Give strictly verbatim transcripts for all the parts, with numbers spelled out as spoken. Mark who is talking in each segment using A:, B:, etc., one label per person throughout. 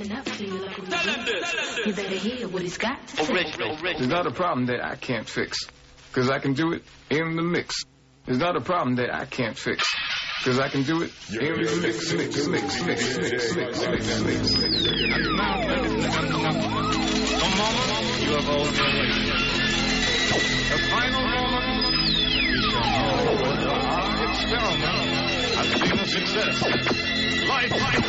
A: listen up to you like a review. You better hear what he's got to say.
B: Original. It's not a problem that I can't fix, because I can do it in the mix. It's not a problem that I can't fix, because I can do it in the mix, mix, mix, mix, mix, mix, mix, mix, mix.
C: The moment you have all been waiting. The final moment. We shall know whether our experiment has been a success. Light, light.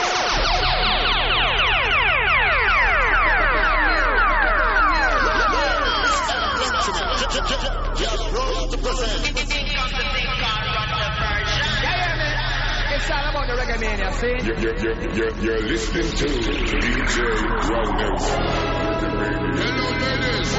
D: Just roll to present.
E: It's all about the reggae mania, see?
F: You're, you're, you're, you're, you're listening to D J Rollers. Hello, ladies.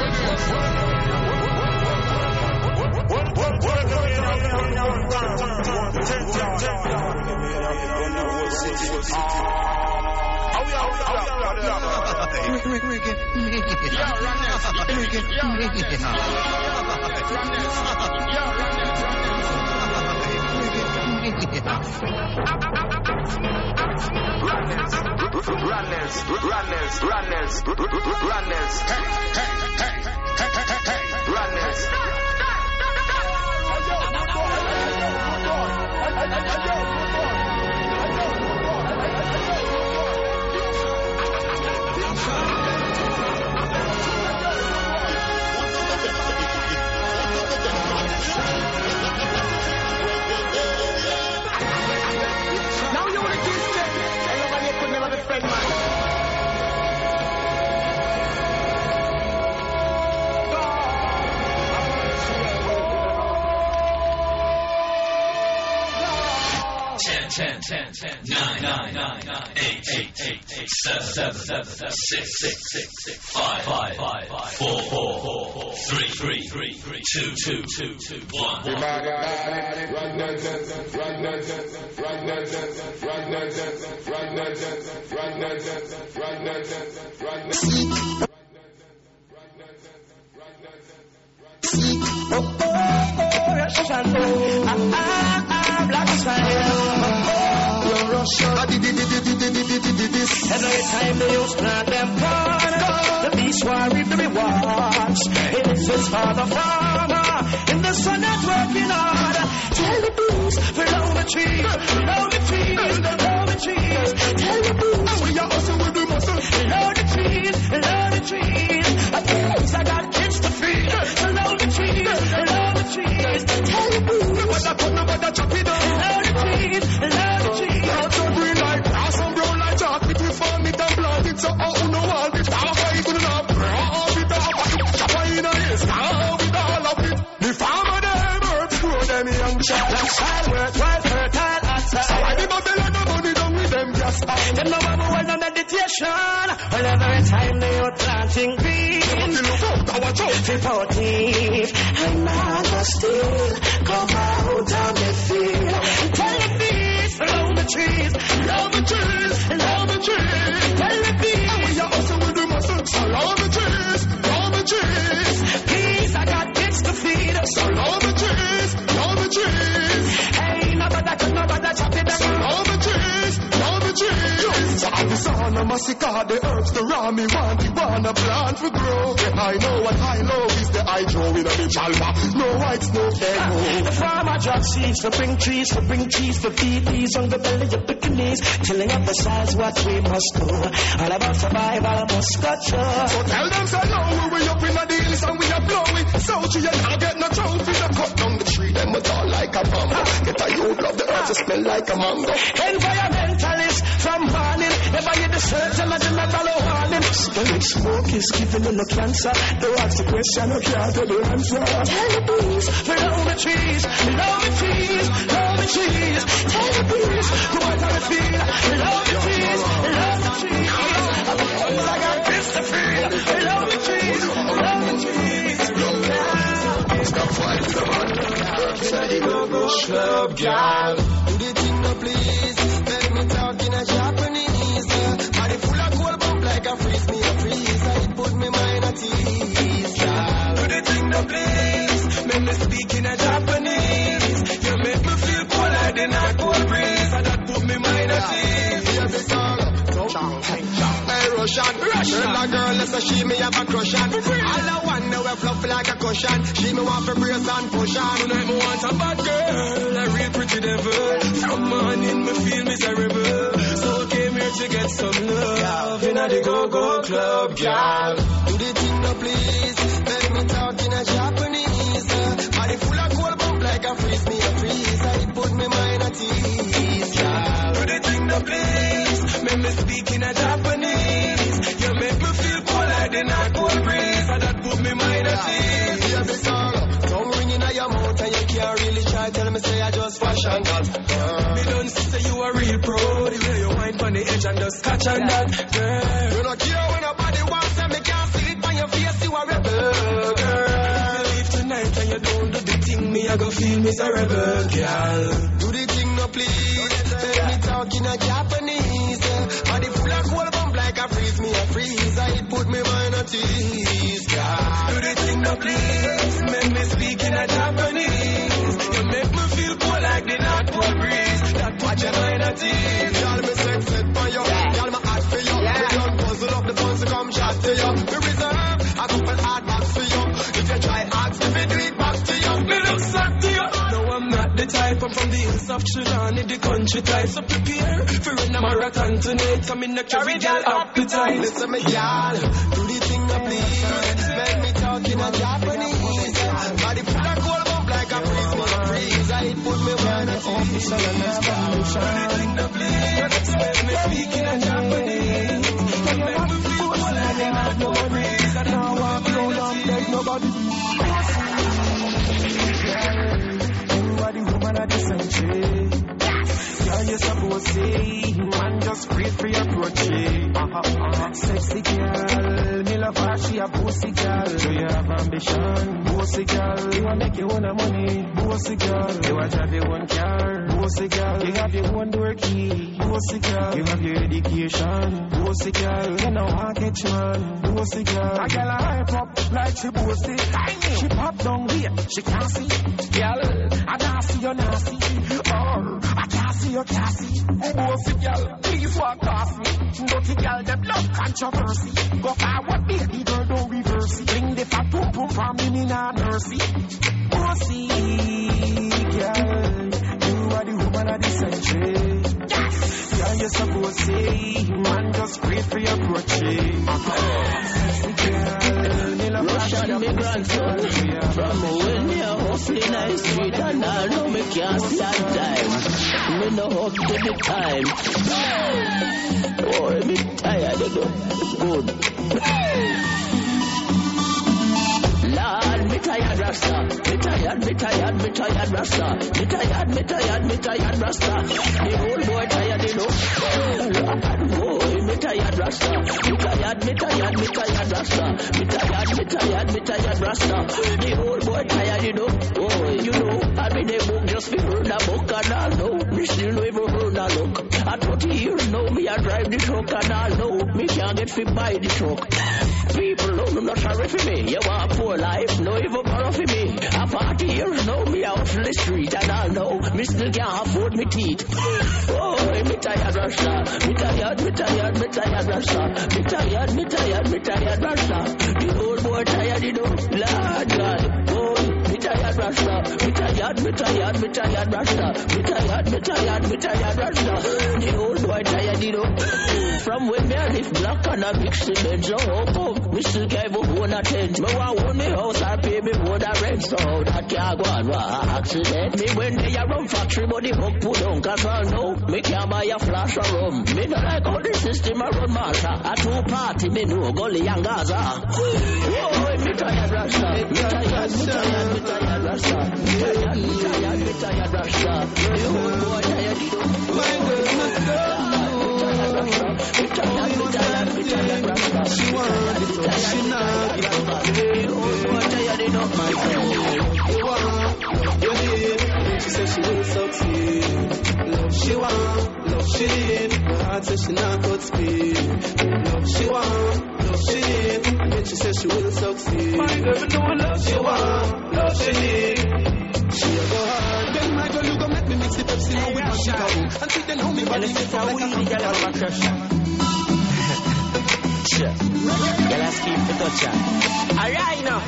D: Runners, runners, runners, runners, hey, hey, hey, hey, hey, hey, runners.
E: Now you want to kiss me, and nobody could never defend man.
G: Ten, ten, ten, nine, nine, nine, nine, eight, eight, eight, eight, seven, seven, seven, six, six, six, six, five, five, five, five, four, four, four, four, three, three, three, three, two, two, two, two, one.
E: Oh, oh, oh, Russian, oh, ah, ah, ah, black fire. Every time they use plant them corn, the beast war reap the rewards. It is for the farmer in the sun that's working hard. Tell the bees, below the trees, below the trees, below the trees. Tell the bees, we are also with the muscle. Below the trees, below the trees. At least I got kids to feed. Below the trees, below the trees. Tell the bees, nobody put nobody chop it down. Below the trees, below the trees. So oh no, I'll be down for it, enough. I'll be down for it. Chopper in a yes, I'll be down of it. The farmer them earth grow them young child. Like child work, well fertile outside. So I give up the lot of money down with them gas. Them no matter what no meditation. Well every time they are planting green. Supportive. And now I still come out on the field. Tell the bees, below the trees, below the trees, below the trees. Tell the bees. Along the trees, along the trees. Please, I got kids to feed us. Along the trees, along the trees. Hey, nobody can nobody chop it down. Along the trees, along the trees. So I was on a massacre, the herbs, the raw me want, the wanna plant for grow. I know what high low is the hydro in a chalma. No whites, no yellow. The farmer drop seeds to bring trees, to bring trees to feed these on the belly of the kidneys. Killing up the size what we must do. All about survival, must cut you. So tell them say no, we up in the deals and we are blowing. So you not get no trophy, no cut down the tree. Them with all like a bumbo. Get a youth love the earth to smell like a mango. Environmentalists from morning, never hear the search and the metal warning. Smelling smoke is giving them no cancer. Don't ask the question, I can't tell the answer. Tell the bees, below the trees, below the trees, below the trees. Tell the bees, go out on the field, below the trees, below the trees. I got kids to feed, below the trees, below the trees. Stop fighting the man. Say go go club, girl. Do the thing no please. Let me talk in a Japanese. Body full of cold bump like a freeze me a freeze. It put me mind at ease, girl. Do the thing no please. Make me speak in a Japanese. You make me feel colder than a cold breeze. And that put me mind at ease. Here's the song. so she me have a crush on. All I want now we fluff like a cushion. She me want for brace and push on.
H: Tonight me want a bad girl, a real pretty devil. From morning me feel miserable, so I came here to get some love. Inna the go-go club, girl.
E: Do the thing now please, let me talk in a Japanese. Body full of cold bump like a freeze me a freeze. I put me mind at ease, girl.
H: Do the thing now please, make me speak in a Japanese. You make me feel cold like the night cold breeze, and that put me mind at ease.
E: Yeah, big song, tongue ringing out your mouth and you can't really try. Tell me say I just fashion that. Uh.
H: Me don't say you a real pro, the way you wind on the edge and just catch on that, girl.
E: You don't care when nobody wants and me can't see it on your face. You a rebel, girl.
H: You leave tonight and you don't do the thing, me I go feel miserable, girl.
E: Do the thing no please, let me talk in a Japanese. Body full of cold bump like a freeze me a freeze. I put me mind at ease, girl.
H: Do the thing no please, make me speak in a Japanese. You make me feel cold like the North Pole breeze, that put your mind at ease.
E: Girl, me sex set for you, girl, my heart for you. Me done puzzle up the puns to come chat to you. Me reserve a couple hard backs for you. If you try ask me, do it back to you.
H: Me look suck to you. No, I'm not the type, I'm from the hills of Trelawney, the country type. So prepare for in a marathon tonight. So me not carry girl appetite.
E: Listen me, girl, do the thing no please. Make me talk in a Japanese. Body full of cold bump like a freeze me a freeze. I put me mind at ease.
H: Do the thing no please, make me speak in a Japanese. You make me feel cold like the North Pole breeze, and now I'm blown up like nobody.
I: You are the woman of the century. Girl, you're supposed to say, man, just free for your approach. Uh-huh, uh-huh. Sexy girl, me love her, she a bossy girl. Do you have ambition? Bossy girl, you wanna make your own money. Bossy girl, you wanna drive your own car. Bossy girl, you have your own door key. Bossy girl, you have your education. Bossy girl, you know how to catch man. Bossy girl, a girl a hype up like she bossy. She pop down here, she can't see. Girl, I can't see you nasty. Or I can't see you classy. Bossy girl, please walk past me. Dirty girl, them love controversy. Go forward, baby girl, don't reverse it. Bring the fat pum pum from me, in a mercy. Bossy girl, you are the woman of the century. Yes, girl, you're supposed to say, man, just pray for your approach. Sexy girl, me love
J: Russian me grandson. From when you're hustling on the street and I know me can't stand time. Me no up to the time. Oh, me tired of it. Good. Lord, me tired, Rasta. Me tired, me tired, me tired, Rasta. Me tired, me tired, me tired, Rasta. The whole boy tired, you know. Lord, boy, me tired, Rasta. Me tired, me tired, me tired, Rasta. Me tired, me tired, me tired, Rasta. The whole boy tired, you know. Oh, you know, I read a book just for heard a book and I know. Me still never heard a look. At twenty years now, me I drive the truck and I know. Me can't get fit by the truck. People know I'm not sorry for me. You want a poor life, no even borrow for me. A forty years now, me out for the street and I know. Me still can't afford me teeth. Oh, me tired, Rasta. Me tired, me tired, me tired, Rasta. Me tired, me tired, me tired, Rasta. The old boy tired, you know. Lord God, oh, me tired, Rasta. Me tired, me tired, me tired, Rasta. Me tired, me tired, me tired, Rasta. The old boy tired, you know. From when me I live black and a big cement, so oh, come, me still give up one attend. Me want own me house, I pay me one a rent, so that can't go on, what accident. Me when they a rum factory, but the hook put on, cause I know, me can't buy a flash of rum. Me not like how the system I run Malta. A two party, me know, Gully and Gaza. Oh, me tired, Rasta. Me tired, me tired, me tired, Rasta. Me tired, me tired, me tired, Rasta. The whole boy tired, you know. My girl, my girl. Me tired, me tired, me tired, Rasta.
I: She want it, but she not give up.
J: The whole boy tired, you know.
I: My girl, you want, you need. She says she will succeed. Love she want, love she need. Her heart says she not cut speed. Love she want, love she need. And then she says she will succeed. My girl, know love she want, love she need. She a go hard. Then my girl, you go make me mix the Pepsi now with my Chicago. And see then how me body me from like a crush.
J: Girl, I keep the touch on. Alright now.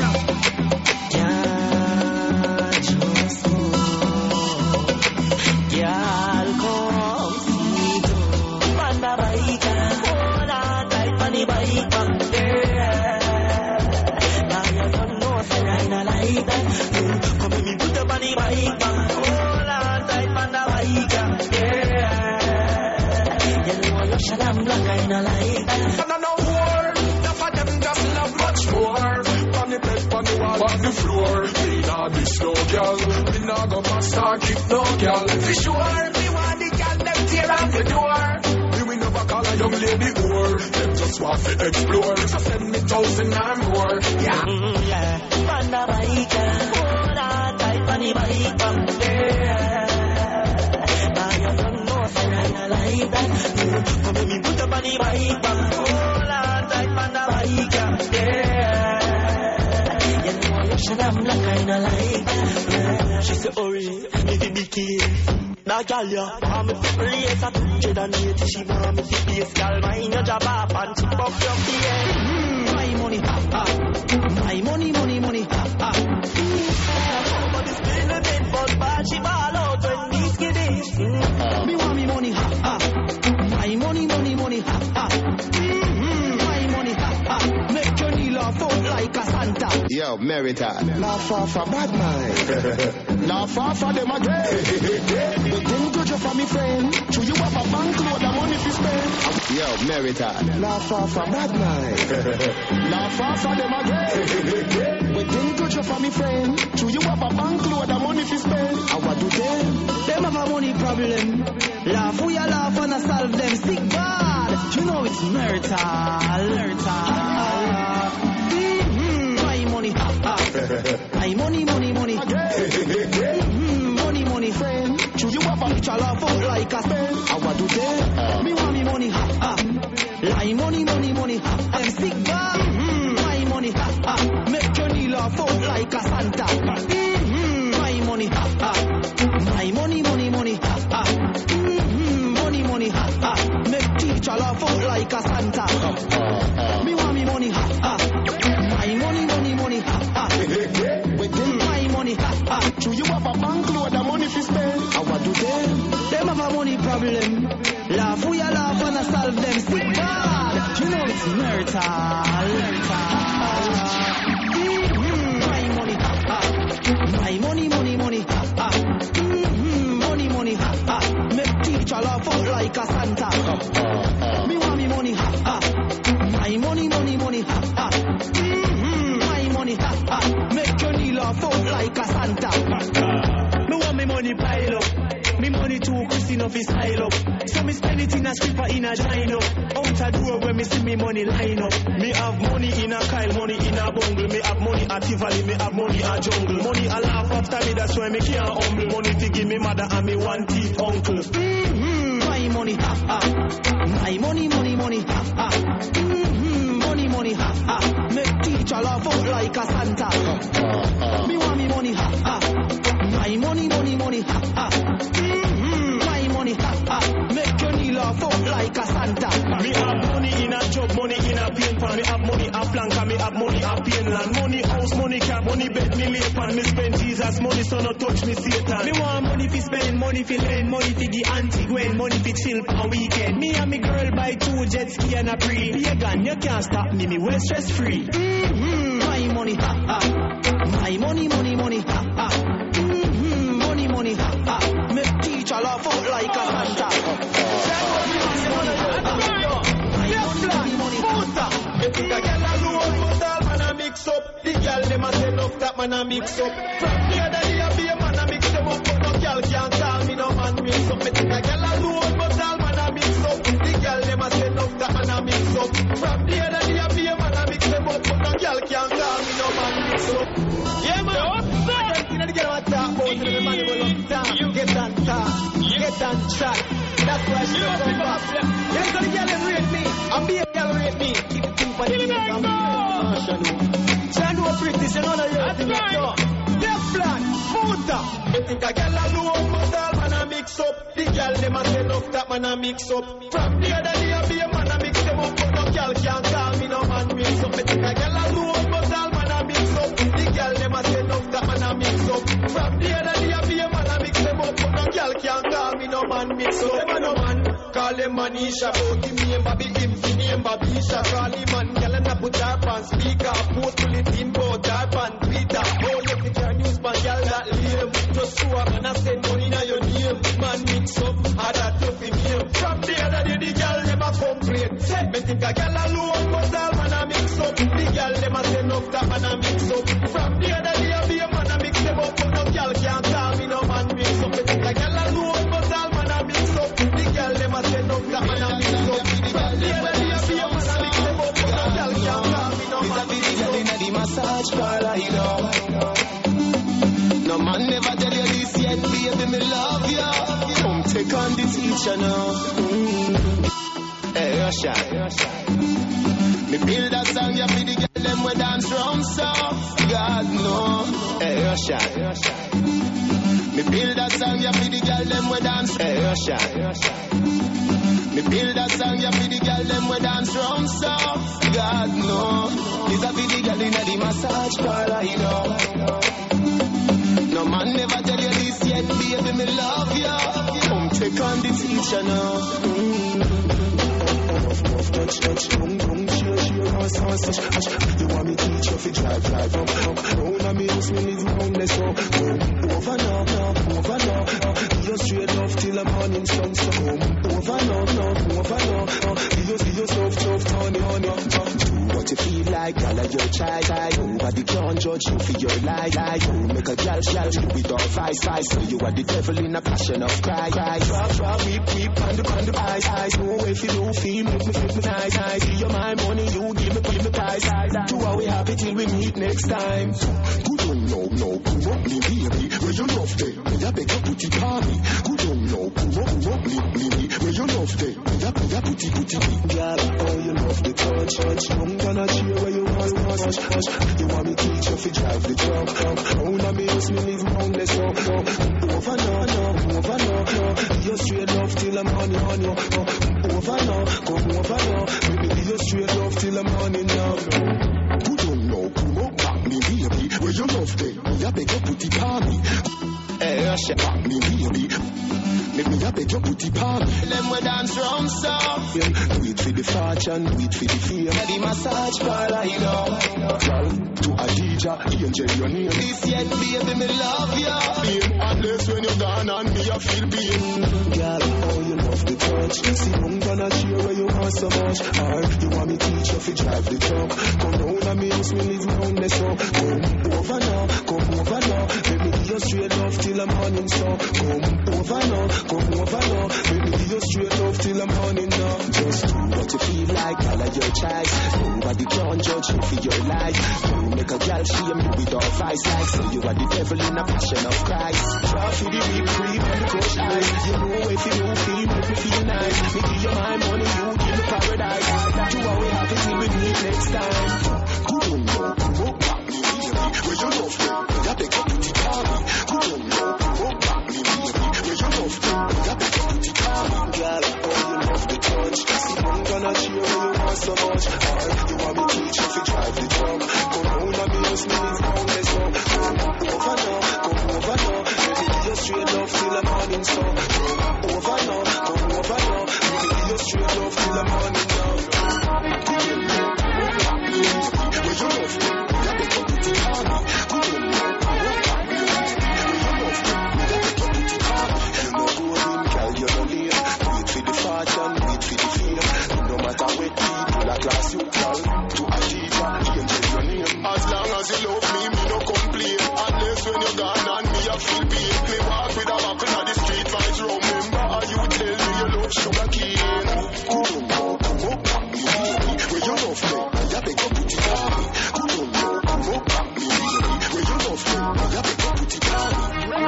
J: Girl, just move. Girl, come see too. Panda bike, hold on tight on the bike, yeah. Now you don't know, say I not like that. Come with me, put up on the bike, hold on tight on the bike, yeah. You know you should have black, I not like that.
I: And I know war, enough of them just love much more. On the bed, on the wall, on the floor. Me nah dish no girl, me nah go past or kick no girl. For sure, me want the girl them tear off the door. Me we never call a young lady whore. Them just want to explore, so send me thousand or more. Yeah,
J: mm, yeah. Panda bike, hold on tight on the bike, yeah. Now you don't know, say I not like that. Come with me, put up on the bike, hold on tight on the bike, yeah. You know you should have black, I not like that. She said, hurry, me fi be careful. Now girl, ya, want me fi race at two hundred eighty. She want me fi base, girl, mind your job up and chip up your fear. My money, ha ha. My money, money, money, ha ha. Somebody spin a bit, but bad she ball out when me skiddish. Me want me money, ha ha. My money, money, money, ha ha. My money, ha ha. Make your knee laugh out like a Santa.
K: Yo, Meritan. Laugh off a bad mind. Laugh off of them again. The thing to you for me friend. To you have a bank load of money to spend. Yo, Meritan. Laugh off a bad mind. Laugh off of them again. The thing to you for me friend. To you have a bank load of money to spend. And what do them?
J: Them have a money problem. Laugh, we a laugh and a solve them sick bad. You know it's Merital. Merital. My money, ha ha. My money, money, money. Mm-hmm, money, money, friend.
K: To you have a
J: bitch, I laugh out like a spell.
K: And what do they?
J: Me want me money, ha ha. My money, money, money, ha. I'm sick bad. Mm-hmm, my money, ha ha. Make your knee laugh out like a Santa. Mm-hmm, my money, ha ha. My money, money, money, ha ha. Mm-hmm, money, money, ha ha. Make teacher laugh out like a Santa. Me want me money, ha ha. My money, money, money, ha ha. My money, ha ha.
K: To you have a bank load of money to spend. And what do them?
J: Them have a money problem. Laugh, we a laugh and a solve them sick bad. You know it's Merital. Mm-hmm. My money, ha ha. My money, money, money, ha ha. Mm-hmm. Money, money, ha ha. Make teacher laugh out like a Santa. Me want me money, ha ha. My money, money, money, ha ha. Mm-hmm. My money, ha ha. Make your knee laugh out like a Santa. Me want me money pile up. Me money too Chris enough is style up. So me spend it in a stripper in a gino. Out a door where me see me money line up. Me have money in a Kyle, money in a bungle. Me have money at Tivoli, me have money at jungle. Money a laugh after me, that's why me can't humble. Money to give me mother and me one teeth uncle. Mm-hmm. My money, ha ha. My money, money, money, ha ha. Mm-hmm. Money, money, ha ha. Make teacher laugh out like a Santa. Me want me money, ha ha. My money, money, money, ha ha. Mm-hmm. My money, ha ha. Make your knee laugh out like a Santa. Me have money in a job, money in a pain pan. Me have money a flank, me have money a pain land. Money house, money car, money bed, me lay pan. Me spend Jesus money, so no touch me Satan. Me want money fi spend, money fi lend, money fi give auntie Gwen, money fi chill for weekend. Me and me girl buy two jet ski and a pre. Pagan, you can't stop me, me well stress free. Mm-hmm. My money, ha ha. My money, money, money, ha ha. Mm-hmm. Money, money, ha ha. Make teacher laugh out like a Santa. You think a girl a load, but all man a mix up. The girl them a say enough that man a mix up. From the other day a be a man a mix them up, but no girl can't call me no man mix up. Me think a girl a load, but all man a mix up. The girl them a say enough that man a mix up. From the other day a be a man a mix them up, but no girl can't call me no man mix up. Yeah man, what's up? You know the girl want to talk about the man who love talk. Get that talk, get that chat. That's why she don't come back. Yes, the girl them rate me, and be a girl rate me. But you know, Chano pretty, she know the youth in the door. Left flat, Buddha. You think a girl a low, but all man a mix up. The girl them a say enough that man a mix up. From the other day a be a man a mix them up, but no girl can't call me no man mix up.
I: mix up. Them a no man. Call him Manisha, bout him name Bobby, him fi name Babisha. Call him man, girl and a put her on speaker. Post bulletin bout her on Twitter. Oh, you think your news man, girl that lame. Just show up and I send money na your name. Man mix up, hard a tough in name. From the other day, the girl never complain. Me think a girl alone, but all man a mix up. The girl dem a send up that man a mix up. From the other day, I be a man a mix them up. But no girl can't tell me no man mix up. Me think a girl alone, but all man a mix up. The girl dem a send up that man a mix up. From the other day, I be a man a mix them up. But no girl can't tell me no man mix up. Inna the massage parlor, you know. No man never tell you this yet, baby, me love you. Come take on the teacher now. Mm. Hey, Russia. Me build a song, you for the girl them we dance round so. God no. Hey, Russia. Me build a song, you for the girl them we dance. Hey, Russia. Me build a song, you for the girl them we dance round so. God no. This a for the girl inna the massage parlor, you know. No man never tell you this yet, baby, me love you. Come take on the teacher now. Mm. Touch, touch, boom, boom, share, share, hush, hush, hush, hush. You want me teach you fi drive, drive, up, up. Round a me house, me live round the sun. Come over now, now, over now. Be your straight off till the morning sun. So come over now, now, over now. Be your, be your soft, soft, honey, honey, honey. What you feel like, girl, are your child. Nobody can judge you for your lie, lie. You make a girl shout, do it all vice, vice. So you are the devil in a passion of cry, cry. Drop, drop, weep, weep, on the, on the eyes, eyes. No way for you, feel, make me feel me nice, nice. Give you my money, you give me, give me price. Do how we happy till we meet next time.
K: Good on no, no, come up, me baby. Where you love day, me a beg a putty party. Good on no, come up, come up, me, me, me. Where you love day, me a beg a putty, putty, me.
I: Girl, oh you love the touch, touch. I'm gonna cheer where you want, hush, hush. You want me teach you fi drive the truck, truck. Round a me house, me live round the sun, sun. Over now, now, over now, now. You're straight love till the morning, honey, oh. Over now, come over now. Baby, be your straight love till the morning now.
K: Good on no, come up, back me baby. Where you love day, me a beg a putty party.
I: Hey, Russia,
K: back me baby. Make me a beg your booty party.
I: Them we dance round so. Yeah. Do it for the fortune, do it for the fear. The massage parlor, you know.
K: Girl, to a D J, angel your name.
I: This yet, baby, me love you.
K: Pain, unless when you're gone and me a feel pain.
I: Girl, oh you love the touch. See, I'm gonna cheer where you want so much. Or you want me teach you fi drive the truck. Come round and me house, me live round the sun. Come over now, come over now. Baby, give you straight love till the morning sun. Come over now. Come over now, baby, give you straight love till the morning now. Just do what you feel like, girl, are your child. Nobody can judge you for your life. You make a girl shame you with all vice like. So you are the devil in a passion of Christ. Try for the whipped cream and the crushed ice. You know if you don't feel, make me feel nice. Me give you my money, you give me paradise. Do what we have till we meet next time.
K: Good on no, come up, back me baby. Where you love me, me a beg a putty party. Good on no, come up, back me baby. Where you love me.
I: Girl, oh you love the touch. See, I'm gonna cheer where you want so much. Or you want me teach you fi drive the truck. Come round and me house, me live round the sun. Come over now, come over now. Baby, give you straight love till the morning sun. Come over now, come over now. Baby, give you straight love till the morning now.
K: Where you love me, me a beg a putty party. Good on no, come up, back me baby. Where you love me, me a beg a putty party.
I: You know going, girl, you no lame. Do it for the fortune, do it for the fear. No matter what people a class you call.
K: To a teacher, angel your name. As long as you love me, me no complain. Unless when you're gone and me a feel pain. Me walk with a buckle on the street right round. Remember how you tell me you love sugar cane. Good on no, come up, back me baby. Where you love me, me a beg a putty party. Good on no, come up, back me baby. Where you love me, me a beg a putty party.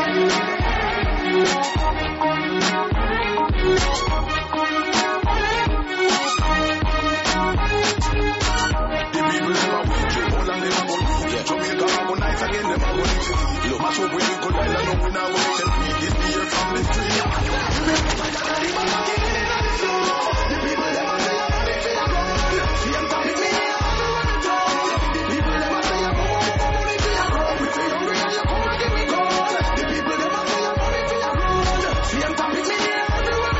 L: Mash up when you go down, I know we now want them free. This beer from the street. The people that want to say I'm money for your gold. See them tapping me on the road. The people that want to say I'm money for your gold. We say hungry and you come and give me gold. The people that want to say I'm money for your gold. See them tapping me on the road.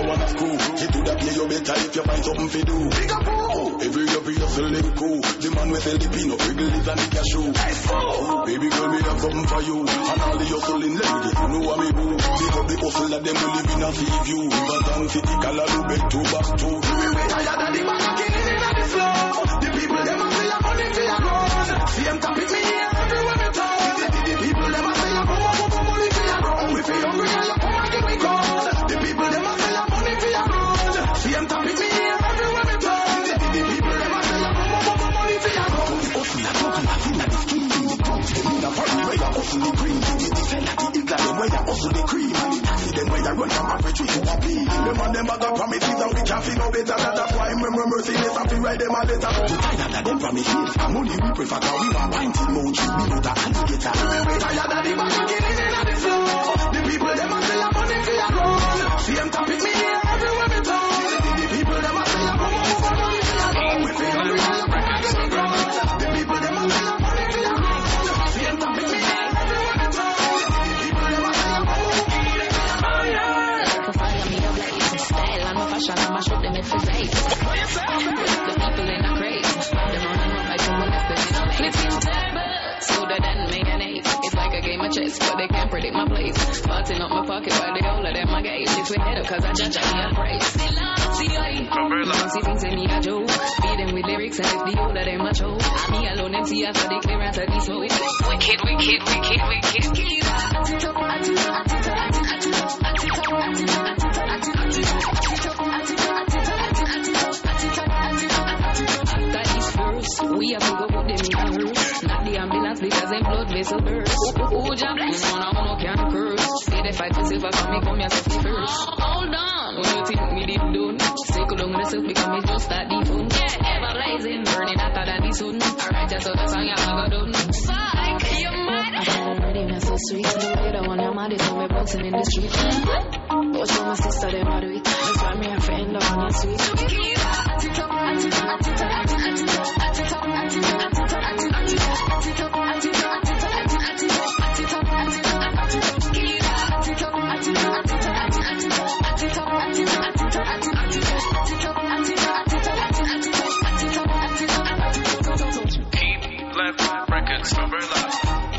L: wanna screw. You do that, yeah, you better if you find something to do. Big up, oh. Every up your hustling cool. The man with the peanut, wriggle is a nigga shoe. Oh, baby girl, me have something for you. And all the hustling ladies, you know what me do. Big up the hustle that them will live in a sea view. Riverton City, Callaloo, bed two, back two. We way higher than the back, killing in the floor. The people, them a say I'm money for your ground. See them tapping me here everywhere me turn. The people, them a say I'm money for your ground. We feel hungry and you come and give me corn. The people, them a say I'm money for your ground. See them tapping me here everywhere me turn. The people, them a say I'm money for your ground. Hustle a talk and a thing that is skin in the cup. Them in a hurry where you hustle the green. The defender, the eagle, them where you hustle the cream. And the accident where you run from average with a pea. Them and them a got promises and we can't feel no better. That's why remember merciless and feel right them a letter. We tired of them promises and money we prefer. Cause we want wine till mochi, we know that alligator. We tired of the back killing in the floor. The people them a say I'm money for your ground. See them tapping me here everywhere me turn. The people them a say I'm money for your ground. We feel hungry and you come and give me ground. The people them a say I'm money for your ground. See them tapping me here everywhere me turn. The people them a say I'm money for your ground.
A: For fire me a blaze, style and my fashion and my shoot them in for race. The people in a craze, them running up like someone left them in a maze. Flipping tables, smoother than mayonnaise. It's like a game of chess, but they can't predict my place. Parting up my pocket while they all of them my gaze. If we head up, cause I judge, I need a praise. See, I don't see things in me a joke. Feed them with lyrics and if the older them a choke. Me alone and see after the clearance of the soul. Wicked, wicked, wicked, wicked, wicked. We have to go put them in a hearse. Not the ambulance because them blood vessel burst. Oh, Jah bless, one I no can curse. Say they fight for silver, come me come here safety first. Hold on, when you think me did done. Circle down myself because me just start the fun. Yeah, ever blazing, burning hotter than the sun. Alright, that's how the song y'all go done. Psych, you mad? I got already not so sweet. You don't want to mad it when we're bouncing in the street. But show my sister them how do it. That's why me a friend of on your sweet.
C: Keep Left Records from Berlin.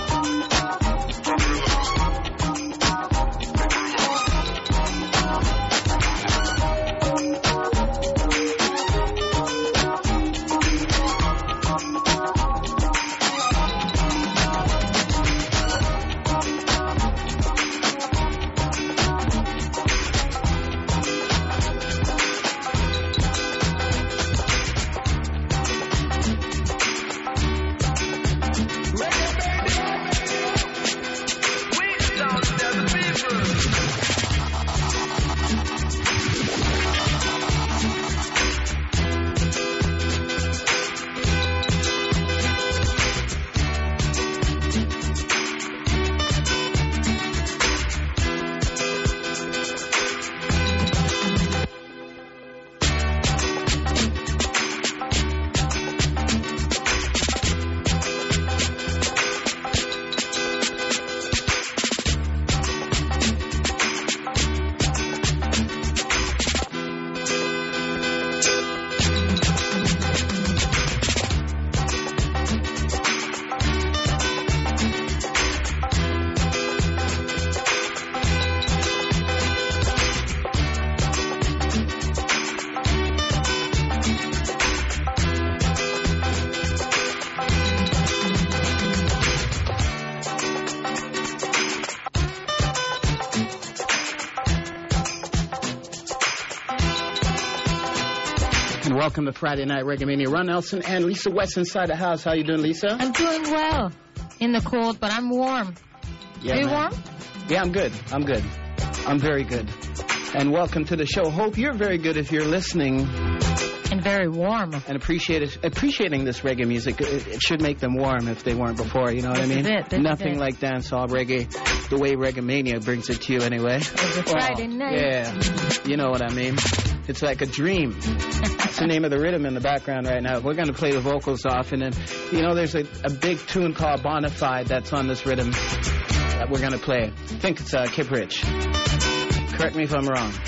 M: Welcome to Friday Night Reggae Mania. Ron Nelson and Lisa West inside the house. How you doing, Lisa?
N: I'm doing well. In the cold, but I'm warm.
M: Yeah,
N: Are you
M: man.
N: warm?
M: Yeah, I'm good. I'm good. I'm very good. And welcome to the show. Hope you're very good if you're listening.
N: And very warm.
M: And appreciate it, appreciating this reggae music. It, it should make them warm if they weren't before, you know what
N: This
M: I mean?
N: is it. This
M: Nothing
N: is it.
M: like dancehall reggae, the way Reggae Mania brings it to you anyway.
N: It's a Friday night.
M: Yeah, you know what I mean. It's like a dream. That's the name of the rhythm in the background right now. We're going to play the vocals off, and then, you know, there's a, a big tune called Bonafide that's on this rhythm that we're going to play. I think it's uh, Kip Rich. Correct me if I'm wrong.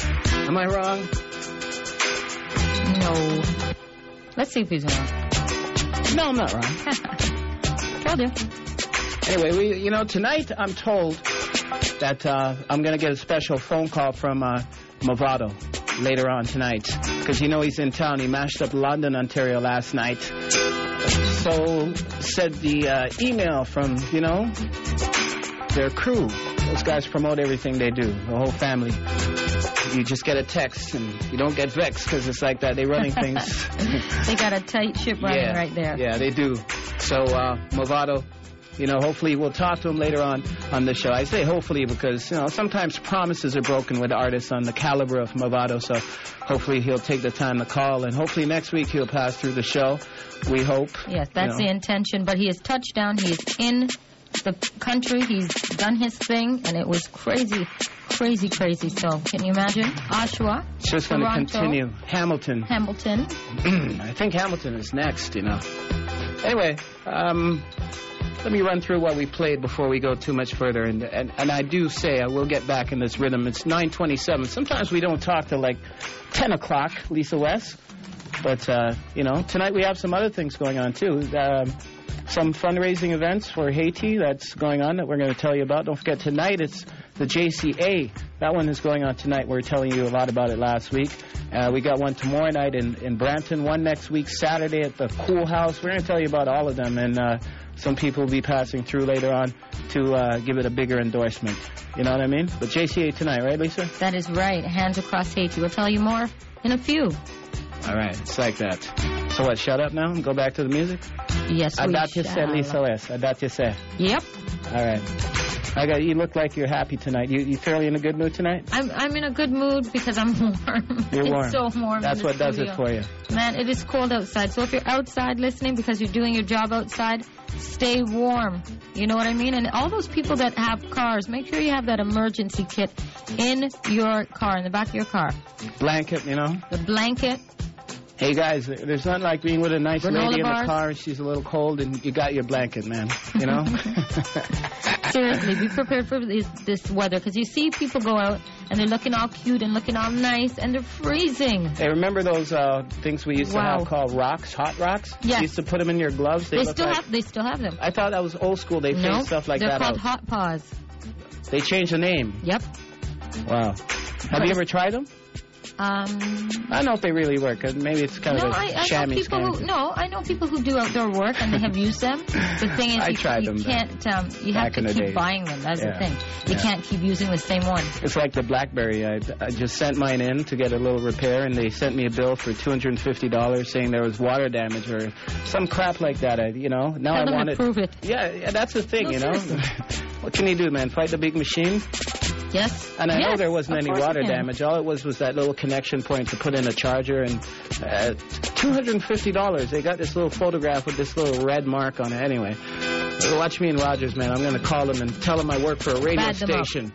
M: Am I wrong?
N: No. Let's see if he's wrong.
M: No, I'm not wrong.
N: Told you.
M: Anyway, we, you know, tonight I'm told that uh, I'm going to get a special phone call from uh, Movado later on tonight. Because, you know, he's in town. He mashed up London, Ontario last night. So, said the uh, email from, you know, their crew. Those guys promote everything they do, the whole family. You just get a text and you don't get vexed because it's like that. They're running things.
N: They got a tight ship running
M: yeah,
N: right there.
M: Yeah, they do. So, uh, Movado, you know, hopefully we'll talk to him later on on the show. I say hopefully because, you know, sometimes promises are broken with artists on the caliber of Movado. So hopefully he'll take the time to call. And hopefully next week he'll pass through the show. We hope.
N: Yes, that's
M: you know.
N: the intention. But he has touched down. He is in the country. He's done his thing. And it was crazy, crazy, crazy. So can you imagine? Oshawa.
M: It's just going to continue. Hamilton.
N: Hamilton.
M: I think Hamilton is next, you know. Anyway, um... let me run through what we played before we go too much further. And, and and I do say I will get back in this rhythm. It's nine twenty-seven. Sometimes we don't talk till like ten o'clock, Lisa West. But, uh, you know, tonight we have some other things going on, too. Um, some fundraising events for Haiti that's going on that we're going to tell you about. Don't forget, tonight it's the J C A. That one is going on tonight. We were telling you a lot about it last week. Uh, we got one tomorrow night in, in Brampton, one next week, Saturday at the Cool House. We're going to tell you about all of them. And uh, some people will be passing through later on to uh, give it a bigger endorsement. You know what I mean? But J C A tonight, right, Lisa?
N: That is right. Hands Across Haiti. We'll tell you more in a few.
M: All right. It's like that. So what, shut up now and go back to the music?
N: Yes, we
M: Adat
N: shall.
M: Yaseh, Lisa West. Adat Yaseh.
N: Yep.
M: All right. I got. You look like you're happy tonight. You you fairly in a good mood tonight?
N: I'm I'm in a good mood because I'm warm.
M: You're warm.
N: It's so warm.
M: That's
N: in the
M: what does
N: studio.
M: it for you.
N: Man, it is cold outside. So if you're outside listening because you're doing your job outside, stay warm. You know what I mean? And all those people that have cars, make sure you have that emergency kit in your car, in the back of your car.
M: Blanket, you know.
N: The blanket.
M: Hey guys, there's nothing like being with a nice
N: Granola
M: lady in
N: bars.
M: the car and she's a little cold and you got your blanket, man. You know?
N: Seriously, be prepared for this, this weather because you see people go out and they're looking all cute and looking all nice and they're freezing.
M: Hey, remember those uh, things we used
N: Wow.
M: to have called rocks, hot rocks?
N: Yes.
M: You used to put them in your gloves.
N: They,
M: They, look
N: still
M: like,
N: have they still have them.
M: I thought that was old school. They
N: No,
M: phased stuff like
N: they're
M: that
N: called
M: out.
N: hot paws.
M: They changed the name.
N: Yep.
M: Wow. Have you ever tried them?
N: Um,
M: I don't know if they really work. uh, Maybe it's kind
N: no,
M: of a
N: I, I know
M: chamois
N: people
M: kind
N: who
M: of thing.
N: no, I know people who do outdoor work and they have used them. The thing is,
M: I
N: you,
M: tried
N: you
M: them,
N: can't. Um, you have
M: back in
N: to
M: the
N: keep
M: day.
N: buying them. That's
M: Yeah.
N: the thing. You
M: Yeah.
N: can't keep using the same one.
M: It's like the BlackBerry. I, I just sent mine in to get a little repair, and they sent me a bill for two hundred fifty dollars saying there was water damage or some crap like that. I, you know, now
N: Tell
M: I
N: them
M: want
N: to
M: it.
N: prove it.
M: Yeah, yeah, that's the thing,
N: No,
M: you know.
N: seriously.
M: What can you do, man? Fight the big machine?
N: Yes.
M: And I know
N: Yes,
M: there wasn't
N: of
M: any
N: course you
M: water
N: can.
M: damage. All it was was that little connection point to put in a charger, and uh, two hundred fifty dollars. They got this little photograph with this little red mark on it. Anyway, so watch me and Rogers, man. I'm going to call them and tell them I work for a radio
N: Bad them up.
M: station.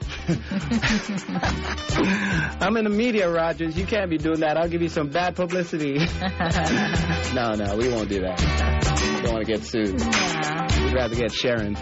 M: I'm in the media, Rogers. You can't be doing that. I'll give you some bad publicity. No, no, we won't do that. We don't want to get sued.
N: Yeah.
M: We'd rather get Sharon.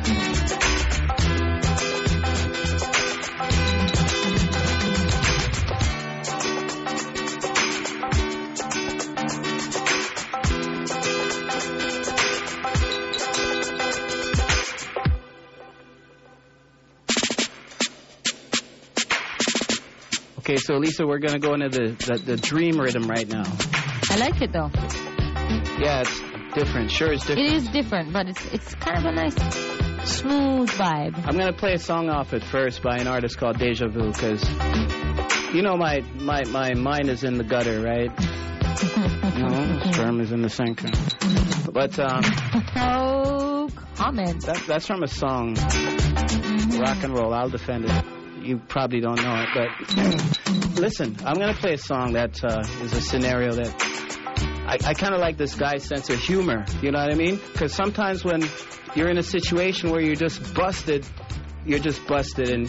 M: Okay, so Lisa, we're going to go into the, the, the dream rhythm right now.
N: I like it though.
M: Yeah, it's different. Sure, it's different.
N: It is different, but it's it's kind of a nice, smooth vibe.
M: I'm going to play a song off it first by an artist called Deja Vu, because, you know, my, my, my mind is in the gutter, right? You know, sperm is in the sink. But, um...
N: No comment.
M: That, that's from a song, Rock and Roll. I'll defend it. You probably don't know it, but listen, I'm going to play a song that uh, is a scenario that I, I kind of like this guy's sense of humor, you know what I mean? Because sometimes when you're in a situation where you're just busted, you're just busted, and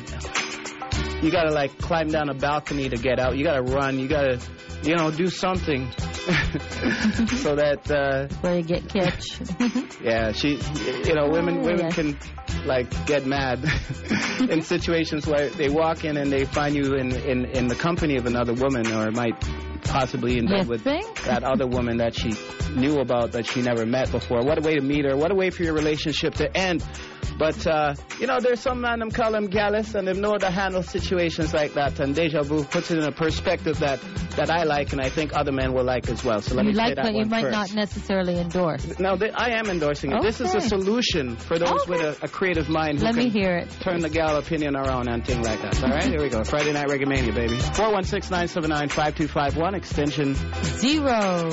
M: you got to, like, climb down a balcony to get out. You got to run. You got to, you know, do something so that uh,
N: where you get catch.
M: Yeah, she, you know, women
N: Oh,
M: women
N: yeah.
M: can like get mad in situations where they walk in and they find you in, in, in the company of another woman, or might possibly in bed
N: You
M: with
N: think?
M: that other woman that she knew about that she never met before. What a way to meet her. What a way for your relationship to end. But, uh, you know, there's some man them call them gallus and them know how to handle situations like that. And Deja Vu puts it in a perspective that, that I like and I think other men will like as well. So let
N: You
M: me play
N: like,
M: that
N: but you
M: one
N: might
M: first.
N: not necessarily endorse.
M: No, th- I am endorsing it. This is a
N: Okay.
M: solution for those
N: Okay.
M: with a, a creative mind who
N: Let
M: can
N: me hear it.
M: turn the gal opinion around and things like that. All right, here we go. Friday Night Reggae Mania, baby. four one six, nine seven nine, five two five one, extension
N: Zero.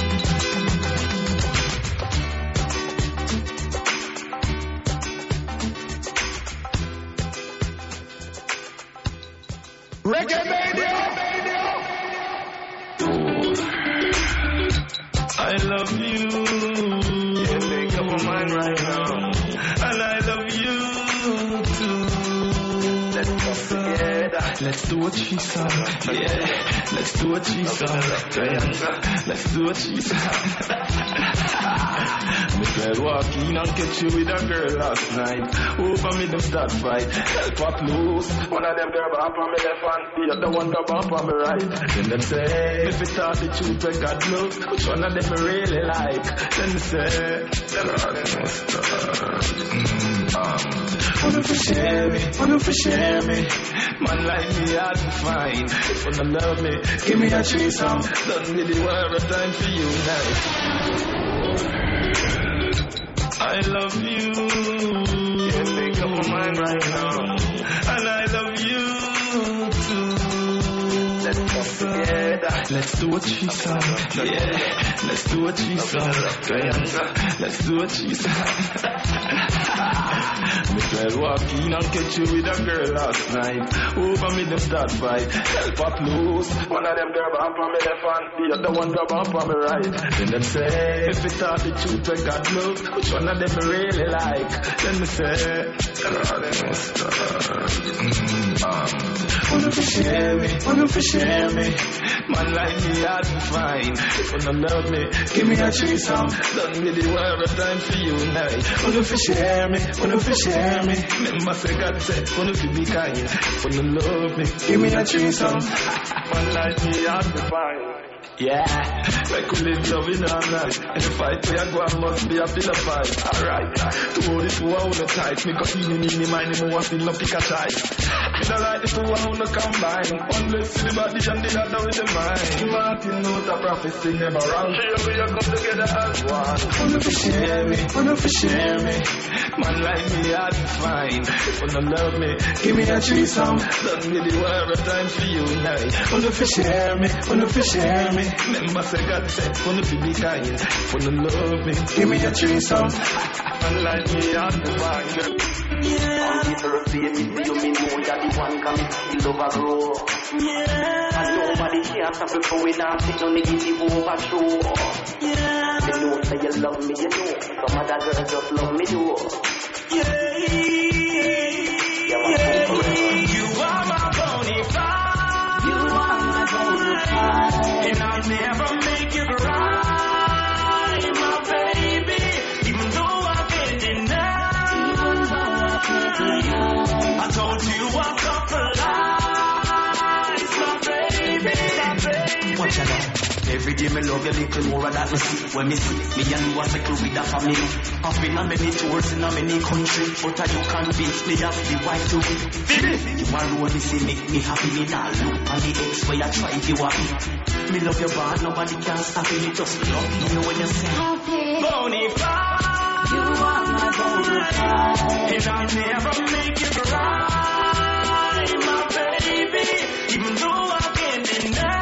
E: Reggae Mania!
H: I love you. You make up my mind right now. And I love you too. Let's go together. Let's do a threesome. Yeah. Let's do a threesome. Yeah. Let's do a threesome. Me girl walk in and catch you with a girl last night. Over me them start fight. Help her close. One of them girl bump on me left hand, the other one go bump on me right. Then them say, if it all the truth I got look, which one of them me really like? Then they say, God must um, wanna for share me, wanna for share me. Man like me hard to find. If you don't love me, give me a threesome. Don't really want a time for you now. I love you. You make up my mind right now. And I love you too. Let's go together. Let's do a threesome. Yeah. Let's do a threesome. Yeah. Let's do a threesome. Me girl walk in and catch you with a girl last night. Over me them start fight. Help her close. One of them girl bump on me left hand, the other one girl bump on me right. Then them say, if it all the truth I got love, which one of them me really like? Then me say, God must um, wanna for share me, wanna for share me. Man like me hard to find. If you don't love me, give me a threesome. Don't really want a time for you now. Wanna for share me, wanna for share me. Remember say God said, wanna fi be kind. If you don't love me, give me a threesome. Man like me hard to find. Yeah, like we live loving all night. And the fight we are going must be a pillar fight. Alright, to hold it to all the tight. Me got in me, mind me more still no pick a tight. Me don't like the two want to combine. One bless the body and the other with the mind. Martin Luther prophecy never wrong. Here we are come together as one. Wanna for share me, wanna for share me. Man like me hard to find. If you don't love me, give me a threesome. Don't really want a time for you now. Wanna for share me, wanna for share me. Remember say God said, wanna be kind. Wanna love me, give me a threesome. Man like me hard to find.
O: Some people replace it with you, me know that the one can still overgrow. Yeah. And nobody can stop it from when I take no negative overthrow. Yeah. Me know say you love me, you know. Some other girls just love me too.
H: Yeah. Yeah. You are my bonafide.
O: You are my bonafide.
H: And I'll never make you cry, my baby. Even though I can't deny. I told you a couple lies, my baby, my baby.
O: Watch out. Every day me love you little more that me see. When me see me and you are circle with the family. I've been on many tours in a many countries, but you convince me of the wife to be. You are rolling, see make me happy. Me now look on the ex where you try to happy. Me love you bad, nobody can stop it. Just love you when you say happy.
H: Bonafide.
O: You are my bonafide.
H: And I'll never make you cry, my baby. Even though I can't deny.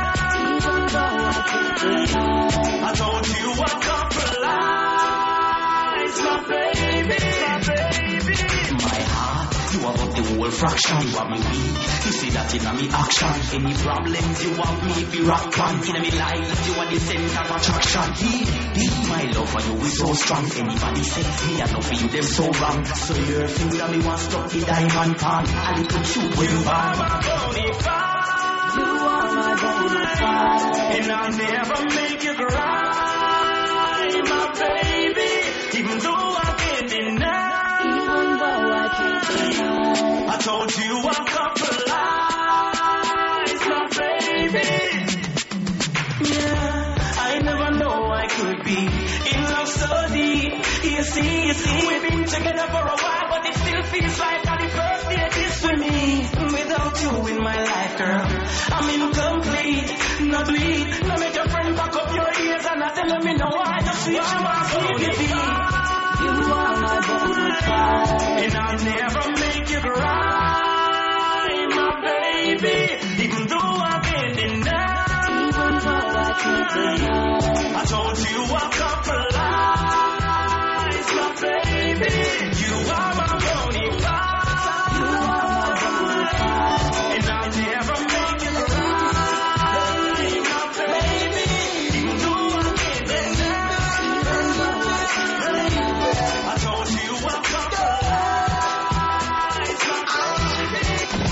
H: I told you a couple lies, my baby, my baby.
O: My heart, you are about the whole fraction. You are me weak, you see that in me action. Any problems you want me be rock on. In me life, you are the center of attraction. He, he, my love for you is so strong. Anybody say me I love for you, them so wrong. So your finger me want stop the diamond pan. A little shoot when you are my
H: bonafide.
O: You are my bonafide.
H: And
O: And I'll never make you cry, my baby. Even though I can't deny. Even though I can't deny. I told you a couple lies, my baby. Yeah, I never know I could be in love so deep. You see, you see, we've been together for a while, but it still feels like on the first day this with me. Without you in my life, girl, I'm incomplete. No bleed, no make your friend back up your ears and I tell me no, I just wish you were sleepy. You are my bonafide, and I'll never make you cry, my baby. Even though I can't deny. Even though I can't deny. I told you a couple lies, my baby. You are my bonafide. You are my bonafide, and I'll never make you cry, my baby. Even though I can't deny. I told you a couple lies, my baby.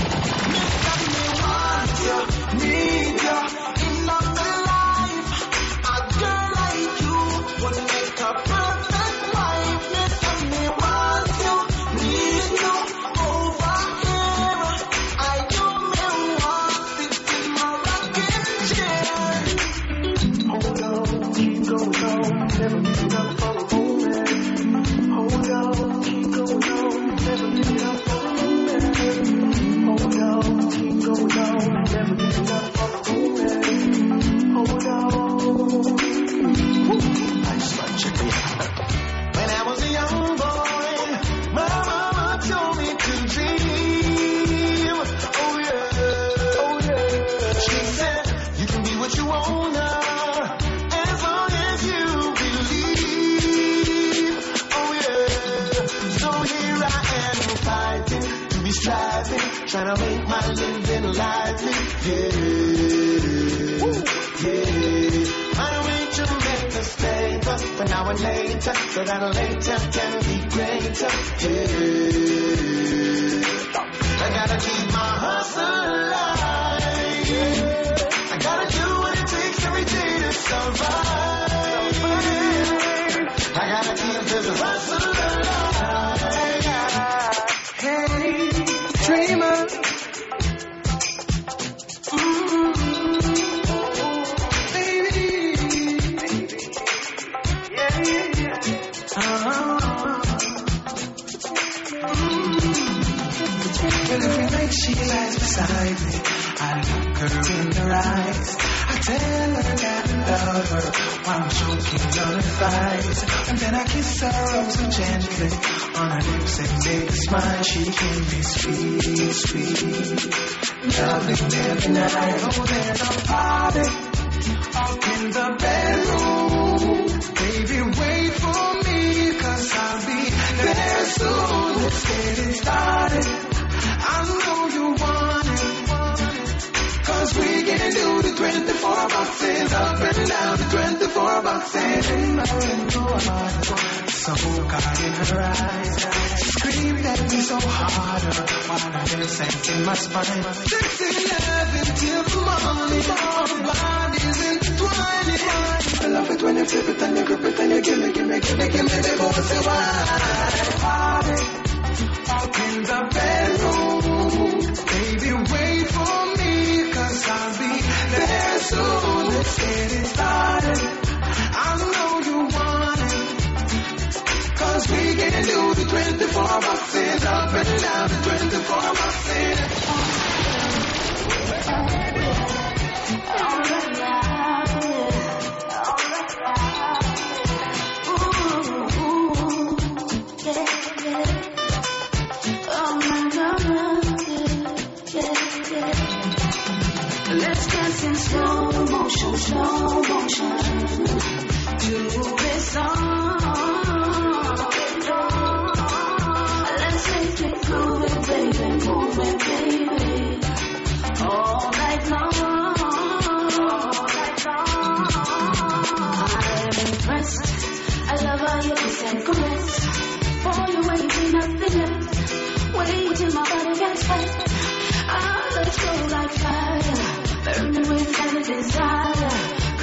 E: Need ya in my life. A girl like you would make a perfect wife. Miss me want you, need you over here. I do me want sit in my rocking chair. Hold on, keep going on, never give up for a moment. Hold on, keep going on, never give up for a moment. Hold on, keep going on, never give up for a moment. Hold on. I just want to check it out. When I was a young boy, my mama told me to dream. Oh yeah, oh yeah. She said you can be what you wanna, as long as you believe. Oh yeah. So here I am fighting to be striving, trying to make my living lively. Yeah, yeah. I don't mean to make mistakes, but now and later, so that later can be greater. Yeah. I gotta keep my hustle alive. Yeah. I gotta do what it takes every day to survive. I gotta keep this hustle alive. Hey, dreamer. Well, every night she lies beside me, I look her in her eyes. I tell her that I love her while I'm choking on her thighs. And then I kiss her up so gently on her lips and make her smile. She can be sweet, sweet, loving every night. Oh, there's a party up in the bedroom. Baby, wait for me, cause I'll be there soon. Let's get it started. I know you want it, cause we can do the twenty-four boxes up and down the twenty-four boxes. And I know so caught in her eyes. She screamed at me so hard while her hair sank in my spine. Sexy love until the morning, our bodies intertwining. I love it when you flip it and you grip it and you give me, give me, give me, give me the pussy wine. Party up in the bedroom. Baby, wait for me, cause I'll be there soon. Let's get it started. I know you want it, cause we can do the twenty-four boxes up and down the twenty-four boxes.
A: Let's dance in slow motion, slow motion to this song. Let's make it groove it, baby, move it, baby, all night long, all night long. I'm impressed. I love how you kiss and caress. For you waiting, nothing left. Wait till my body gets wet. I'll let go like fire. Burn with every desire.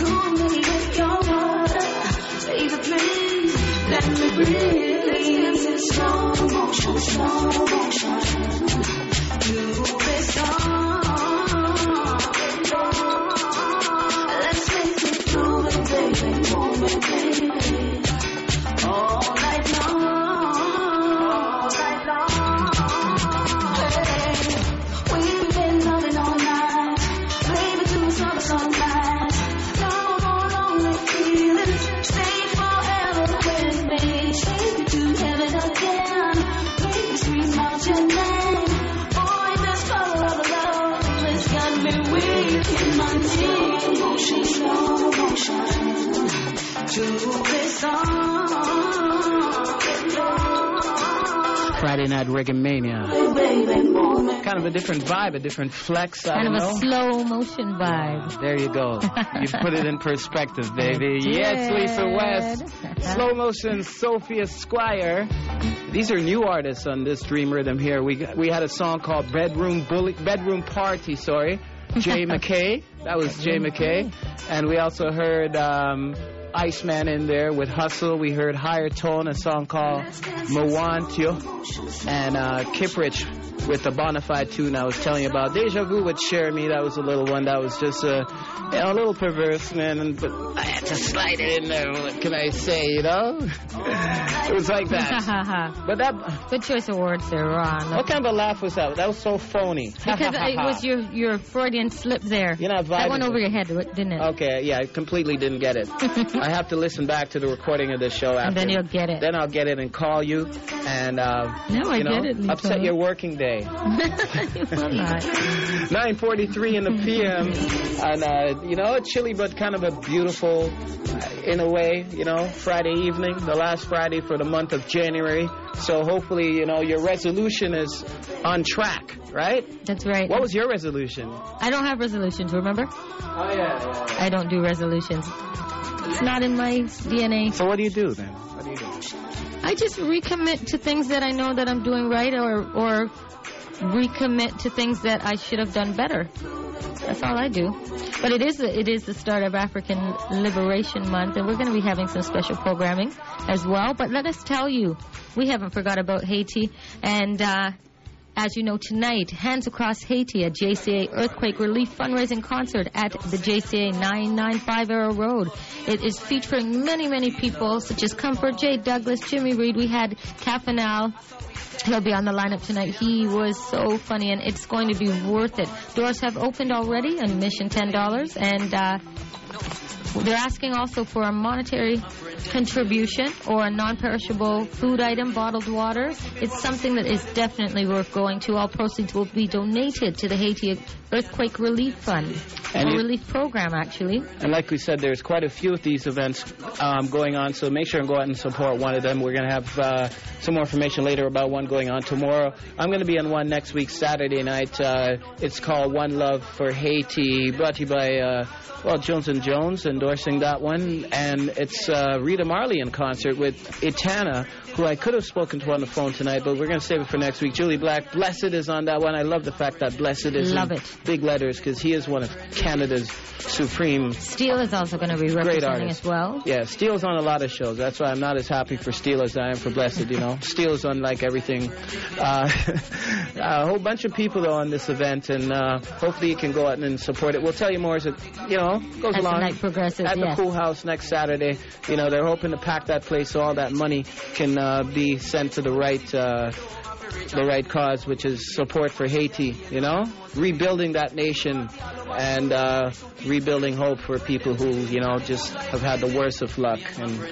E: feelings in slow motion, slow motion. Do this song. Let's make it through it, baby, moment, baby. All night long, all night long. Hey, we've been loving all night, baby, to summer sunlight. No more lonely feelings, stay forever with me. Take me to heaven again, make me scream out your name. Boy, this power of love has got me weak in my knees. Motion, slow motion, to this song.
M: Friday Night Reggae Mania. Kind of a different vibe, a different flex. I
N: Kind
M: don't
N: of
M: know.
N: a slow motion vibe.
M: There you go. You put it in perspective, baby. Yes, Lisa West. Slow motion, Sophia Squire. These are new artists on this Dream Rhythm here. We we had a song called Bedroom Bully, Bedroom Party, sorry. Jay McKay. That was Jay McKay. And we also heard um, Iceman in there with Hustle. We heard Higher Tone, a song called Mwantyo. And uh, Kiprich with the Bonafide tune I was telling you about. Deja Vu with Share Me. That was a little one that was just uh, you know, a little perverse, man. And, but I had to slide it in there. What can I say, you know? It was like that. But that...
N: Good choice of words there, Ron.
M: What kind of a laugh was that? That was so phony.
N: Because it was your, your Freudian slip there.
M: You're not vibing.
N: That went over your head, didn't it?
M: Okay, yeah, I completely didn't get it. I have to listen back to the recording of this show after.
N: And then you'll get it.
M: Then I'll get it and call you and, uh,
N: no, I
M: you know,
N: get it, Nico.
M: upset your working day. nine forty-three in the P M And, uh, you know, chilly but kind of a beautiful, uh, in a way, you know, Friday evening, the last Friday for the month of January. So hopefully, you know, your resolution is on track, right?
N: That's right.
M: What was your resolution?
N: I don't have resolutions, remember?
M: Oh, yeah, yeah, yeah.
N: I don't do resolutions. It's not in my D N A.
M: So what do you do then? What do you do?
N: I just recommit to things that I know that I'm doing right, or or recommit to things that I should have done better. That's all I do. But it is the, it is the start of African Liberation Month, and we're going to be having some special programming as well. But let us tell you, we haven't forgot about Haiti. And uh, as you know, tonight, Hands Across Haiti, a J C A Earthquake Relief Fundraising Concert at the J C A nine ninety-five Arrow Road. It is featuring many, many people, such as Comfort, Jay Douglas, Jimmy Reed. We had Cafanal. He'll be on the lineup tonight. He was so funny, and it's going to be worth it. Doors have opened already, admission ten dollars, and uh, they're asking also for a monetary contribution or a non-perishable food item, bottled water. It's something that is definitely worth going to. All proceeds will be donated to the Haiti Earthquake Relief Fund,
M: And
N: a
M: you-
N: relief program, actually.
M: And like we said, there's quite a few of these events um, going on, so make sure and go out and support one of them. We're going to have uh, some more information later about one going on tomorrow. I'm going to be on one next week, Saturday night. Uh, it's called One Love for Haiti, brought to you by, uh, well, Jones and Jones, endorsing that one. And it's uh, Rita Marley in concert with Itana, who I could have spoken to on the phone tonight, but we're going to save it for next week. Julie Black, Blessed is on that one. I love the fact that Blessed is
N: Love
M: in
N: it.
M: big letters, because he is one of Canada's supreme
N: Steele is also going to be
M: great
N: representing
M: artist
N: as well.
M: Yeah, Steele's on a lot of shows. That's why I'm not as happy for Steele as I am for Blessed, you know. Steele's on like everything. Uh, a whole bunch of people, though, on this event, and uh, hopefully you can go out and support it. We'll tell you more as it, you know, goes
N: As the
M: along.
N: night progresses,
M: At
N: yes.
M: the Pool House next Saturday. You know, they're hoping to pack that place so all that money can uh, be sent to the right... Uh, the right cause, which is support for Haiti, you know, rebuilding that nation and uh, rebuilding hope for people who, you know, just have had the worst of luck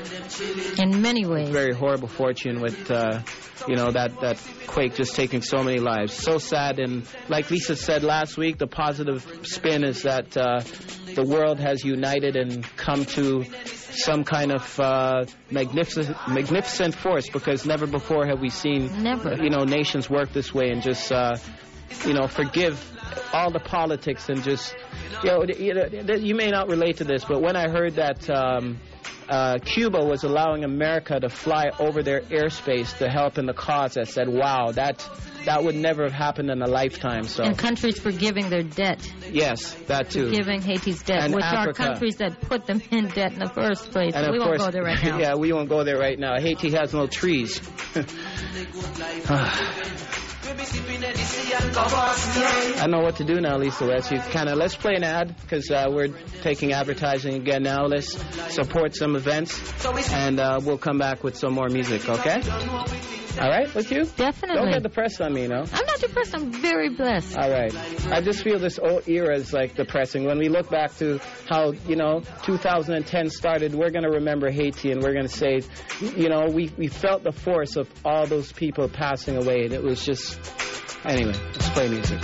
M: and
N: in many ways
M: very horrible fortune with, uh, you know, that, that quake just taking so many lives. So sad. And like Lisa said last week, the positive spin is that uh, the world has united and come to some kind of uh, magnificent magnificent force, because never before have we seen
N: Never.
M: you know nations work this way and just uh, you know forgive all the politics and just you know, you know you may not relate to this, but when I heard that um, uh, Cuba was allowing America to fly over their airspace to help in the cause, I said, wow, that that would never have happened in a lifetime. So.
N: And countries forgiving their debt.
M: Yes, that too.
N: Forgiving Haiti's debt,
M: and
N: which
M: Africa.
N: are countries that put them in debt in the first place.
M: And
N: we
M: of
N: won't
M: course,
N: go there right now.
M: Yeah, we won't go there right now. Haiti has no trees. I know what to do now, Lisa. Let's you kind of let's play an ad because uh, we're taking advertising again now. Let's support some events, and uh, we'll come back with some more music. Okay? All right, with you?
N: Definitely.
M: Don't get depressed on me, no?
N: I'm not depressed. I'm very blessed.
M: All right. I just feel this whole era is like depressing. When we look back to how, you know, two thousand ten started, we're going to remember Haiti and we're going to say, you know, we, we felt the force of all those people passing away. And it was just, anyway, let's play music.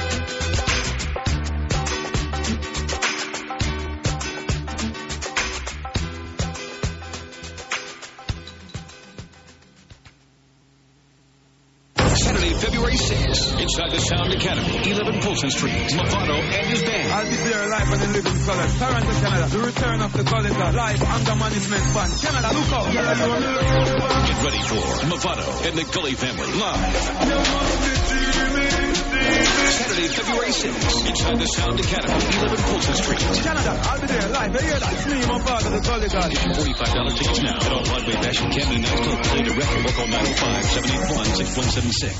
P: February sixth, inside the Sound Academy, eleven Fulton Street, Mavado and his band.
I: I'll be there live on the living colors. Toronto, Canada. The return of the colors live under management band. Canada, look out.
P: Get ready for Mavado and the Gully Family live. Saturday, February sixth, inside the Sound Academy, eleven Fulton Street.
I: Canada, I'll be there live. Hey, that's me, Mavado, the Gully Family.
P: forty-five dollars tickets now at all Broadway Fashion Camping Nightclub. Play direct. Look on nine oh five, seven eight one, six one seven six.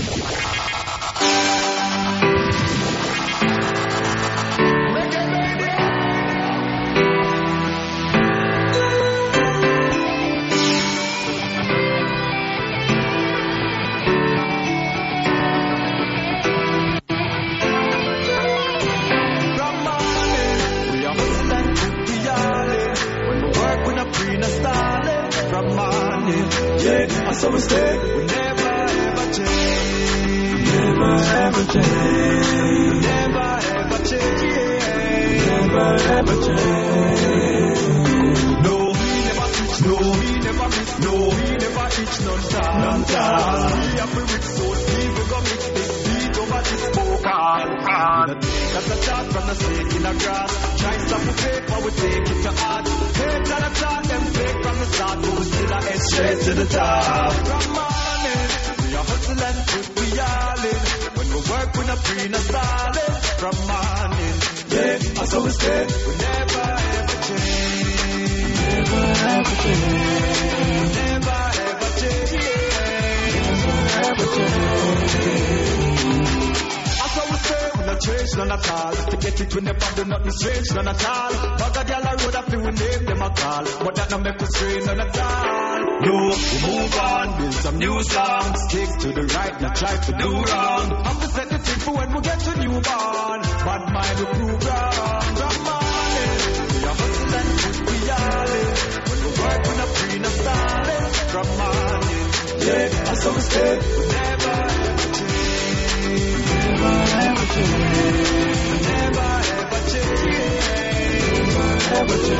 I: So we stay, we never ever change, never ever change, never ever change, never ever change. No, we never switch, no, we never miss, no, we never itch, none time, none time. We have to mix those people, go mix this beat over this smoke. That's a talk from the snake in the grass. Try stuff we fake, but we take it to heart. Hate and a talk, them fake from the start, but we still are head straight to the top. From morning, we are hustling, put we all in. When we work, we not free, not solid. From morning, yeah, that's how we stay. We never ever change, never ever change, never ever change, never ever change. So we say we not change none at all. To get it we never do nothing strange none at all. Bag a gyal a road a fi we name them a call, but that no make us strain none at all. No, we move on, build some new songs. Stick to the right, not try to do wrong. I'm to set the thing for when we get to newborn. Bad mind we prove wrong. From morning, we are hustling, put we all in. When we work we not free, not solid. From morning, yeah, that's how we stay. We never ever change. Never ever change, never ever change, never ever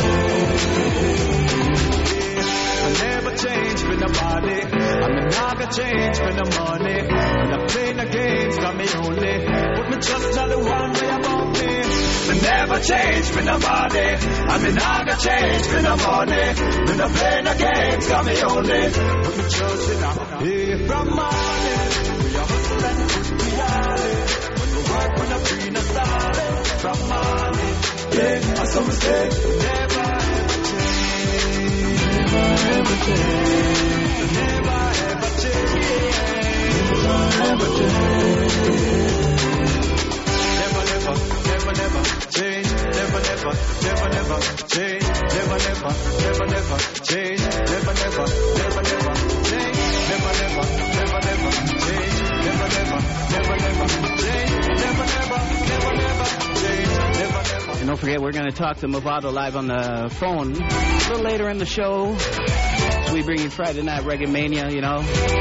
I: change. I never change for nobody. I'm never change for the money. When I play the games, got me only. Put me trust on the one way above me. I never change for nobody. I'm never change for the money. When I play the games, got me only. Put me trust in the hey, from morning. We are hustling, put me all in. Work when I'm free, not solid. From morning, yeah, I saw we stay. Never ever change, never ever change, never ever change, never ever change. Never, never, never, never change. Never, never, never, never change. Never, never, never, never change. Never, never, never, never change. Never, never, never, never change. Never, never, never, never change. Never, never, never, never change. Never, never.
M: And don't forget, we're going to talk to Mavado live on the phone a little later in the show. So we bring you Friday Night Reggae Mania, you know.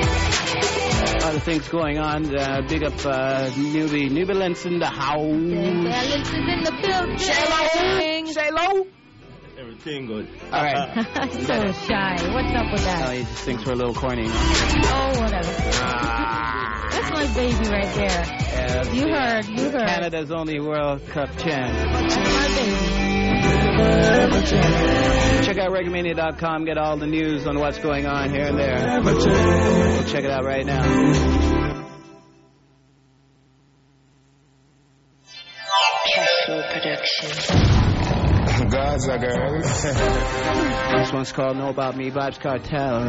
M: A lot of things going on. Uh, big up uh, Newbie. Newbie Lentz in the house.
N: Lentz is in the building.
M: Say hello.
Q: Everything good.
M: All right.
N: So shy. What's up with that?
M: Oh, he just thinks we're a little corny.
N: Oh, whatever. Ah. That's my baby right there.
M: Yeah,
N: you heard. You heard.
M: Canada's only World Cup champ.
N: That's my baby.
M: Check out reggae mania dot com. Get all the news on what's going on here and there. We'll check it out right now.
K: Gaza girl.
M: This one's called Know About Me, Vibes Cartel.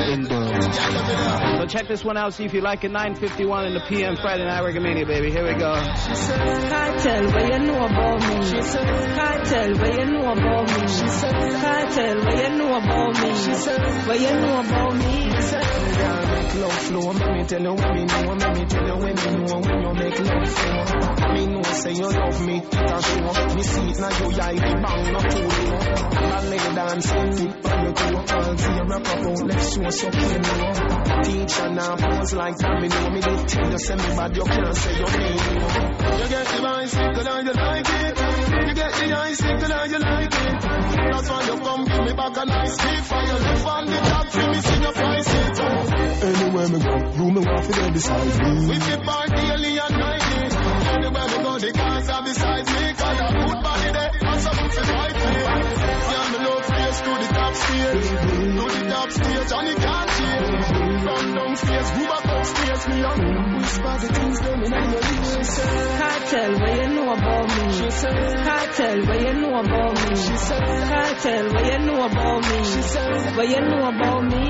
M: So check this one out, see if you like it. nine fifty-one in the P M, Friday Night Reggae baby. Here we go.
Q: Cartel, what you know about me? Cartel, what you know about me? Cartel, what you know about me? What you know about me?
I: Love flow, let me tell you when me know, let me tell you when me know, when you make love flow. Me know say you love me, it a show. Me see it now you eye, the bang not too low. I lay dancing, it on your toe. I'll see you rap about, let's show us your pain now. Teacher now pose like that, me know me did tell you, say me bad, you can't say your name. You get the bicycle and you like it. You get the icicle and you like it. That's why you come give me back a nice gift. For your left on the top, for me see your price it. Anywhere me go, you me want to there beside me. We fit party early and nighty. Anywhere me go, the cars are beside me. Cause a good body there, and something to fight me. Yeah, me love face to the top stage. To the top stage, and it can't change. From downstairs, go back upstairs, me on. Whisper the things them in your ears.
Q: Cartel, what you know about me? Cartel, what you know about me? Cartel, what you know about me? What you know about me?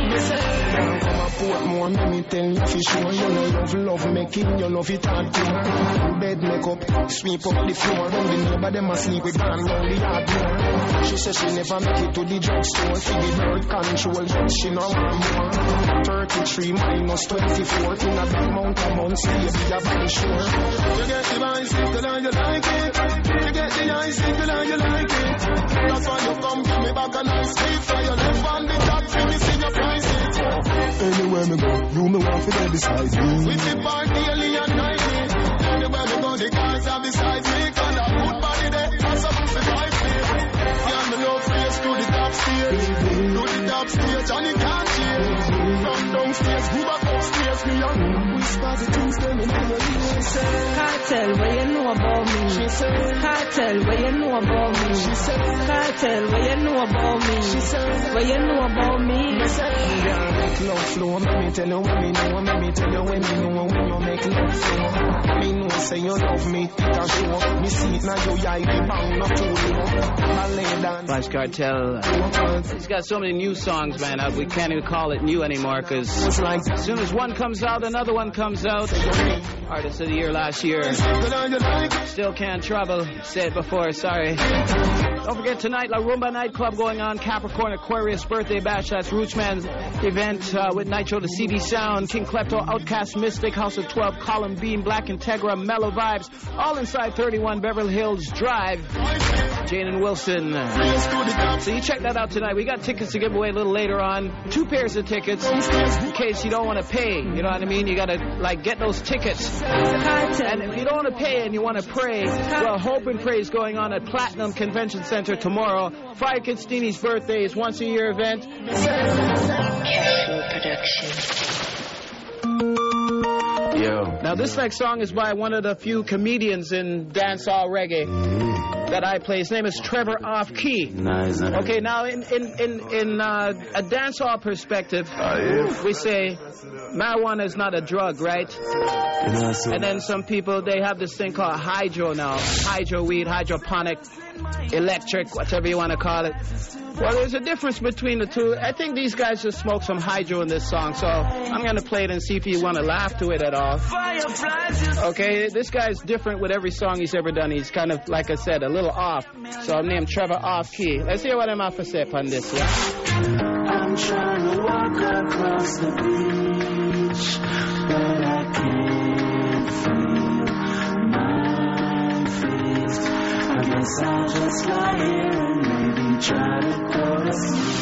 I: More, let me tell you for sure. You know love, love making, you love it hard to bed make up, sweep up the floor. Run the neighbor, them asleep with gone round the yard door. She says she never make it to the drugstore. For the birth control, but she no want more. thirty-three minus twenty-four. In a big amount of months, baby, you're very sure. You get the bicycle and you like it. You get the icicle and you like it. That's why you come give me back a nice gift. For your left on the top, for me see your price it. Anywhere me go, you me want to there beside me. We fit party early and nighty. Anywhere me go, the cars are beside me. Cause a good body there, and something to fight me. Yeah, me love face to the top stage. To the top stage, and it can't change. From downstairs, go back upstairs, me on. Whisper the things them in your ears.
Q: Cartel, what you know about me? Cartel, what you know about me? Cartel, what you know about me? What you know about me?
I: Love flow, let me tell you when me know, let me tell you when me know, when you make love flow. Me know say you love me, it a show. Me see it now you eye, the bang not too low. I lay down.
M: Vibes Cartel. He's got so many new songs, man. Uh, we can't even call it new anymore because as soon as one comes out, another one comes out. Artist of the year last year. Still can't travel. Said it before, sorry. Don't forget tonight, La Rumba Nightclub going on. Capricorn Aquarius birthday bash. That's Rootsman's event uh, with Nitro, the C B Sound, King Klepto, Outcast, Mystic, House of twelve, Column Beam, Black Integra, Mellow Vibes, all inside thirty-one Beverly Hills Drive. Jane and Wilson. So you check that out tonight. We got tickets to give away a little later on. Two pairs of tickets in case you don't want to pay. You know what I mean? You got to like get those tickets. And if you don't want to pay and you want to pray, well, Hope and Pray is going on at Platinum Convention Center tomorrow. Fire Kid Steenie's birthday is once a year event. Yo. Now this next song is by one of the few comedians in dancehall reggae that I play. His name is Trevor Off Key. Nice. Okay, now in in in, in uh, a dancehall perspective, we say marijuana is not a drug, right? And then some people, they have this thing called hydro now. Hydro weed, hydroponic, electric, whatever you want to call it. Well, there's a difference between the two. I think these guys just smoked some hydro in this song, so I'm going to play it and see if you want to laugh to it at all. Okay, this guy's different with every song he's ever done. He's kind of, like I said, a little off. So I'm named Trevor Off Key. Let's hear what I'm off to say on this, yeah?
E: I'm trying to walk across the beach, but I can't feel my feet. I guess I'll just lie here and maybe try to go to sleep.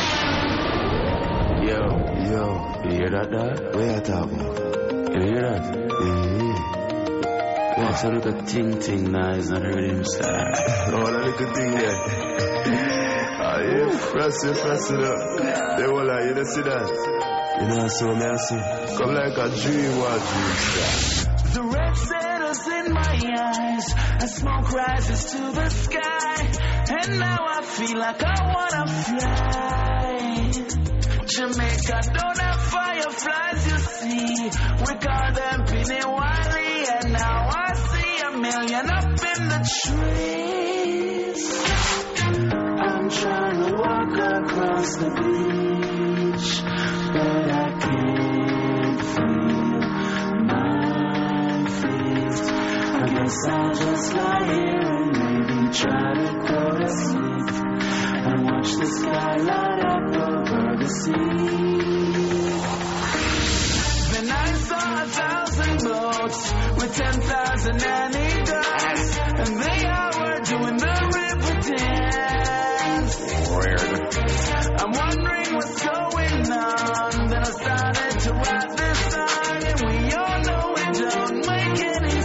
H: Yo, yo, you hear that, dog? What you talking about? You hear that? Yeah. What's a little ting ting now? It's not a rhythm style. Oh, that little thing there. Ah, yeah, press it, press it up. They will like, you don't see that? You know, so mercy. Come like a dream, what dream star.
E: The red settles in my eyes, and smoke rises to the sky, and now I feel like I wanna fly. Jamaica don't have fireflies, you see. We call them Pinny Wally, and now I see a million up in the tree. skyline up over the sea. Then I saw a thousand boats with ten thousand eagles, and they all were doing the river dance. Weird. I'm wondering what's going on. Then I started to write this song, and we all know it don't make any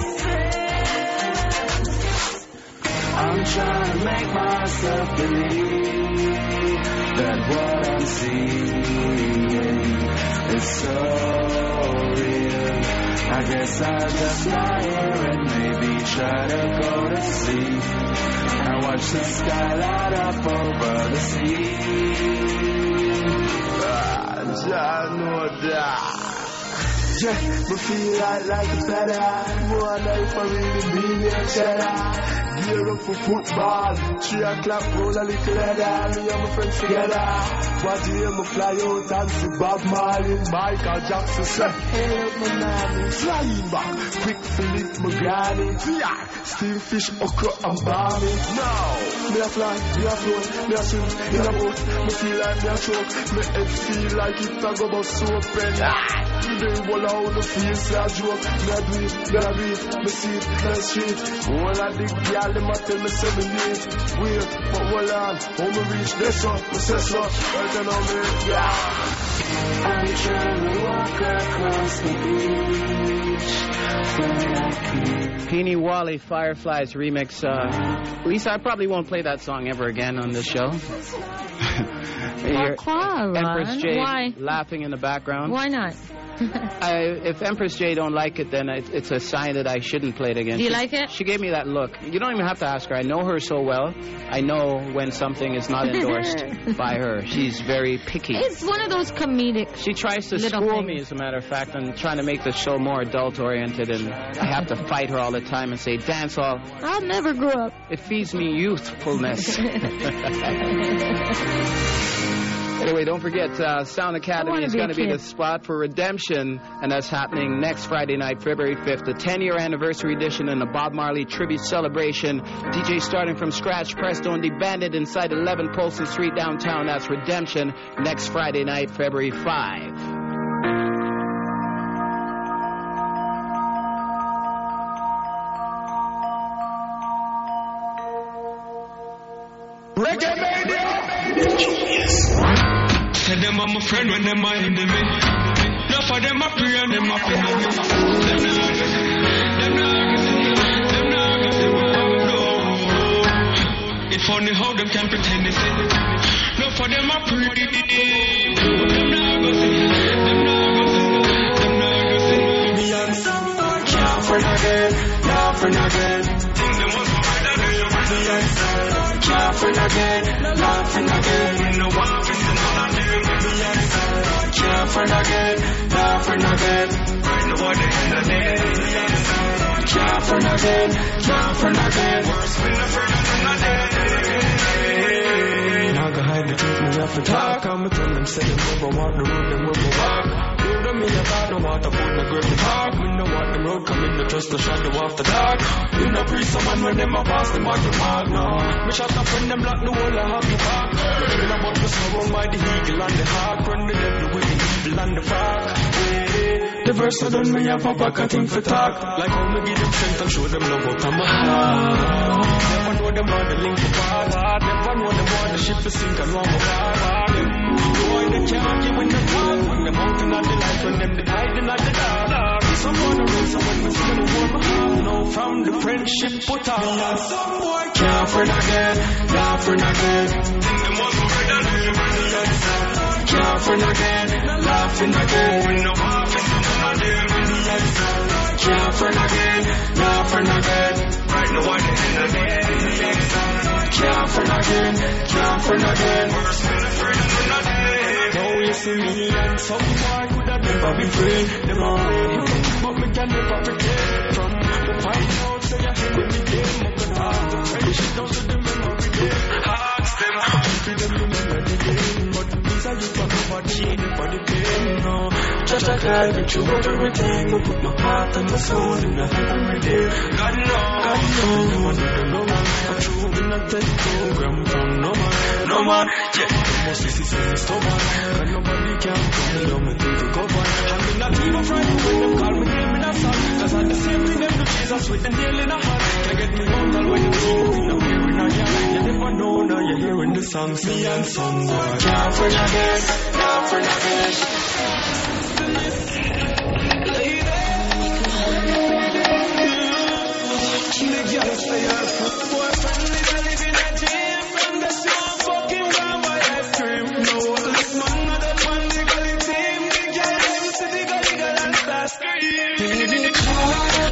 E: sense. I'm trying to make myself believe that what I'm seeing is so real. I guess I'll just lie here and maybe try to go to sleep and watch the sky light up over the sea. Ah, I know that. Yeah, me feel like like a better. More life I really be a cheddar. Gear up for football. Three o'clock roll a little header. Me and my friends together. What year me fly out and see Bob Marley, Michael Jackson say, hey up my nanny. Flying back, quick Philip Magani. Yeah, steam fish, okra and barley. Now, me a fly, me a float, me a swim in a boat. Me feel like me a choke. Me head feel like it a go about soap and ah. Today, all out the face, I joke. Me a do it, me a do it. Me see it, me street. All of the gyal, them a tell me seven days. Wait, but hold on. How me reach this up, me say so. Right then on me, yeah. I'm trying to walk across the beach, but I can't.
M: Peeny Wally, Fireflies remix. Uh, Lisa, I probably won't play that song ever again on this show. Empress J
N: Why?
M: laughing in the background.
N: Why not?
M: I, if Empress J don't like it, then it, it's a sign that I shouldn't play it again.
N: Do you
M: she,
N: like it?
M: She gave me that look. You don't even have to ask her. I know her so well. I know when something is not endorsed by her. She's very picky.
N: It's one of those comedic.
M: She tries to
N: little
M: school
N: things.
M: me, as a matter of fact, and trying to make the show more adult-oriented, and I have to fight her all the time and say, dance all.
N: I'll never grow up.
M: It feeds me youthfulness. Anyway, don't forget, uh, Sound Academy is going to be the spot for Redemption, and that's happening next Friday night, February fifth, the ten-year anniversary edition and the Bob Marley Tribute Celebration. D J starting from scratch, Presto and the Bandit inside eleven Polson Street downtown. That's Redemption next Friday night, February fifth.
E: Reggae Mania!
R: Genius. Tell them I'm a friend when them my enemy. Enough of them I pray and them I pray. Them not them not them not no. It's funny how them can pretend it. Enough of them I pray. Them not go see. Them not go see. Them not go see. Me and someone can't friend again. Not friend again. Think them was better than you. Me and someone can't friend again. Not friend again. No one friend. Can't friend again, not friend again. Right now what the end of the day. Can't friend again, can't friend again. Worse when the friend of the day. Now go hide the truth, me have to talk. I'ma tell them, say them never want the road, them never walk. You don't mean about no water, put the girl to talk. We know what the road come in, the trust the shadow off the dark. You know pre someone when them a pass, them watch your mark, no. Me shot up when them block the wall of happy park. Talking about the sorrow by the eagle and the hawk. Run the devil with the evil and the fog. The verse I done me have a back a thing for talk. Like how me give them strength and show them love out of my heart. Never know them want the link to part. Never know them want the ship to sink and want my heart. Boy they can't give when them talk. When them out in the light, when them they hiding at the dark. Someone around someone we see them warm my heart. Now from the friendship put out. Some boy can't friend again, not friend again. Think them was better than you. Can't friend again, laughing again. We know how to can't friend again, not friend again. Right now what the end of the day. Can't friend again, can't friend again. Worse than the friend of the day. Now you see me and some boy could have never been free. Them all ready, but me can never pretend. From the find out, say I hate with me game. I could have the friendship down to the memory game. Ask them, feel them remember the game. But these are you for nobody, anybody pain, no. Just like I been through everything. I put my heart and my soul in the every day. God knows, God knows. No one don't know. I'm true in a test program from no man, no man. Yeah. must be system stubborn. And nobody can tell me how me think to govern. And me not even frightened when them call me name in a song. Cause I'm the same thing them do Jesus with the nail in a hand. Can't get me mental when you see me in a wearing a yard. You never know now you're hearing the songs. Me and some boy. Can't friend again, can't friend again. The girl say her boyfriend is a living a dream. And the show fucking warm by ice cream. No less man of the one the gully team. The girl them see the gully girl and start scream. Baby, call.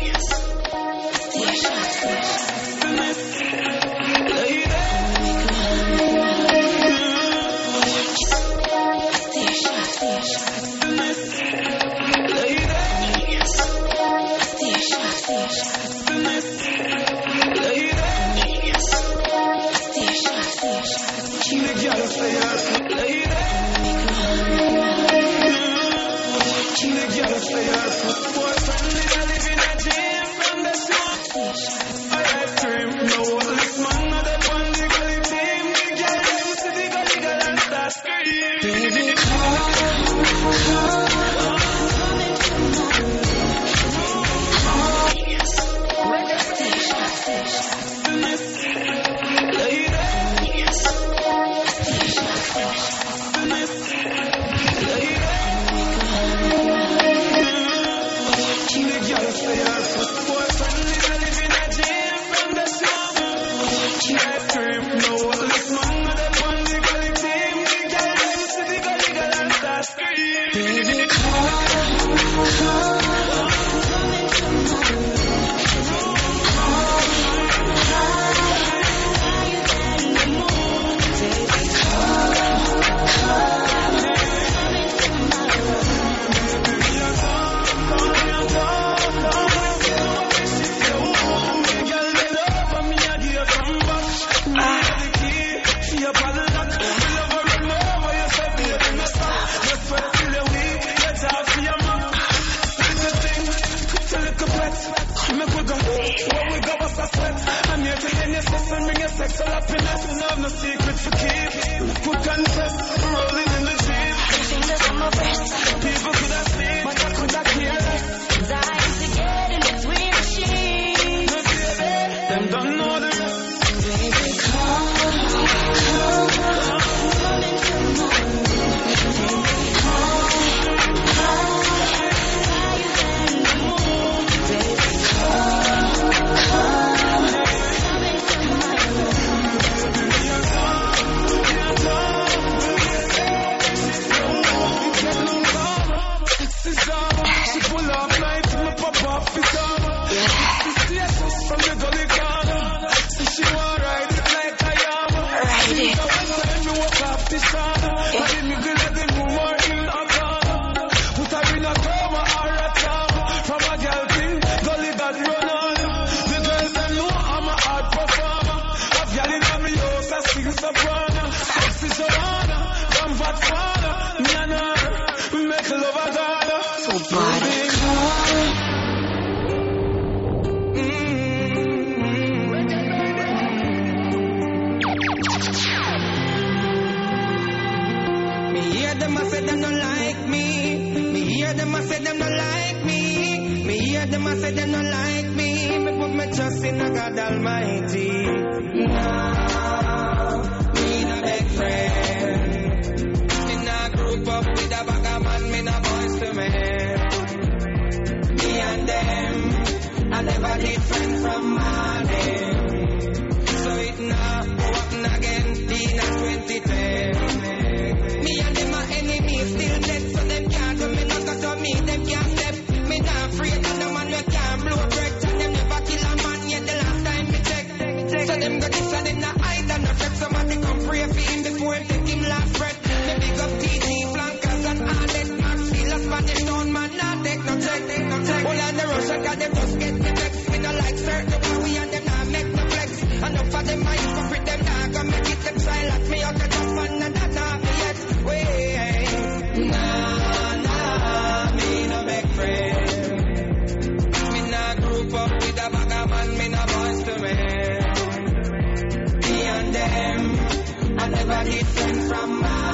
E: Never different from mine.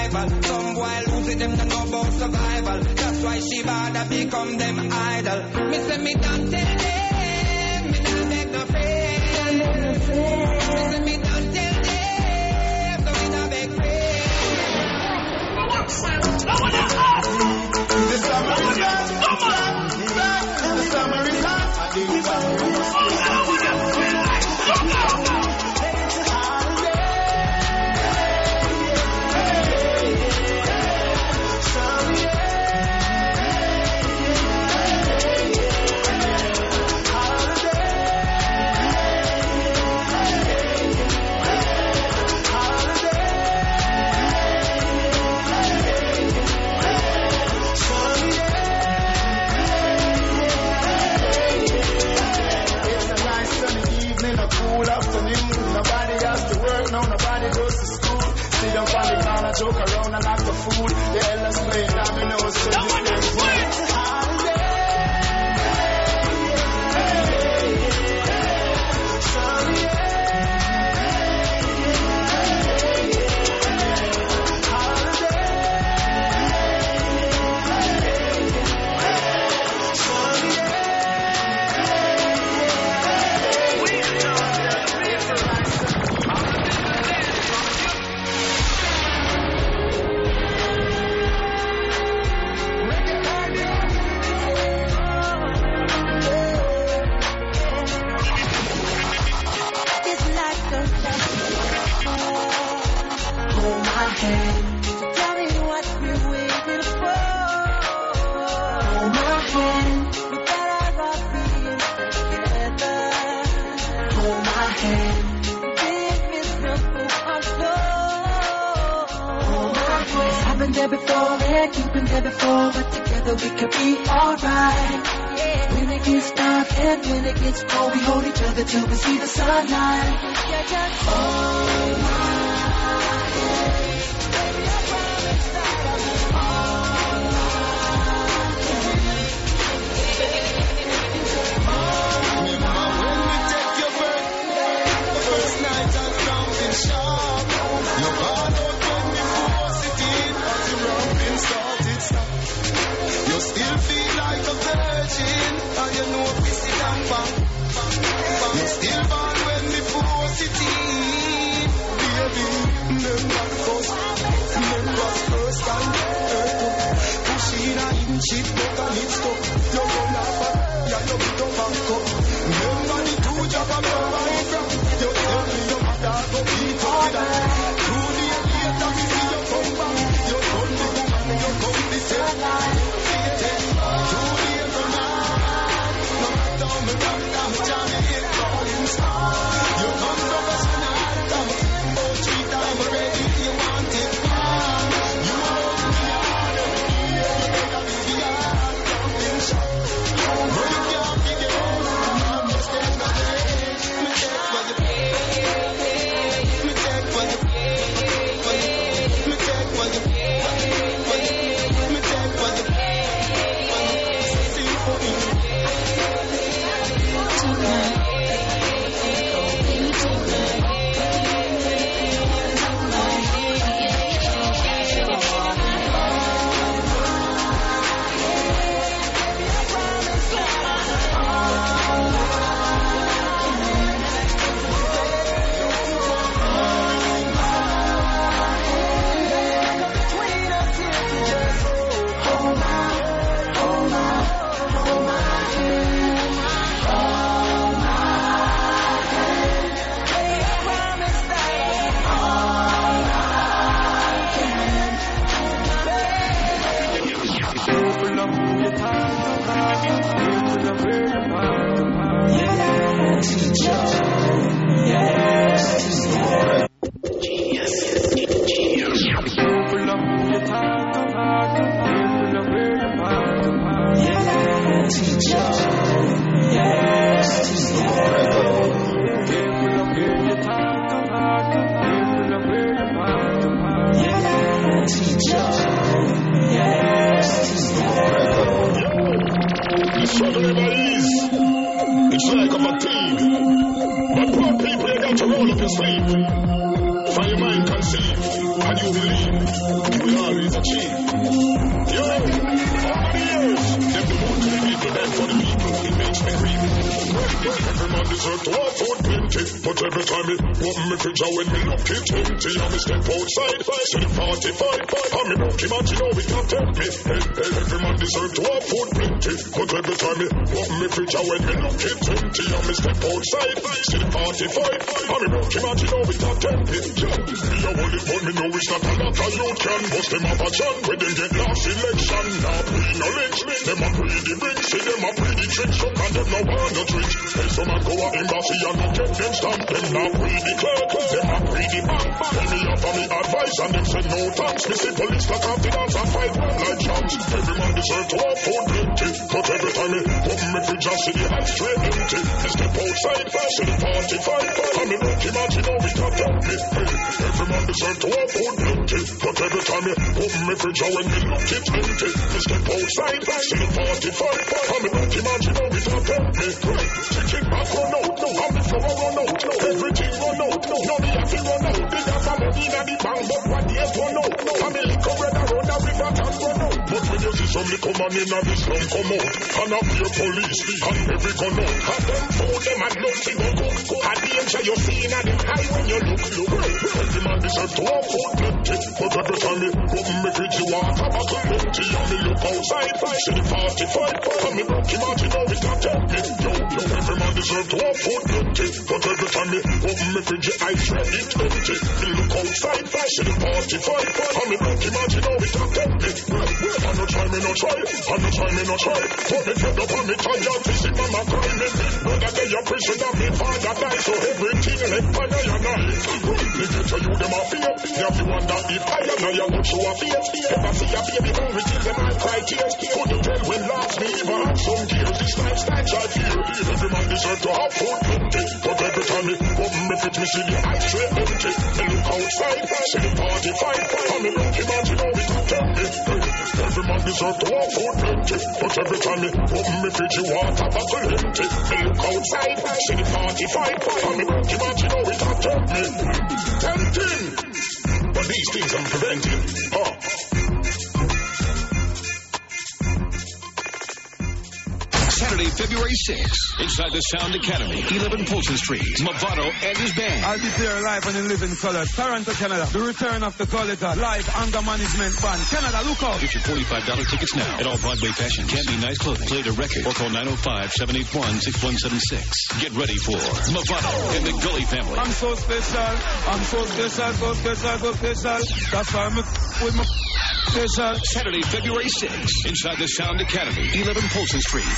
S: rival. Some boy lose it, them don't know about survival. That's why she bother become them idol. Me say me don't tell them, me don't beg no friend. Me say me don't tell them, so me don't beg friend. The summer is hot, the summer is hot. Joke around and act the fool. The elders play dominoes. So no one has till we see the sunlight. Yeah, just hold my hand. Baby, I promise that I'll be all remember when we take your birthday, the first night of something sharp. Your heart out when we force it in, as the rumbling started stop. You still feel like a virgin, and you know we sit and bang. You still born when me force it in, baby. Remember the first, remember the first time. Push in a inch it, but I need stop. You run off and yeah, you beat up and cut. Remember the two job and your wife. You tell me your mother go beat up with that. Two days later we see you come back. You run the woman, you come the same line. Two days from now, no matter how me run, I'm jamming it. You come professional, come oh, three times already, you want it fun. You want me hard, you better be the hard, something shot. Break your big head, I'm just taking my age. Me take what you pay, me take what you pay, me take what you pay, me take what you pay, see for me.
F: It's like a fatigue. But poor people, you got to roll up your sleeve. For your mind conceive, and you always believe, we always achieve. Yo, over the years, them the more to the people than for the people. It makes me grieve. Every man deserve to have food plenty, but every time me open me fridge and when me look it empty, and me step outside, see the forty-five, and me broke him out, you know it can't tempt me. Hey, hey, every man deserve to have food plenty, but every time me open me fridge and when me look it empty, and me step outside, see the forty-five, and me broke him out, you know it can't tempt me. Yo, me a hold it, but me know it's not a lot of youth can bust them up a chance when them get last election. Now pre knowledge, them a pre the bring, see them a pre the trick, so can them no want no trick. Hey, some a go a embassy and no get them stamp, them now pre the clerk, them a pre the bank. Tell me offer me advice and them say no thanks. Me see police lock off the dance and fight one like champs. Every man deserve to have food plenty, but every time me open me fridge and see the house straight empty, me step outside, see the forty-five, and me broke him out, you know it can't help me. Hey, every man deserve to have food plenty, but every time me open me fridge and when me look it empty, me step outside, see the forty-five, and me broke him out, you know it can't help me. Hey, chicken back run out, no, and the flour run out, no, everything run out, no, no, me have to run out. They got some money in the bank, but what they run out, no, and me liquor bread around the river and run out. But when you see some liquor man in the slum come out, and up your police, and every gun out, have them food, them and look to go cook, cook. At the end, so you see in the high when you look, look. Every man deserve to have food plenty, but every time me open me fridge, you want a buckle empty, and me look outside, see the forty-five, and me broke him out, you know it can't help me. Yo, yo, every man deserve to have food plenty, but every time me open me fridge, I shred it empty, me look outside, see the forty-five, and me broke him out, you know it can't help me. I no try, me no try, I no try, me no try, but me fed up and me tired, to see mama cry me, brother they a prison and me father die, so everything left by the and I. Me get to you, them a fear, you have to wonder if I am now you look so a fear, if I see a baby hungry, till them all cry tears, couldn't tell when last me even had some tears, this lifestyle's right here, every man deserve to have food plenty, but every time me open me fit, me see the eyes straight empty, me look outside, see the forty-five, and me look him out, you know it can't tell me. Every man deserve to have food plenty, but every time me open me fridge, you want a buckle empty, me look outside, see the forty-five, and me look him out, you know it can't tell me. Tempting, but these things I'm preventing. Huh.
P: Saturday, February sixth, inside the Sound Academy, eleven Polson Street, Mavado and his band.
I: I'll be there live and in living color. Toronto, Canada. The return of the Colita live anger management band. Canada, look out.
P: Get your forty-five dollars tickets now at all Broadway Fashion. Can't be nice clothes. Play the record or call nine oh five, seven eight one, six one seven six. Get ready for Mavado and the Gully Family.
I: I'm so special. I'm so special, so special, so special. That's why I'm with my special.
P: Saturday, February sixth, inside the Sound Academy, eleven Polson Street.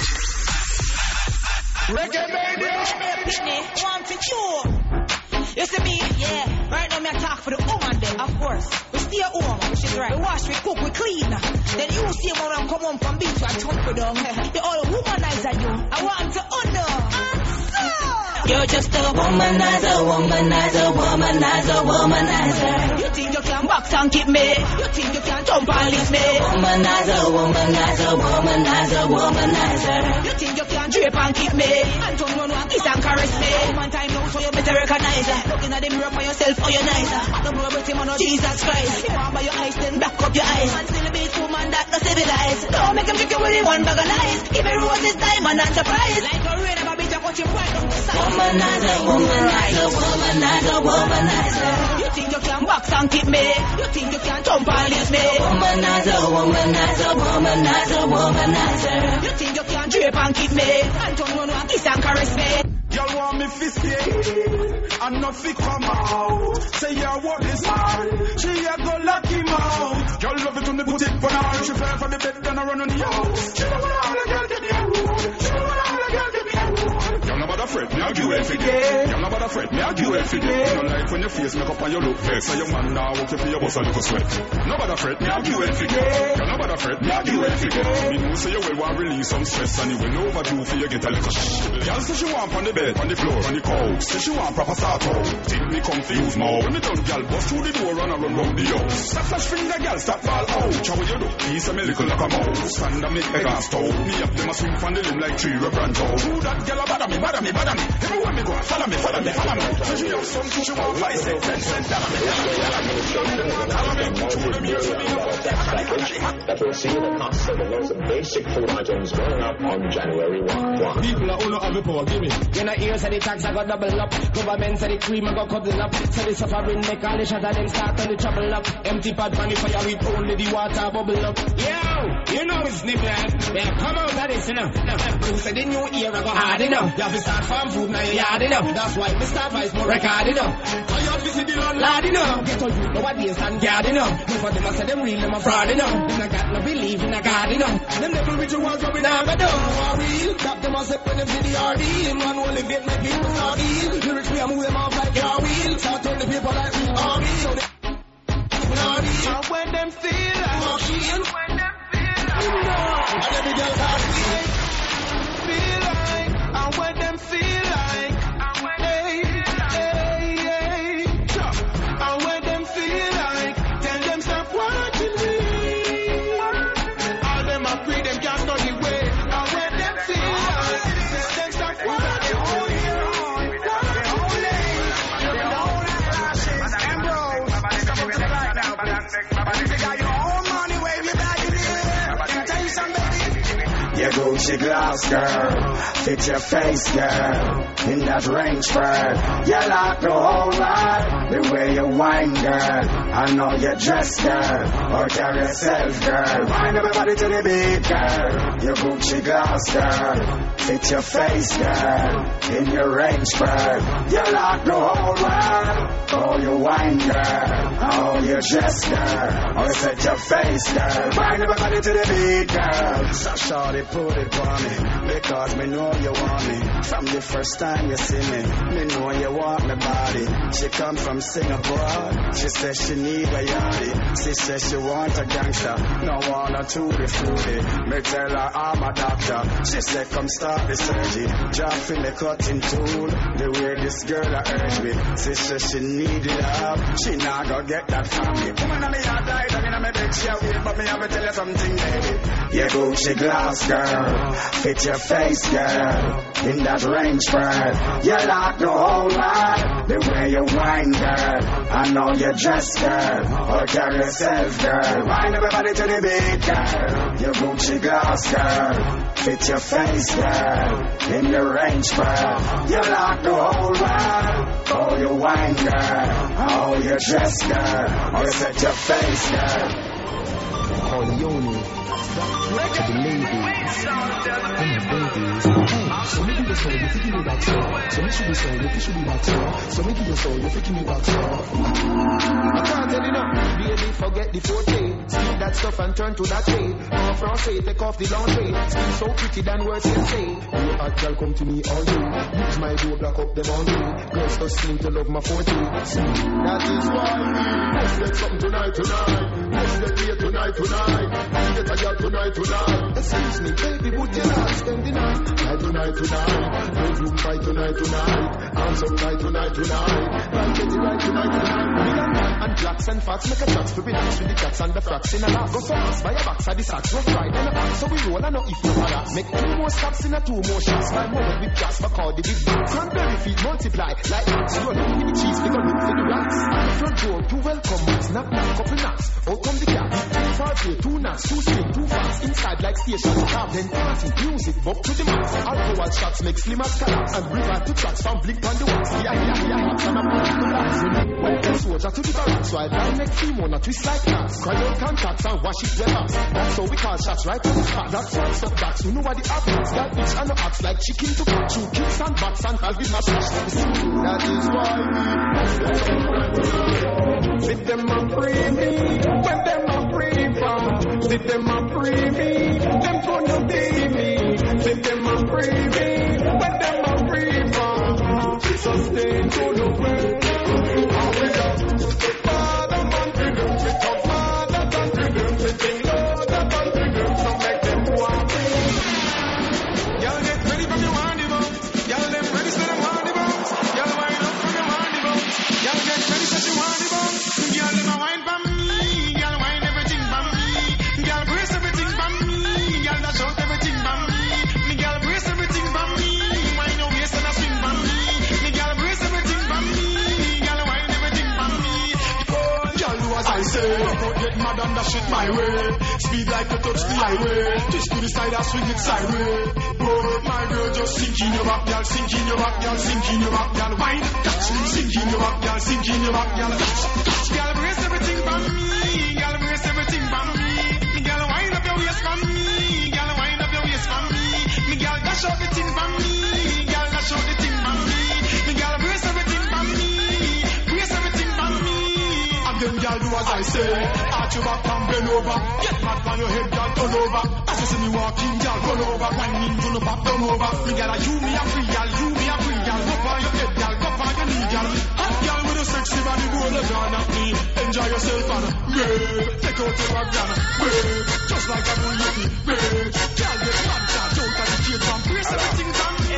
E: Reggae baby! One for you. You see me? Yeah. Right now me I talk for the woman then. Of course. We stay at home, which is right. We wash, we cook, we clean. Then you see when I come home from beach, I turn for them. You all womanizer you. I want to honor. You're just a womanizer, womanizer, womanizer, womanizer. You think you can box and keep me? You think you can jump and lift me? Womanizer, womanizer, womanizer, womanizer. You think you can drape and keep me? And turn one one kiss and caress me? One time now, so you better recognize it. Looking at the mirror for yourself, oh you're nicer. Don't know about him or no Jesus Christ. You want by your eyes, then back up your eyes. And still a bit woman that no civilized. Don't make him trick you with the one bag of lies. Give me roses, diamond and surprise. Like a rain, I'm a bitch, I watch him right on the side. Womanizer, womanizer, womanizer, womanizer. You think you can box and keep me? You think you can jump and lift me? Womanizer, womanizer, womanizer, womanizer. You think you can drape and keep me? And turn one one kiss and caress me?
I: Y'all want me fist and not fi come out. Say your word is hard. She a go lock him out. Y'all love it when they put it on her. She fell from the bed and I run on the house. She don't want all the girl to be a rude. She don't want all the girl to be a rude. Y'all not bother fret, me argue every day. Y'all not bother fret, me argue every day. You don't like when your face make up and you look vex. So your man now walk you for your boss a little sweat. No bother fret, me argue every day. Y'all not bother fret, me argue every day. Me know say you will want release some stress and you will overdue for you get a little shh. Y'all say she want on the bed, on the floor, on the couch. Say she want proper start out. Think me come to use more. When me done, y'all bust through the door and I run round the house. That flash finger, y'all start fall out. How you do? Piece of me little like a mouse. Stand and make egg and stove. Me up them a swing from the limb like tree, a branch out. Who that y'all a bother me, bother me,
F: bother me. Everywhere me go, follow me, follow me, follow me. So she have something she want, five cents, ten cents, dollar me, dollar me, dollar me.
T: That will see the cost of the most basic food items going up on January first.
I: People are all have the power, give me.
J: You know, here say the tax I got double up. Government say the cream I got cuddle up. Say the suffering make all the shot of them start on the trouble up. Empty pot pan the fire with only the water bubble up. Yo, you know it's Nipland. Yeah, come out of this, you know. Who said the new era go hard enough? You have to start farm food now, you yard enough. That's why we start by more record enough. I have to see the landlord enough. Get on you, nobody stand guard enough. Before them I say them real, them a fraud enough. Them I got no believe in a God enough. Them devil rituals what we never do. Are real? Cap them a step when them see the R D. In one only bit make people not deal. Lyrics me I move them off like car wheel. Start turn the people like we are real. So they not deal. And when them feel like not deal. When them feel like and every girl got feel feel like. And when them feel like and when hey hey hey and when them feel like tell them stop watching me. All them a free them can't go the way. And when them feel like tell them stop watching me.
K: Your Gucci gloss, girl, fit your face, girl, in that range bird. You like the whole lot, the way you whine, girl. I know you dress, girl, or carry yourself, girl. Wind everybody to the beat, girl. Your Gucci gloss, girl, fit your face, girl, in your range bird. You like the whole lot, oh you whine, girl, oh you dress, girl, or set your face, girl. Wind everybody to the beat, girl. So shorty, put it on me, because me know you want me. From the first time you see me, me know you want my body. She come from Singapore, she says she need a yardie. She says she want a gangster, no one or two the fruity. Me tell her I'm a doctor, she said come start the surgery. Drop in the cutting tool, the way this girl a urge me. She says she need love, she not gonna get that from me. Woman on me yard light, I mean I'm a big show, but me have to tell you something, baby. You Gucci gloss, girl, fit your face, girl, in that range bird. You like the whole lot, the way you whine, girl. I know you dress, girl, or carry yourself, girl. Wind everybody to the beat, girl. You Gucci gloss, girl, fit your face, girl, in the range bird. You like the whole lot, oh you whine, girl, oh you dress, girl, or you set your face, girl.
I: Corleone, to the ladies and the babies. Hey, so me give you soul, you fi give me back so. So me should be soul, you fi should be back so. So me give you soul, you fi give me back so. I can't tell you now, baby, forget the forte. Skip that stuff and turn to that way. More Francais, take off the laundry. Skin so pretty than words can say. You hot girl come to me all day. Use my door, block up the boundary. Girls just seem to love my forte. That is why we must get something tonight, tonight. Must get here tonight, tonight. Get a girl tonight, tonight. Excuse me, baby, would you like spend the night? Night tonight, tonight. No room fight tonight, tonight. Arms up tight tonight, tonight. Right, get it right tonight, tonight. Big and fat and blacks and fats. Make a chance to relax with the cats and the fracks in a lap. Go fast by a backside the sacks. Rough ride and a back. So we roll and no if no para. Make two more stops in a two more shots. Five moment with gas for call the big bats. Cranberry feet multiply like ants. Run with the cheese, make a look for the rats. At the front door, two welcome mats. Knock, knock, couple knocks. Out come the cat. Two far play, two knocks, two spin, two fast. Inside like stations. Have then party, music, buck to the max. Alcohol shots make slim as collapse. And revert to tracks from blink on the wax. Yeah, yeah, yeah, hops and a put to blacks. Welcome soldier to the barracks. While down next team on a twist like cats. Cry out contacts and wash it their backs. That's how we call shots right on the spot. That's why stop backs. You know what the happens. Got bitch and no acts like chicken to cut. Two kicks and bats and I'll be my smash. That is why we sit them and free me. When them and free from. Sit them and free me. Them gonna be me. Sit them and free me. When them and free from. Sustain to the way. How we go? Father man freedom. We talk father than freedom. We think Lord than freedom. So make them want free. Y'all get ready from your handy bones. Y'all them ready so them handy bones. Y'all wind up from your handy bones. Y'all get ready so you handy bones. Y'all them a wine for me. Y'all wine everything for me. Y'all brace everything for me. Y'all dash out everything for me. Me y'all brace everything for me.
S: dash it my way. Speed like you touch the highway. Twist to the side, I swing it sideways. Oh, my girl, just sink in your back, girl. Sink in your back, girl. Sink in your back, girl. Wine, catch. Sink in your back, girl. Sink in your back, girl. Catch, catch. Girl, brace everything for me. Girl, brace everything for me. Me girl, wind up your waist for me. Girl, wind up your waist for me. Me girl, dash out the thing for me. Girl, dash out the thing for me. Me girl, brace everything for me. Brace everything for me. And then girl, do as I say. Arch your back and bend over. Get mad on your head, girl, turn over. As you see me walking, girl, run over. Whining, do no pop, down over. Me girl, you me a free, girl, you me a free, girl. Go on your head, girl, go on your knee, girl. Hot girl with a sexy body, go on the ground at me. Enjoy yourself and yeah, take out your organ, yeah, just like a bull yuppie, yeah. Girl, get mad, charge out of the cage and brace everything from me.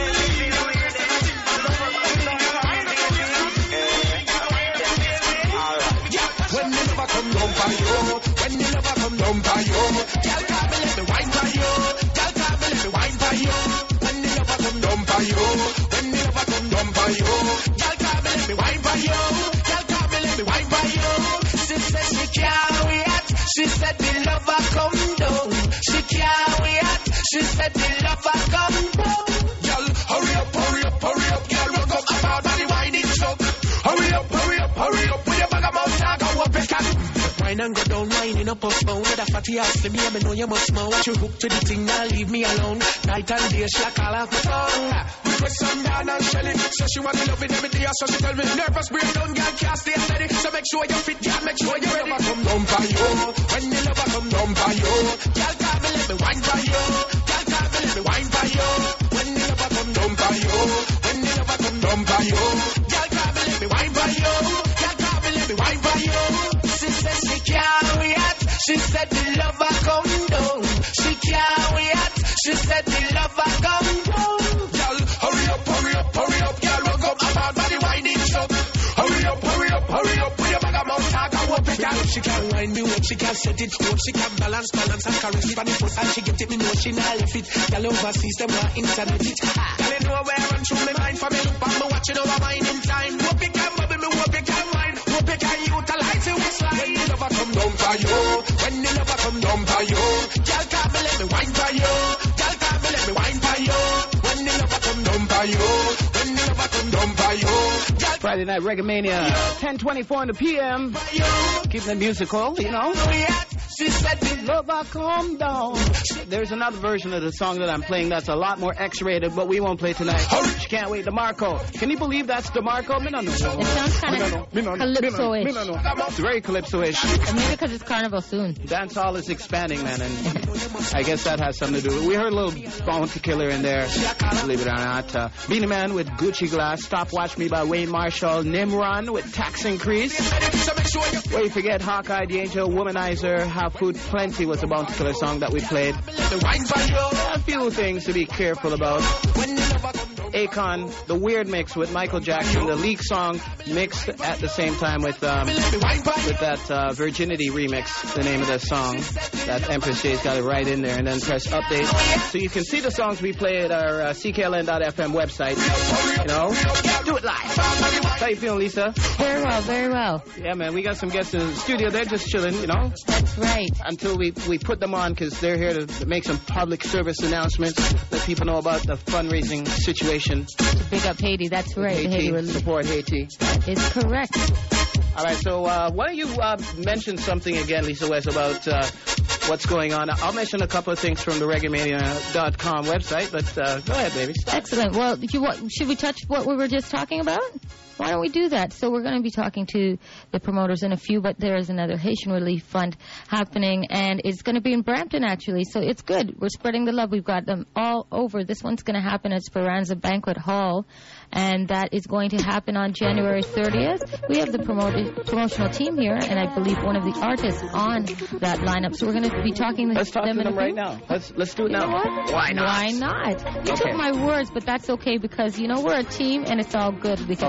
S: When the lover come down by you, when the lover come down by you, girl, can't be let me wine by you, girl, can't be let me wine by you. When the lover come down by you, when the lover come down by you, girl, can't be let me wine by you, girl, can't be let me wine by you. She said she can't wait, she said the lover come down, she can't wait, she said the lover come down. Girl, hurry up, hurry up, hurry up, girl, rock up about body whining truck. Hurry up, hurry up, hurry up, with your bag of mouth, I go up and cut. Wine and go down, wine in a post mode. With a fatty ass, let me have me know you must know. What you hook to the thing, now leave me alone. Night and day, she a call off my phone. Request some down and shelling. So she want to love it every day, so she tell me. Nervous breakdown, girl, can't stay steady. So make sure you're fit, girl, make sure you're ready. Come down by you, when the lover come down by you. Girl, can't be let me wine by you. Girl, can't be let me wine by you. When the lover come down by you, when the lover come down by you. Girl, can't be let me wine by you. Girl, can't be let me wine by you. She said she can't wait. She said the lover come down. She can't wait. She said the lover come down. Girl, hurry up, hurry up, hurry up. Girl, rock up about body whining truck. Hurry up, hurry up, hurry up. Put your bag of mouth, talk and whoop it, girl. She can wind me up, she can set it up. She can balance, balance and carry it. And the first time she get it, me know she not left it. Girl, overseas, them want internet it. Girl, you know where I run through my mind. For me look back, me watching over mine in time. Whoop it, can bubble me, whoop it, can wine. Whoop it, can utilize it, what's like. When the lover come down by you, when the lover come down by you. Girl, can't be let me wine by you. Girl, can't be let me wine by you. When the lover come down by you, when the lover come down by you.
M: Friday Night Reggae Mania, ten twenty-four in the P M. Keeping it musical, you know. She said the lover come down. There's another version of the song that I'm playing that's a lot more X-rated, but we won't play tonight. She can't wait. DeMarco. Can you believe that's DeMarco? Me no know.
N: It sounds kind of calypso-ish.
M: It's very calypso-ish.
N: And maybe because it's carnival soon.
M: Dancehall is expanding, man, and I guess that has something to do with it. We heard a little Bounty Killer in there, believe it or not. Uh, Beenie Man with Gucci Glass. Stop Watch Me by Wayne Marshall. Nimron with Tax Increase. Where you forget Hawkeye the Angel, Womanizer, Have Food Plenty was the Bounty Killer song that we played. A few things to be careful about. Akon, the Weird Mix with Michael Jackson, the Leak song mixed at the same time with um, with that uh, Virginity remix, the name of the song. That Empress J's got it right in there, and then press update. So you can see the songs we play at our uh, C K L N dot F M website. You know, do it live. How you feeling, Lisa?
N: Very well, very well.
M: Yeah, man, we got some guests in the studio. They're just chilling, you know.
N: That's right.
M: Until we, we put them on, because they're here to make some public service announcements, let people know about the fundraising situation.
N: To big up Haiti, that's right.
M: Haiti,
N: Haiti relief.
M: Support Haiti.
N: It's correct.
M: All right, so uh, why don't you uh, mention something again, Lisa West, about uh, what's going on. I'll mention a couple of things from the reggae mania dot com website, but uh, go ahead, baby.
N: Excellent. Well, you, what, should we touch what we were just talking about? Why don't we do that? So we're going to be talking to the promoters in a few, but there is another Haitian Relief Fund happening, and it's going to be in Brampton, actually, so it's good. We're spreading the love. We've got them all over. This one's going to happen at Speranza Banquet Hall, and that is going to happen on January thirtieth. We have the promoted, promotional team here, and I believe one of the artists on that lineup. So we're going to be talking to
M: let's talk
N: them
M: to
N: in
M: them
N: a few.
M: right now. Let's let's do it
N: You
M: now.
N: know what?
M: Why not?
N: Why not? You
M: Okay.
N: took my words, but that's okay because, you know, we're a team, and it's all good because
M: Okay.
N: it's all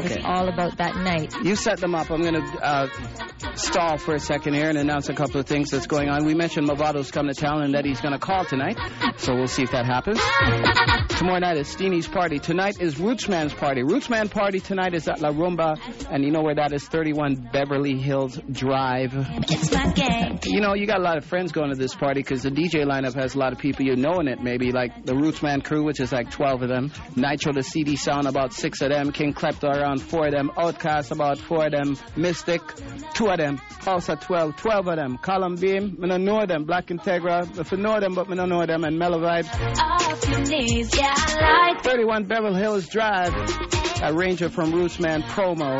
N: all about that night.
M: You set them up. I'm going to uh, stall for a second here and announce a couple of things that's going on. We mentioned Movado's coming to town and that he's going to call tonight, so we'll see if that happens. Tomorrow night is Steenie's party. Tonight is Rootsman's party. Rootsman party tonight is at La Rumba, and you know where that is, thirty-one Beverly Hills Drive.
E: It's my game.
M: You know, you got a lot of friends going to this party because the D J lineup has a lot of people you know in it, maybe, like the Rootsman crew, which is like twelve of them. Nitro, the C D Sound, about six of them. King Klepto, around four of them. Outcast, about four of them. Mystic, two of them. House of twelve, twelve of them. Column Beam, I don't know them. Black Integra, if I know them, but I don't know them. And Mellow Vibes.
E: Off your knees, yeah, I like
M: thirty-one Beverly Hills Drive. A Ranger from Rootsman promo.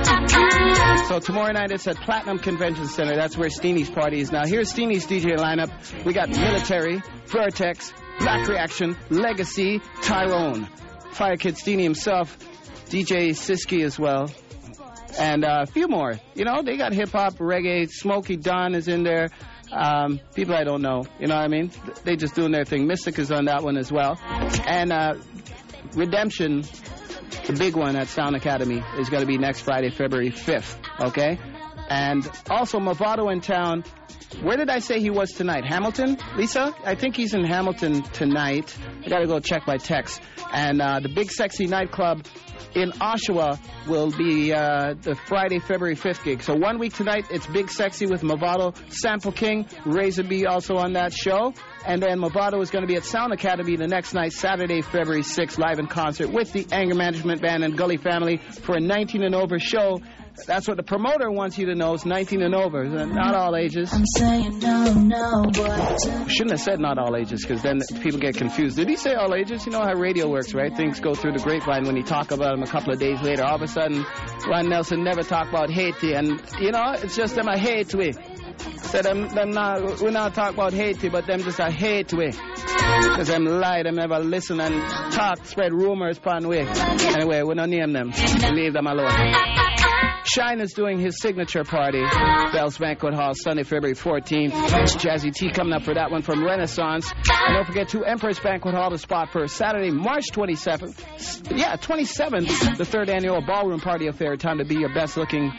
M: So tomorrow night it's at Platinum Convention Center. That's where Steenie's party is. Now here's Steenie's D J lineup. We got Military, Vertex, Black Reaction, Legacy, Tyrone, Fire Kid Steenie himself, D J Siski as well, and uh, a few more. You know, they got hip hop, reggae. Smokey Don is in there. Um, people I don't know. You know what I mean? They just doing their thing. Mystic is on that one as well, and uh, Redemption. The big one at Sound Academy is going to be next Friday, February fifth, okay? And also, Movado in town. Where did I say he was tonight? Hamilton? Lisa? I think he's in Hamilton tonight. I got to go check my text. And uh, the Big Sexy Nightclub in Oshawa will be uh, the Friday, February fifth gig. So one week tonight, it's Big Sexy with Movado, Sample King, Razor B also on that show. And then Movado is going to be at Sound Academy the next night, Saturday, February sixth, live in concert with the Anger Management Band and Gully Family for a nineteen and over show. That's what the promoter wants you to know, is nineteen and over, not all ages.
E: I'm saying no, no, but
M: Shouldn't have said not all ages, because then people get confused. Did he say all ages? You know how radio works, right? Things go through the grapevine. When you talk about them a couple of days later, all of a sudden, Ron Nelson never talked about Haiti, and, you know, it's just them a hate we. So them, them not, we not talk about Haiti, but them just a hate we. Because them lie, them never listen and talk, spread rumors upon we. Anyway, we don't name them. We leave them alone. Shine is doing his signature party, Bell's Banquet Hall, Sunday, February fourteenth. It's Jazzy T coming up for that one from Renaissance. And don't forget to Empress Banquet Hall, the spot for Saturday, March twenty-seventh. Yeah, twenty-seventh, the third annual Ballroom Party Affair. Time to be your best looking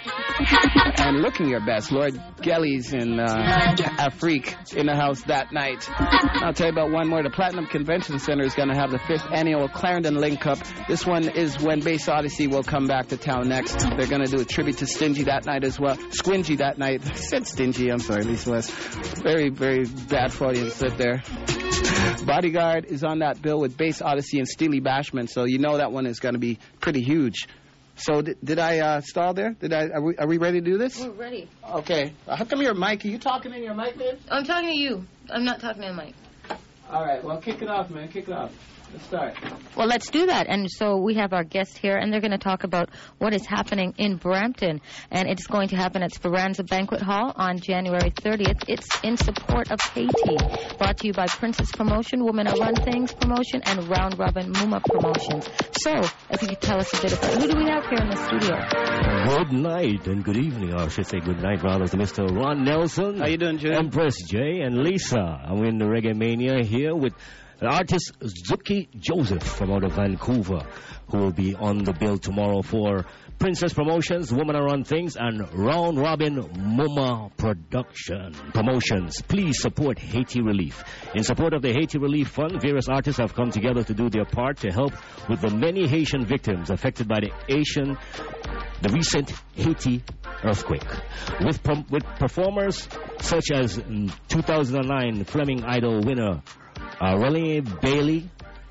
M: and looking your best. Lord Gellies in uh, Afrique in the house that night. I'll tell you about one more. The Platinum Convention Center is going to have the fifth annual Clarendon Link Up. This one is when Bass Odyssey will come back to town next. They're going to do a tribute to Stingy that night as well. Squingy that night. I said Stingy, I'm sorry, Lisa West. Very, very bad Freudian slip there. Bodyguard is on that bill with Bass Odyssey and Steely Bashman, so you know that one is going to be pretty huge. So did, did I uh, stall there? Did I? Are we, are we ready to do this?
N: We're ready.
M: Okay. Uh, how come your mic? Are you talking in your mic, babe?
N: I'm talking to you. I'm not talking to Mike.
M: All right. Well, kick it off, man. Kick it off. Let's start.
N: Well, let's do that. And so we have our guest here, and they're going to talk about what is happening in Brampton. And it's going to happen at Speranza Banquet Hall on January thirtieth. It's in support of Haiti. Brought to you by Princess Promotion, Women Who Run Things Promotion, and Round Robin Muma Promotions. So, if you could tell us a bit about who do we have here in the studio?
U: Good night and good evening, or I should say good night rather, to Mister Ron Nelson.
M: How you doing, Jay?
U: Empress J and Lisa. I'm in the Reggae Mania here with the artist Zuki Joseph from out of Vancouver, who will be on the bill tomorrow for Princess Promotions, Woman Around Things, and Round Robin Muma Production Promotions. Please support Haiti Relief. In support of the Haiti Relief Fund, various artists have come together to do their part to help with the many Haitian victims affected by the Asian, the recent Haiti earthquake. With, with performers such as mm, two thousand nine Fleming Idol winner Uh, Rolly Bailey,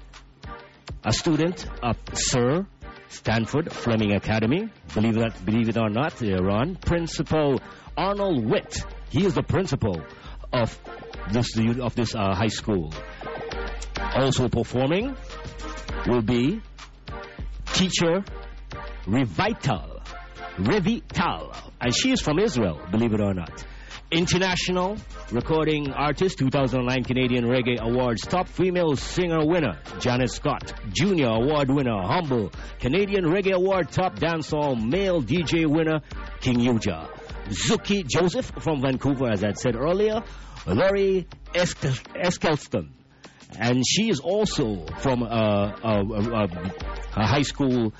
U: a student of Sir Stanford Fleming Academy, believe that, believe it or not, uh, Ron. Principal Arnold Witt, he is the principal of this of this uh, high school. Also performing will be teacher Revital, Revital, and she is from Israel, believe it or not. International recording artist, two thousand nine Canadian Reggae Awards top female singer winner, Janet Scott. Junior award winner, Humble. Canadian Reggae Award top dancehall male D J winner, King Yuja. Zuki Joseph from Vancouver, as I said earlier. Laurie Eskel- Eskelston. And she is also from uh, a, a, a high school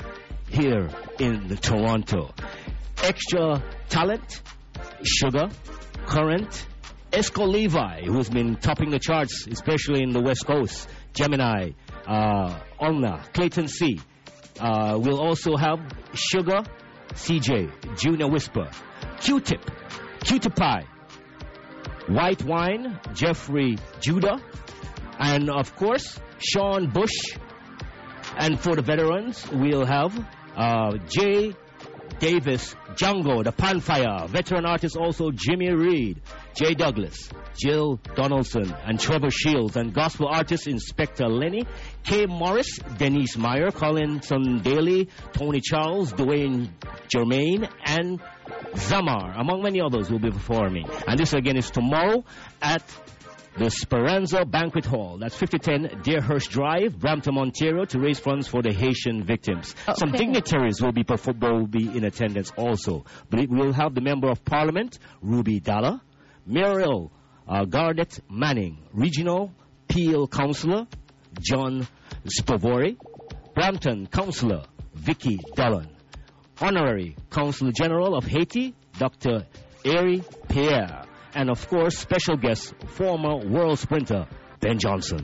U: here in Toronto. Extra Talent, Sugar, Current, Esco Levi, who's been topping the charts, especially in the West Coast, Gemini, uh, Omna, Clayton C. Uh, we'll also have Sugar, C J, Junior Whisper, Q-Tip, Q-Tip Pie, White Wine, Jeffrey Judah, and of course, Sean Bush. And for the veterans, we'll have uh, Jay Davis, Django, the Panfire, veteran artist also Jimmy Reed, Jay Douglas, Jill Donaldson, and Trevor Shields, and gospel artists Inspector Lenny, Kay Morris, Denise Meyer, Collinson Daly, Tony Charles, Dwayne Germain, and Zamar, among many others, will be performing. And this again is tomorrow at the Speranza Banquet Hall. That's fifty ten Deerhurst Drive, Brampton, Ontario, to raise funds for the Haitian victims. Okay. Some dignitaries will be perform- will be in attendance also. But we will have the Member of Parliament, Ruby Dalla, Muriel uh, Garnett Manning, Regional Peel Councillor, John Spovori, Brampton Councillor, Vicky Dallon, Honorary Consul General of Haiti, Doctor Ari Pierre, and of course, special guest, former world sprinter, Ben Johnson.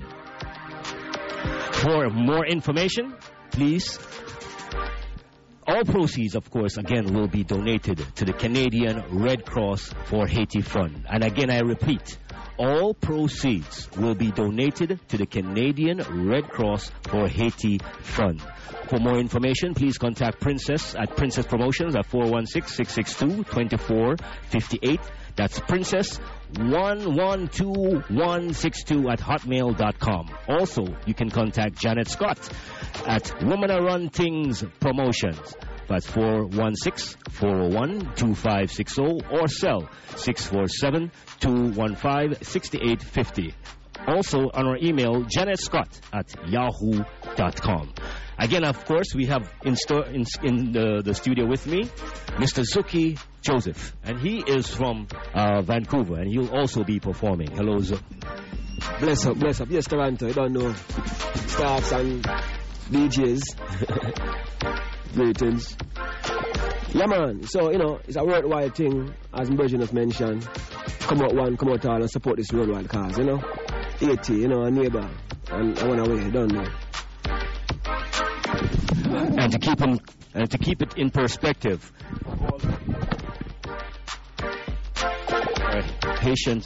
U: For more information, please, all proceeds, of course, again, will be donated to the Canadian Red Cross for Haiti Fund. And again, I repeat, all proceeds will be donated to the Canadian Red Cross for Haiti Fund. For more information, please contact Princess at Princess Promotions at four one six, six six two, two four five eight. That's Princess one one two one six two at hotmail dot com. Also, you can contact Janet Scott at Woman Run Things Promotions. That's four one six, four oh one, two five six oh or cell six four seven, two one five, six eight five oh. Also on our email, Janet Scott at yahoo dot com. Again, of course, we have in, sto- in, in the, the studio with me Mister Zuki Joseph, and he is from uh, Vancouver, and he'll also be performing. Hello, Zuki.
B: Bless up, bless up. Yes, Toronto. I don't know staffs and D Js. Greetings. Yeah, man. So, you know, it's a worldwide thing, as Virgin has mentioned. Come out one, come out all, and support this worldwide cause, you know. eighty, you know, a neighbor, and I went away, don't know.
U: And to keep them, and to keep it in perspective, uh, Haitian.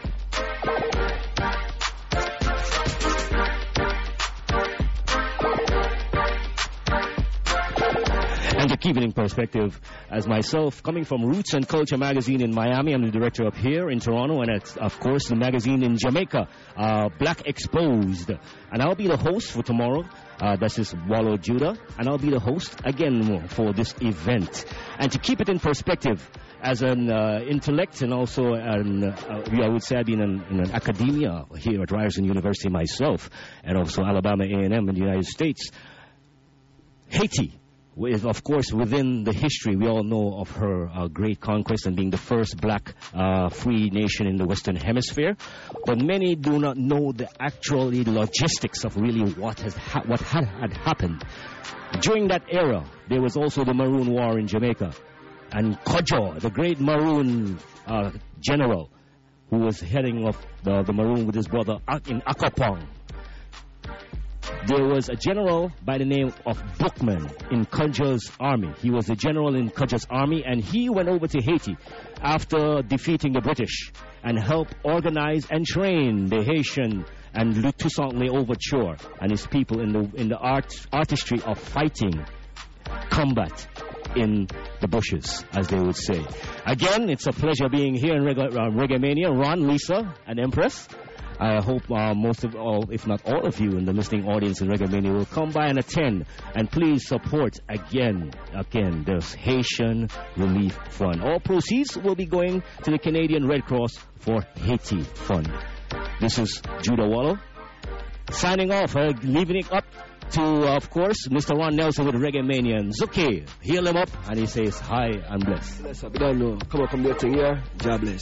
U: And to keep it in perspective, as myself, coming from Roots and Culture magazine in Miami, I'm the director up here in Toronto, and it's, of course, the magazine in Jamaica, uh, Black Exposed. And I'll be the host for tomorrow. Uh, that's just Wallow Judah, and I'll be the host again for this event. And to keep it in perspective, as an uh, intellect and also an, uh, I would say I've been in, in an academia here at Ryerson University myself, and also Alabama A and M in the United States. Haiti, with, of course, within the history, we all know of her uh, great conquest and being the first black uh, free nation in the Western Hemisphere. But many do not know the actual logistics of really what has ha- what had, had happened. During that era, there was also the Maroon War in Jamaica. And Kojo, the great Maroon uh, general, who was heading off the, the Maroon with his brother in Akopong. There was a general by the name of Bookman in Kojo's army. He was a general in Kojo's army, and he went over to Haiti after defeating the British and helped organize and train the Haitian and Le Toussaint L'Ouverture and his people in the in the art artistry of fighting, combat in the bushes, as they would say. Again, it's a pleasure being here in Reggae, uh, Reggae Mania. Ron, Lisa, and Empress. I hope uh, most of all, if not all of you in the listening audience in Reggae Mania will come by and attend. And please support again, again, the Haitian Relief Fund. All proceeds will be going to the Canadian Red Cross for Haiti Fund. This is Judah Wallow signing off, uh, leaving it up to, uh, of course, Mister Ron Nelson with Reggae Mania. And Zuki, heal him up, and he says hi and bless.
B: Bless up. You don't know. Come on, come here, thing here. God bless.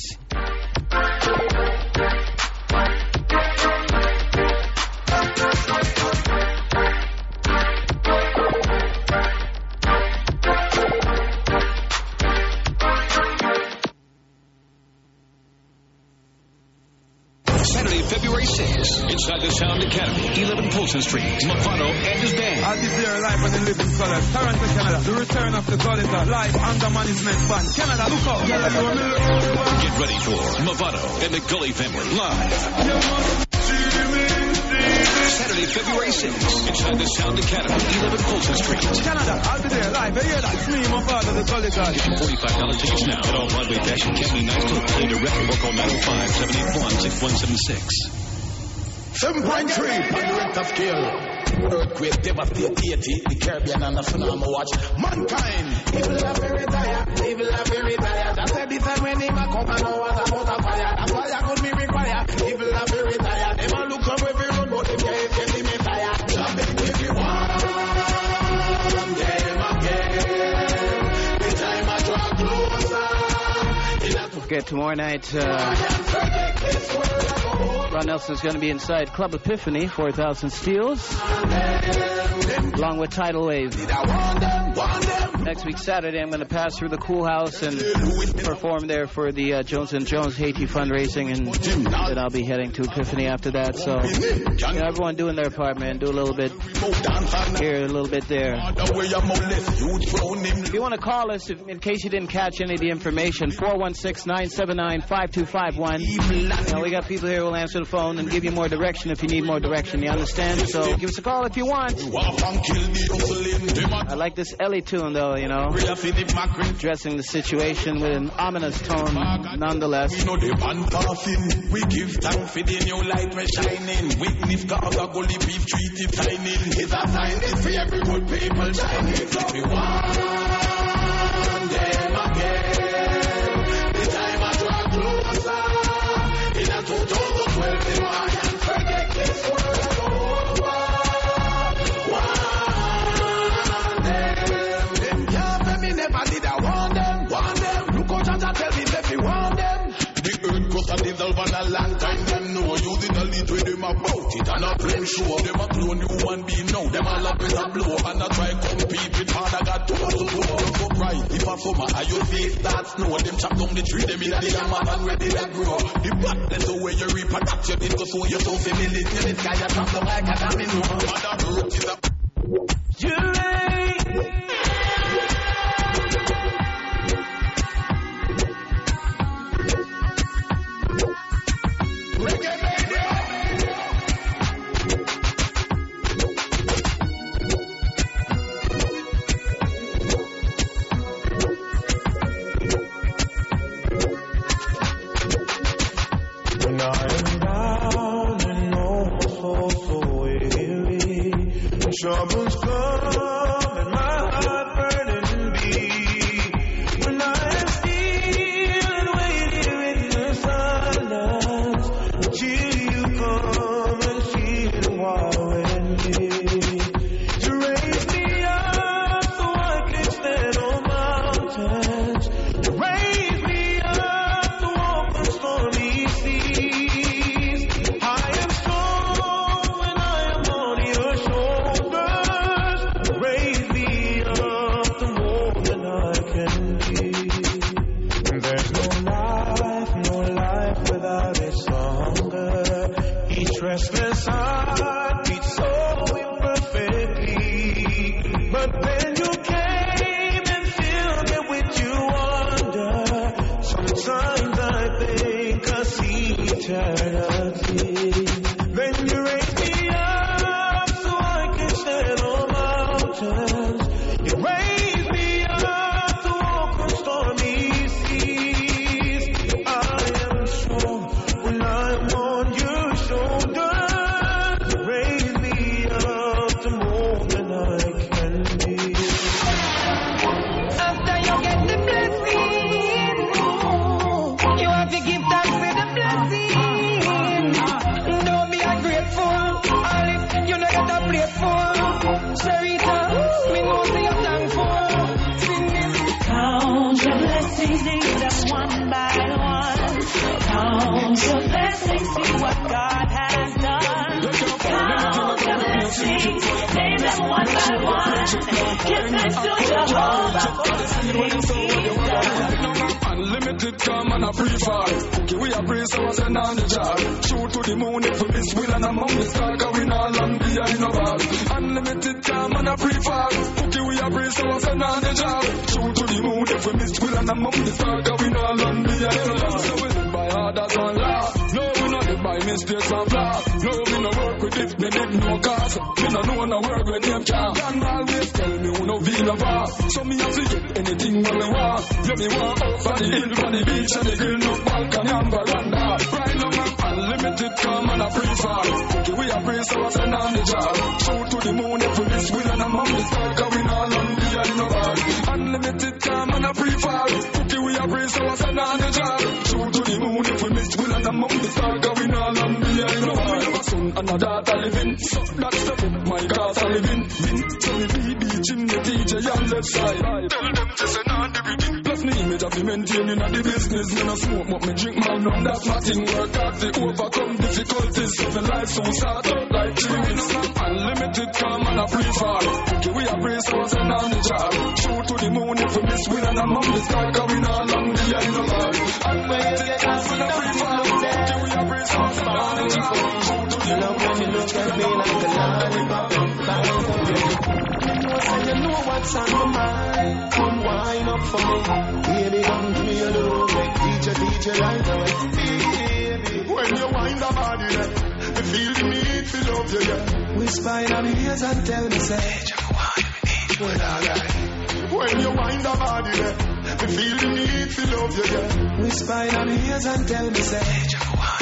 P: Saturday, February sixth, inside the Sound Academy, eleven Polson Street. Mavado and his band.
I: I'll be there live on the living colors. Toronto, Canada. The return of the Gulliver. Live under management band. Canada, look out.
P: Get ready for Mavado and the Gully Family live. Saturday, February sixth, inside the Sound Academy, eleven Polson Street.
I: Canada, I'll be there live. I hear that. It's me, Mavado, the Gully God.
P: Get your forty-five dollars tickets now at all Broadway Fashion Candy Night Club. Play direct or call nine oh five, seven eight one, six one seven six.
L: seven point three on the Richter scale. Earthquake devastate the Caribbean and the tsunami watch. Mankind. People are very tired. People are very tired. That's why this time when they come and know what about a fire. That's why I could be required. People are very tired. They might look up every road, but they can't get me tired. Jumping if you want. Them again. The time I draw closer.
M: Okay, tomorrow night, uh, Ron Nelson's going to be inside Club Epiphany, four thousand steels, along with Tidal Wave. Next week, Saturday, I'm going to pass through the Cool House and perform there for the uh, Jones and Jones Haiti fundraising, and then I'll be heading to Epiphany after that. So, you know, everyone doing their part, man. Do a little bit here, a little bit there. If you want to call us, if, in case you didn't catch any of the information, four one six, nine seven nine, five two five one. You know, we got people here who will answer the phone and give you more direction if you need more direction. You understand? So give us a call if you want. I like this Ellie tune, though, you know, addressing the situation with an ominous tone, nonetheless.
L: We know the man passing. We give thanks for the new light we're shining. Witness God, the gully beef treaty signing. It's a sign it's for every good people shining. If we want them again, the time I draw closer. In a two thousand twelve, the man can forget this world over. Want them. Them can't me never did I want them. Want them. Look out and tell me if you want them. The earth cost a dissolve on a long time. Them know using the lead with them about it and a blame show. Them a clone human being now. Them all up with a blow and a try compete with Father God to us to go so bright. If a summer are your face that snow, them chop down the tree, them in the hammer and ready to grow. The badness the way you reproduct your did go so you're so familiar. The sky you drop them like a domino. Mother earth is a you
I: troubles come and my heart burning be. When I am still and waiting in the silence, till you come and feel wild with me. To raise me up so I can stand on mountains. To raise me up to walk on stormy seas. I am strong when I am on your shoulders. Raise me up to more than I can be. There's no life, no life without its hunger. Each restless heart beats so imperfectly. But then you came and filled me with your wonder. Sometimes I think I see eternity. Then you raise me up so I can stand on mountains. You raise me up to walk on stormy seas. I am strong when I'm on your shoulders. Raise me up to more than I can be.
E: After you get the blessing, you have to give thanks for the blessing. Don't be ungrateful. All if you know get a plate for. Sharita, me know say you're thankful. Sing this.
D: Count your blessings, name them one by one. Count your blessings, see what God has done. Count your blessings, name them one by one. Give thanks to Jehovah for the things He's done.
V: Unlimited come and a free fall. Cookie we a praise so I send on the job. Shoot to
G: to the moon if we miss will and among the star going all and behind a ball. Unlimited time and a free fall. Cookie we a brace so us and on the job. Shoot to the moon if we miss will and among the star going all and behind a ball. So we live by orders and law. No, we not live by mistakes and flaws. No, we no work with it, they did no cause. Me no know no work with them can. Can always tell me who no feel no bar. So me have to get anything when me want. Yeah, me want out for the hill, for the beach and the grill, no balcony and veranda. Right now I'm unlimited come and a free fall. Cookie we a brace so us and on the job. Shoot to the moon if we miss will and among the star going all on behind no bar. Unlimited come and a free fall. Cookie we a brace so us and on the job. Shoot to the moon if we miss will and among the star going all on behind no bar. Have a son and a daughter living, so that's the bit my daughter living. So me be beaching the D J on left side. Tell them to send on everything. Plus me image of me maintaining at the business. Me no smoke but me drink my rum. That's my thing. Work hard to overcome difficulties. Living life so start out like dreams. Unlimited calm and a free fall. Okay, we a brace us and on the job. Shoot to the moon if we miss will and among the star going all along the end of all. Unlimited calm and a free fall. Okay, we a brace us and on the job. Shoot to the moon if we miss will and among the star going all along the end of all.
K: You know what's on my mind. Come wind up for me. Baby, come to me alone. Make teacher, teacher right away. Baby, when you wind the body, I feel the need to love you, yeah. Whisper in my ears and tell me, say, well, alright. When you wind the body, I feel the need to love you, yeah. Whisper in my ears and tell me, say,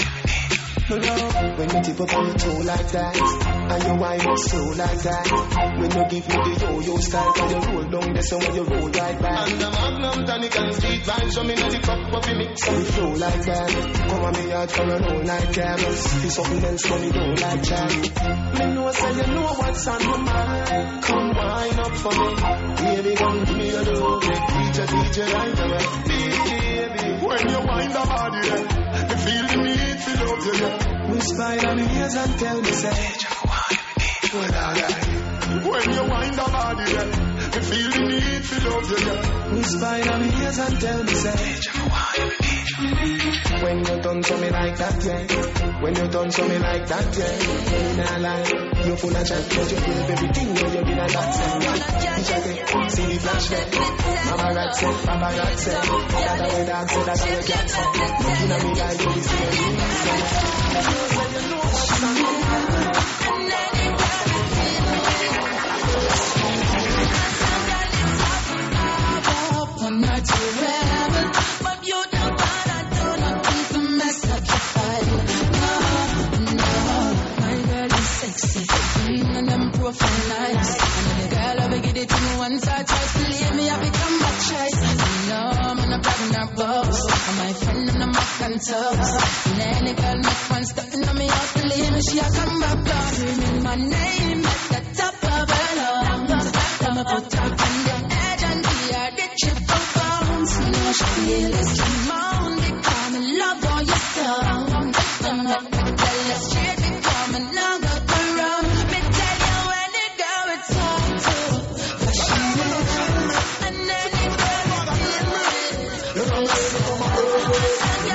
K: love, when you tip up on your toe like that, and you wind up slow like that. When you give me the yo-yo style, and you roll down the song, you roll right back. And the magnum tonic and street vibes, so me know the cup of the mix, and we flow like that. Come on me out for an all night cameras. It's something else, but me don't like that. Me know, say you know what's on my mind. Come wind up for me. Baby, come to me alone. D J, D J, right away. Baby, when you wind the body, you feel the need to love you, yeah. Whisper in my ears and tell me, say, well, alright. When you wind the body, yeah, you feel the need to love you, yeah. Whisper in my ears and tell me, say, when you done to me like that, yeah. When you done to me like that, yeah. Nah, lie. You full of chat, but you feel everything when you be like that. See the flash there. Mama got set, Mama got set. That way dance, that way get set. Looking at me like you see me. You know what's on my mind.
A: I'm not too rebel, but you don't wanna do nothing to mess up your body. No, no, my girl is sexy, green and them profile nice. And the girl ever get it to me once or twice, believe me, I become my choice. You know I'm in a problem, not boss. I'm my friend and I'm a cantos. And any girl make one step in me out, believe me, she'll come back down. Screaming my name at the top of her lungs. I'ma put her on the edge and be her the triple bounce. You know she feel this moan, become in love on your tongue. I'm not gonna tell her straight, become in love up around. Me tell you when the girl it's hard to fashion it. And then the girl it's feel it. You know what's on my mind.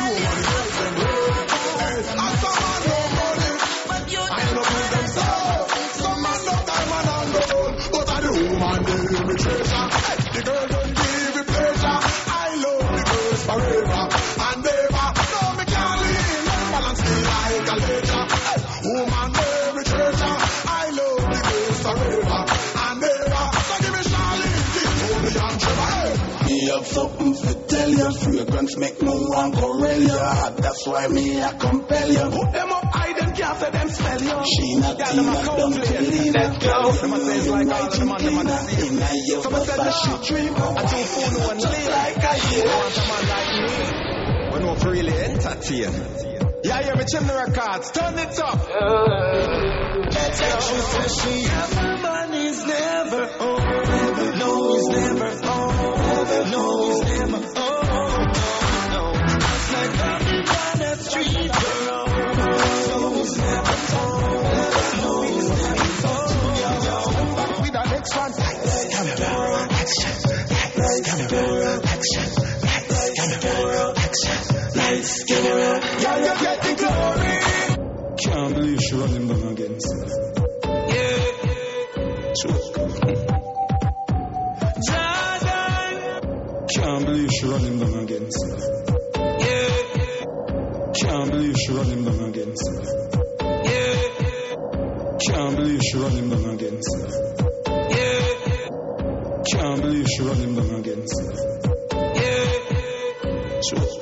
K: The girl don't give me pleasure. I love the girls forever and ever. No, me can't leave. Balance me like a letter. Woman, every treasure. I love the girls forever and ever. So give me Charlie, give Tony and Trevor. Me have something to tell you. Fragrance make me want to rail you. That's why me I compel you. Put them up high, them can't say them smell you. She not in a dumb to leave. Let's go. Them a say like all of them on them on the scene. Some of them she dream. I don't fool one like I hear. I want a man like me. We know for really entertain. Yeah, yeah, me chimney records. Turn it up. Let's go. She says she everybody's never over. No, it's never over. No, it's never over. No, it's like everybody street around. No, it's never over. No, it's never over. Back with the next one. Lights, camera, action. Lights, camera, action. Lights, camera, action. Lights, camera. Yeah, you get the glory.
R: Can't believe she run him down again. Yeah. Choke. Can't believe she run him down again. Yeah. Can't believe she run him down again. Yeah. Can't believe she run him down again. Yeah. Can't believe she run him down again. Yeah. Choke.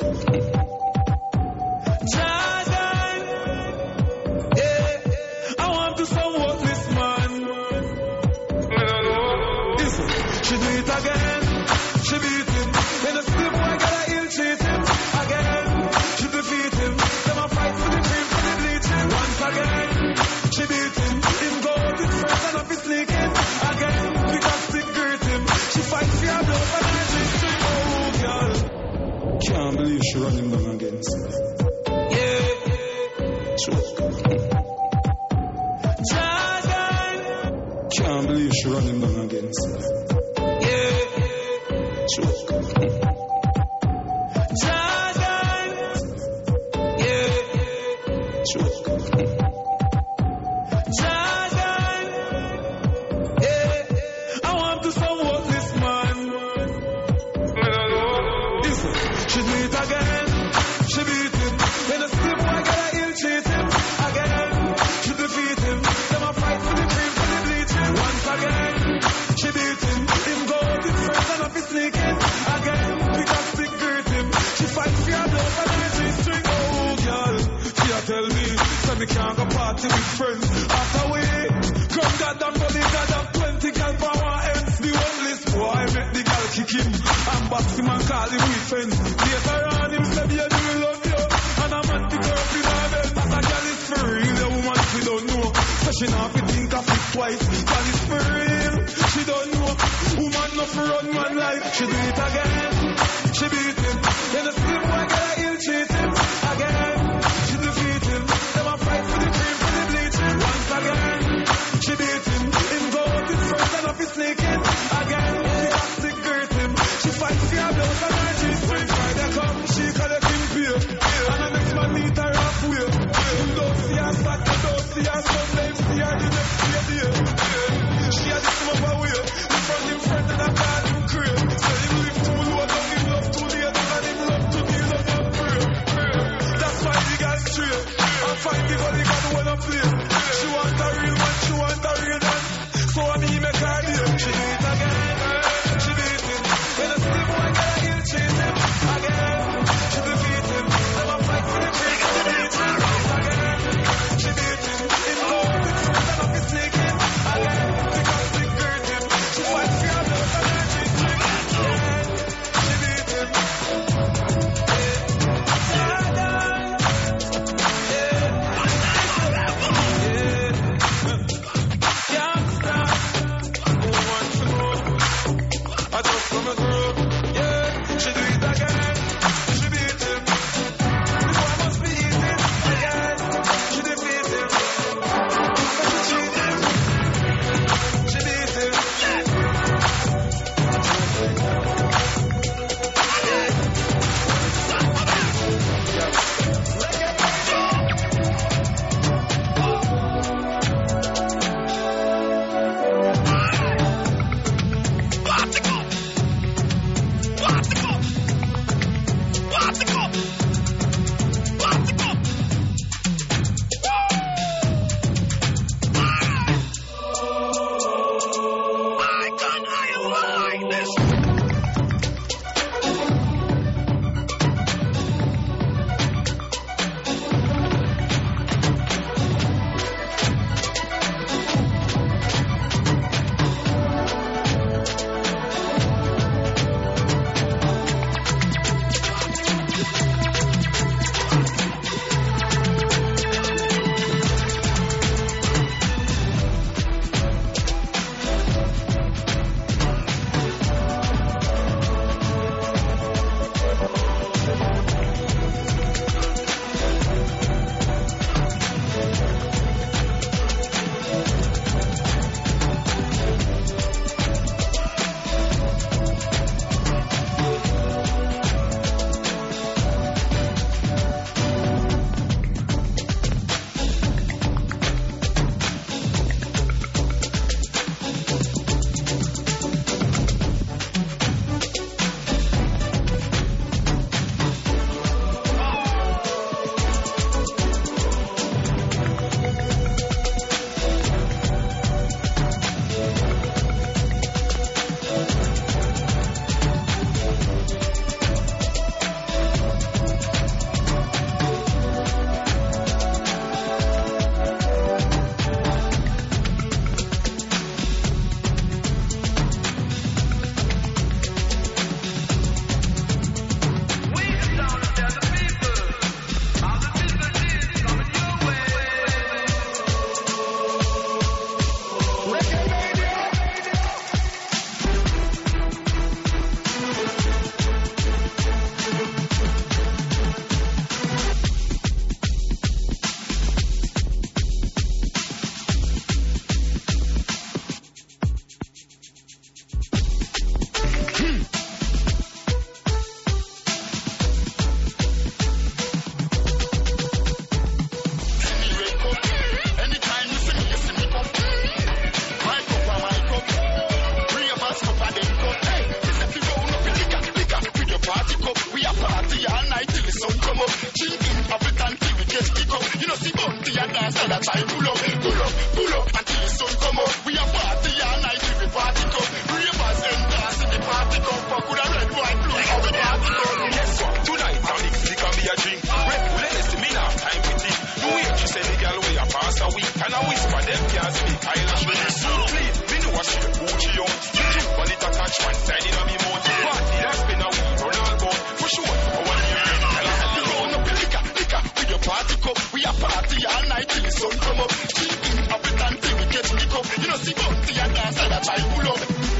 R: Can't believe she run him down again. Yeah. Choke. Can't believe she run him down again. Yeah. Choke. Yeah. Choke. Yeah. I want to support this man. She do it again, she beat him. When a slip boy get a ill cheat him. Again, she defeat him. Them a fight for the cream, for the bleaching. Once again, she beat him. Him go out his friends and up his sneaking. Again, pick up stick greet him. She fight for your blood and her G-string. Oh, girl, she a tell me, so me can't go party with friends. After we, come God and body, God have twenty girl for one ends. The homeless boy make the girl kick him. And box him and call him with friends. Later on him said, yeah, do we love you? And a man pick her up in her bed. That a girl is for real, the woman she don't know. So she not fi think of it twice. Girl is for real, she don't know. Woman not for run man life. She do it again, she beat him. Then a slip boy get a ill cheat him. Again, she defeat him. Them a fight for the cream, for the bleaching. Once again, she beat him. Him go out his friends and up his sneaking. Again, she got sick great him. She fight for your blood and her G-string. Friday come, she collect him beer. And the next man meet her halfway. You don't see her back, you don't see her Sunday, see her the next day. She had this up away. In front him friend and I call him crave. So him live too low, don't him love too late. And him love to deal up and pray. That's why the guy straight. And find the body got when I play. She want a real man, she want a real man. So I me make her deal. She do it again, she beat him. When a slip boy get a ill cheat him. Again, she defeat him. Them a fight for the cream, for the bleaching. Once again, she beat him. Him go with his friends and up his sleeve.
F: side of time. Pull up, pull up, pull up until the sun come up. We a party all night till the party come. Ravers and dance in the party come. Fuck with a red, white, blue, how the party come.
C: Guess what? Tonight I'm mixing can be a drink. Red Bull and me now time to think. You hear she say the girl way a pass a week and I whisper them can't speak. I'll show you so clean. Me know what she Gucci on. You keep on it attached one side in a me mouth. Party that's been a week run all gone. For sure, for one year. Tell her you round up the liquor, liquor with your party cup. We a party all night till the sun come up. Keeping up it until we get the cup. You know see bounty and dance and that's how you pull up.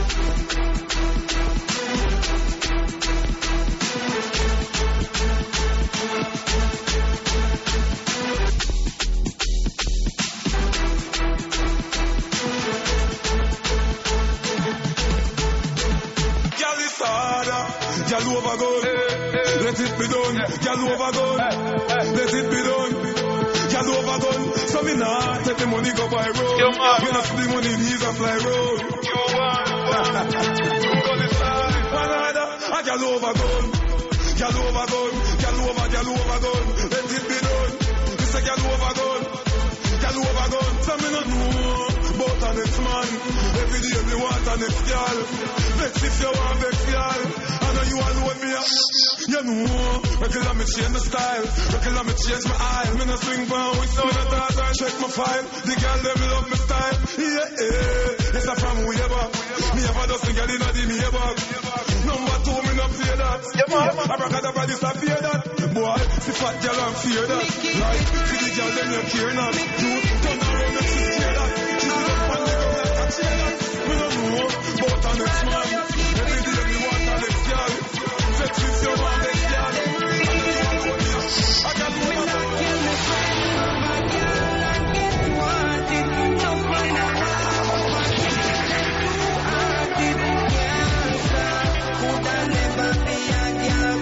G: Girl over gone, let it be done. Girl over gone, let it be done. Girl over gone, so me nah take the money go by road. You not see the money these a fly road. Another, a girl over gone, girl over gone, girl over, girl over gone. Let it be done. This a girl over gone, girl over gone. So me not know about the next man. Every day me want a next girl. Vex if you want vex girl. You alone me up. You know, regular me change my style. Regular me change my eye. Me no swing pound with no thought and check my file. The girl them love my style. Yeah, yeah. It's a from way back. Me ever just think I did not me back. Number two, me no fear that. Yeah, man. Abracadabra, this I fear that. Boy, see fat girl and fear that. Like, see the girl them you care not. You turn around and she scared that. She sit up and they go like a chair that. Me no know about a next man. Every day me want a next girl. Vex if you want next girl. I got to kill my friend, my girl, and get wanted. Just find a could I never be a girl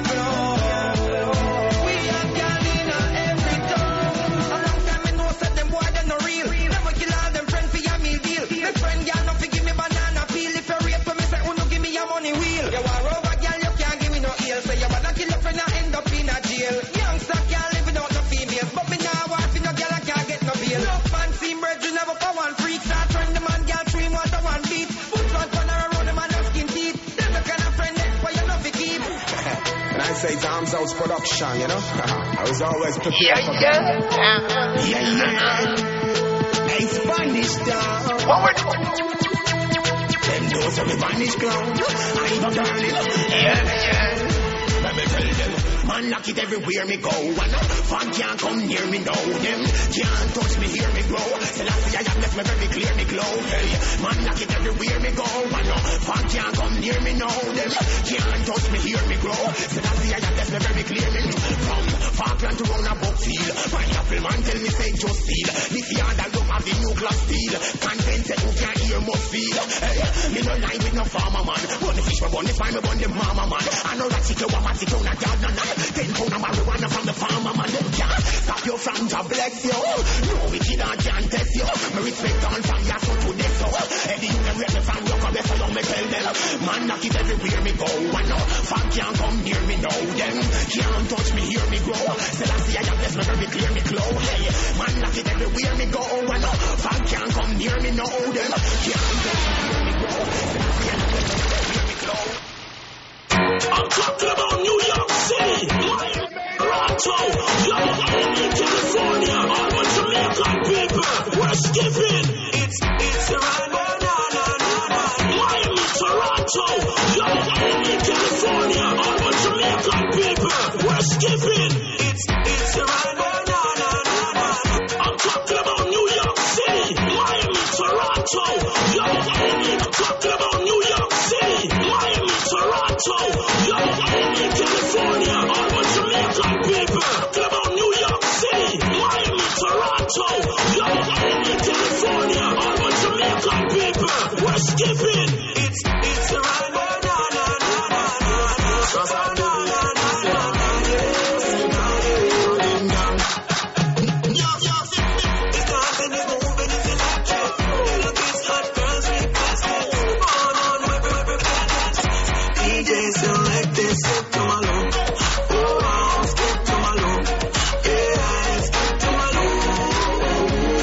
G: grow? We a girl in every town. A long time I know said them boy they no real. Never kill all them friends for your meal deal. My friend girl no fi give me banana peel. If you rape for me say uno give me your money wheel. You are over girl you can't give me no heel. Say you wanna kill your friend and end up in a jail. Youngster can't live without no females, but me now want fi no girl and can't get no bail. Love fancy bread you never for one freak. Start turn the man girl three more to one beat. Put one corner around the man no skin teeth. Them the kind of friend that's for you love to keep.
K: And I say it's Arms House production, you know. I was always prepared
E: Yeah,
K: for
E: yeah.
K: that. Yeah, yeah. Hey, Spanish down.
E: What would
K: Them doors of the Spanish clown. I'm darling. Yeah, yeah. Let me tell them, man lock it everywhere me go. And fun can't come near me now. Them can't touch me, hear me grow. Still I see I have left me very clear me glow. Hey, man lock it everywhere me go. And fun can't come near me now. Them can't touch me, hear me grow. Still I see I have left me very clear me. From Falkland to round a Buckfield, pineapple man tell me say just steal. This yard I don't have the nuclear steel. Content say you can't hear must feel. Hey, me no lie with no farmer man. Run the fish, me run the fire, me run the mama man. I know that you want to go on a garden. Ten pound of marijuana from the farmer man. Them can't stop you from to bless you. No wicked and can't test you. Me respect all from your son to this. Eddie, you can read me from your caress. So you me tell them, man knock it everywhere me go. And no fan can't come near me now. Them can't touch me, hear me grow. Still I see I have left me very clear me glow. Hey, man knock it everywhere me go. And no fan can't come near me now. Them can't touch me, hear me grow. Still I see I have left me very clear me glow.
J: I'm talking about New York City, Toronto, Young Island, California, all of Jamaican people, we're skipping. It's, it's around, na, na, na, na. Miami, Toronto, Young Island, California, all of Jamaican people, we're skipping. It's, it's around, na, na, na, na. I'm talking about New York City, Miami, Toronto, Young Island. I'm talking about New York City, Miami, Toronto, Young Island, California, all of Jamaican people. Talking about New York City, Miami, Toronto, Young Island, California, all of Jamaican people. We're skipping. It's it's around na na na na na na na na na na. Select this, skip to my loop. Oh, skip to my loop. Yeah, skip to my loop.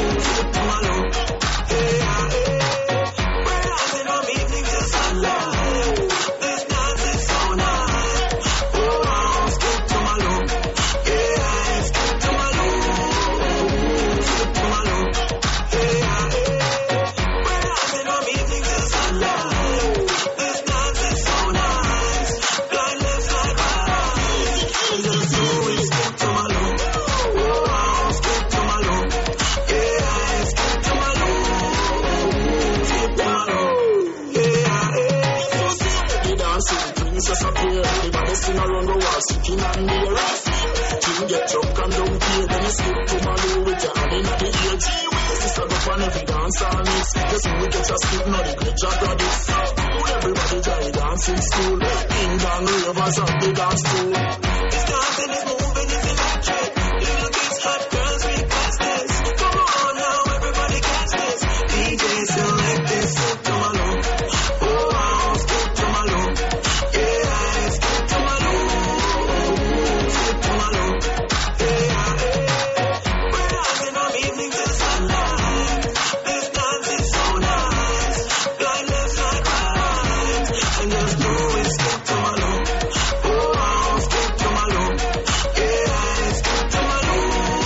L: are sitting on the rough. King get drunk and don't care, then you skip to my low with your hand in the ear. Gee whiz, this a go on every dance on mix. You see we get a skip, not the great job of this. Everybody try dancing school. Ding dong ravers and the dance too. It's dancing, it's moving, it's electric. Little kids, hot girls, request this. Come on now, everybody catch this. D J select this, skip to my low. Oh wow, skip to my low. Yeah, skip to my low. Skip to my low. Yeah, yeah. We're dancing from evening till sunlight. This dance is so nice. Blind left, blind right. And just do it, skip to my low. Oh wow, skip to my low. Yeah, skip to my low.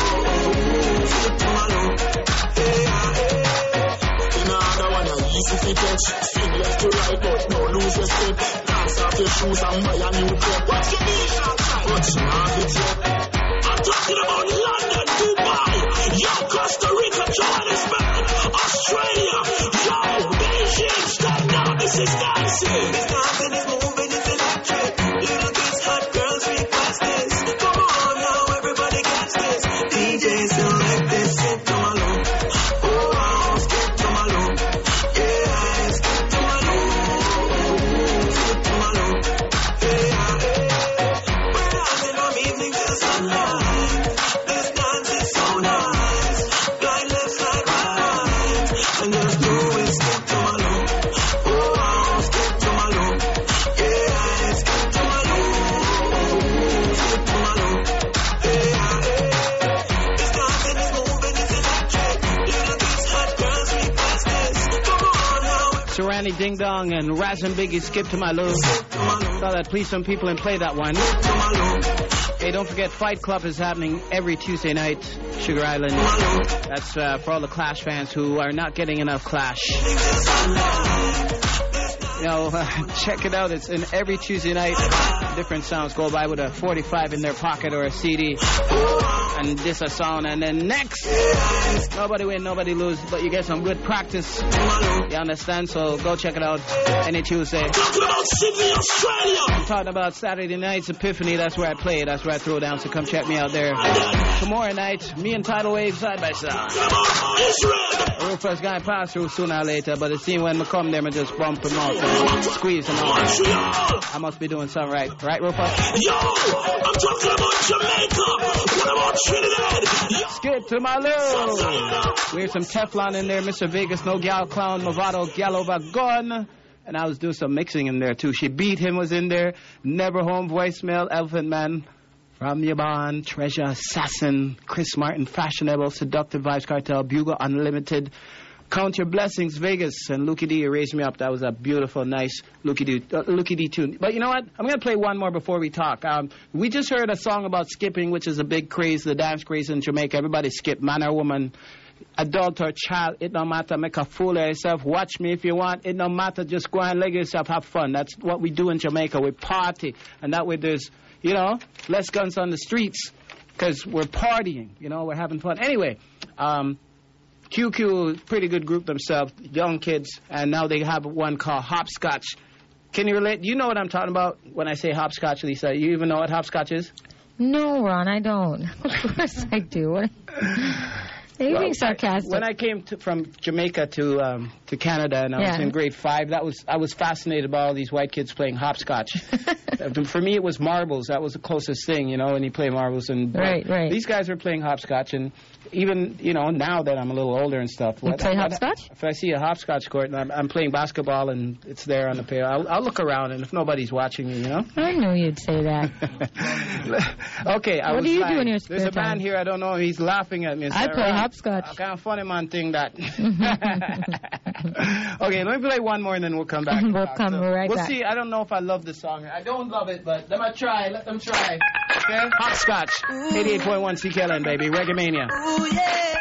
L: Skip to my low. Yeah, yeah. In another one, you easy to catch. Spin left to right, but no lose your step. Dance off your shoes and buy a new pair. What's your niche outside? But you have it yet. I'm talking about London, Dubai, yo, Costa Rica, Johannesburg, Australia, yo, Beijing, stand now, this is dancing. This dancing is moving, it's electric. Little kids, hot girls, request this. Come on now, everybody catch this. D J select this, skip to my low. Oh wow, skip to my low. Yeah, skip to my low. Skip to my low. Yeah, yeah. We're dancing from evening till sunlight. This dance is so nice. Blind left, blind right. And just do it, skip to my low. Oh wow, skip to my low. Yeah, skip to my low. Skip to my low. Yeah, yeah. This dancing is moving, it's electric. Little kids, hot girls, request this. Come on now.
M: Serani Ding Dong and Raz and Biggie, Skip to My Lou. Thought I'd please some people and play that one. Hey, don't forget, Fight Club is happening every Tuesday night, Sugar Island. That's uh, for all the Clash fans who are not getting enough Clash. You know, uh, check it out. It's in every Tuesday night. Different sounds go by with a forty-five in their pocket or a C D. And this a song. And then next, nobody win, nobody lose. But you get some good practice. You understand? So go check it out any Tuesday.
L: Talking about Sydney, Australia.
M: I'm talking about Saturday night's Epiphany. That's where I play. That's where I throw down. So come check me out there. Tomorrow night, me and Tidal Wave side by side. Rufus guy pass through sooner or later. But it seems when I come there, I just bump him out and squeeze him out. I must be doing something right. Right, Rufus?
L: Yo, I'm talking about Jamaica. What about Trinidad? Yo.
M: Skip to my loo. We have some Teflon in there. Mister Vegas, No Gal Clown, Movado, Galova, Gone. And I was doing some mixing in there, too. She Beat Him was in there. Never Home, Voicemail, Elephant Man, From Your Bond, Treasure, Assassin, Chris Martin, Fashionable, Seductive Vibes Cartel, Bugle, Unlimited, Count Your Blessings, Vegas, and Lukey D, You Raised Me Up. That was a beautiful, nice Lukey D, uh, Lukey D tune. But you know what? I'm going to play one more before we talk. Um, we just heard a song about skipping, which is a big craze, the dance craze in Jamaica. Everybody skip, man or woman, adult or child. It don't matter. Make a fool of yourself. Watch me if you want. It don't matter. Just go and leg yourself. Have fun. That's what we do in Jamaica. We party. And that way there's, you know, less guns on the streets because we're partying. You know, we're having fun. Anyway, um... Q Q, pretty good group themselves, young kids, and now they have one called Hopscotch. Can you relate? Do you know what I'm talking about when I say hopscotch, Lisa? You even know what hopscotch is?
N: No, Ron, I don't. Of course I do. You're being sarcastic.
M: When I came to, from Jamaica to um, to Canada and I
N: yeah.
M: was in grade five, that was I was fascinated by all these white kids playing hopscotch. For me, it was marbles. That was the closest thing, you know, when you play marbles. And
N: right, right.
M: These guys were playing hopscotch, and even, you know, now that I'm a little older and stuff.
N: You
M: what,
N: play
M: what,
N: hopscotch?
M: If I see a hopscotch court and I'm, I'm playing basketball and it's there on the pair, I'll, I'll look around, and if nobody's watching me, you know.
N: I knew you'd say that.
M: Okay, I
N: what
M: was
N: do you
M: lying.
N: do in your spare
M: There's a
N: time?
M: man here, I don't know, he's laughing at me.
N: I play
M: right?
N: hopscotch.
M: I kind of funny man thing that. Okay, let me play one more and then we'll come back.
N: We'll come
M: so
N: right
M: we'll
N: back.
M: We'll see. I don't know if I love this song. I don't love it, but let me try. Let them try. Okay? Hopscotch. eighty-eight point one C K L N, baby. Reggae Mania.
E: Ooh, yeah.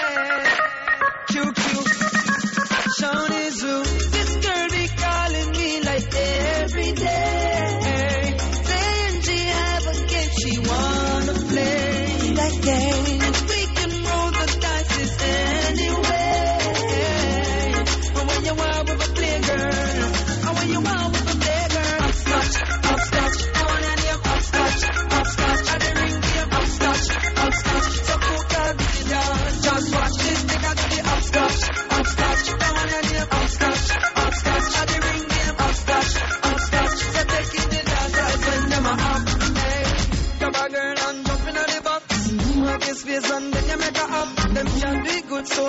E: Q Q. Shawnee Zoo. This girl be calling me like every day. Saying she have a game she wanna play. That game. And we can roll the dice anyway. And when you are with a play girl. And when you are with a play girl. Hopscotch, hopscotch. I wanna hear hopscotch.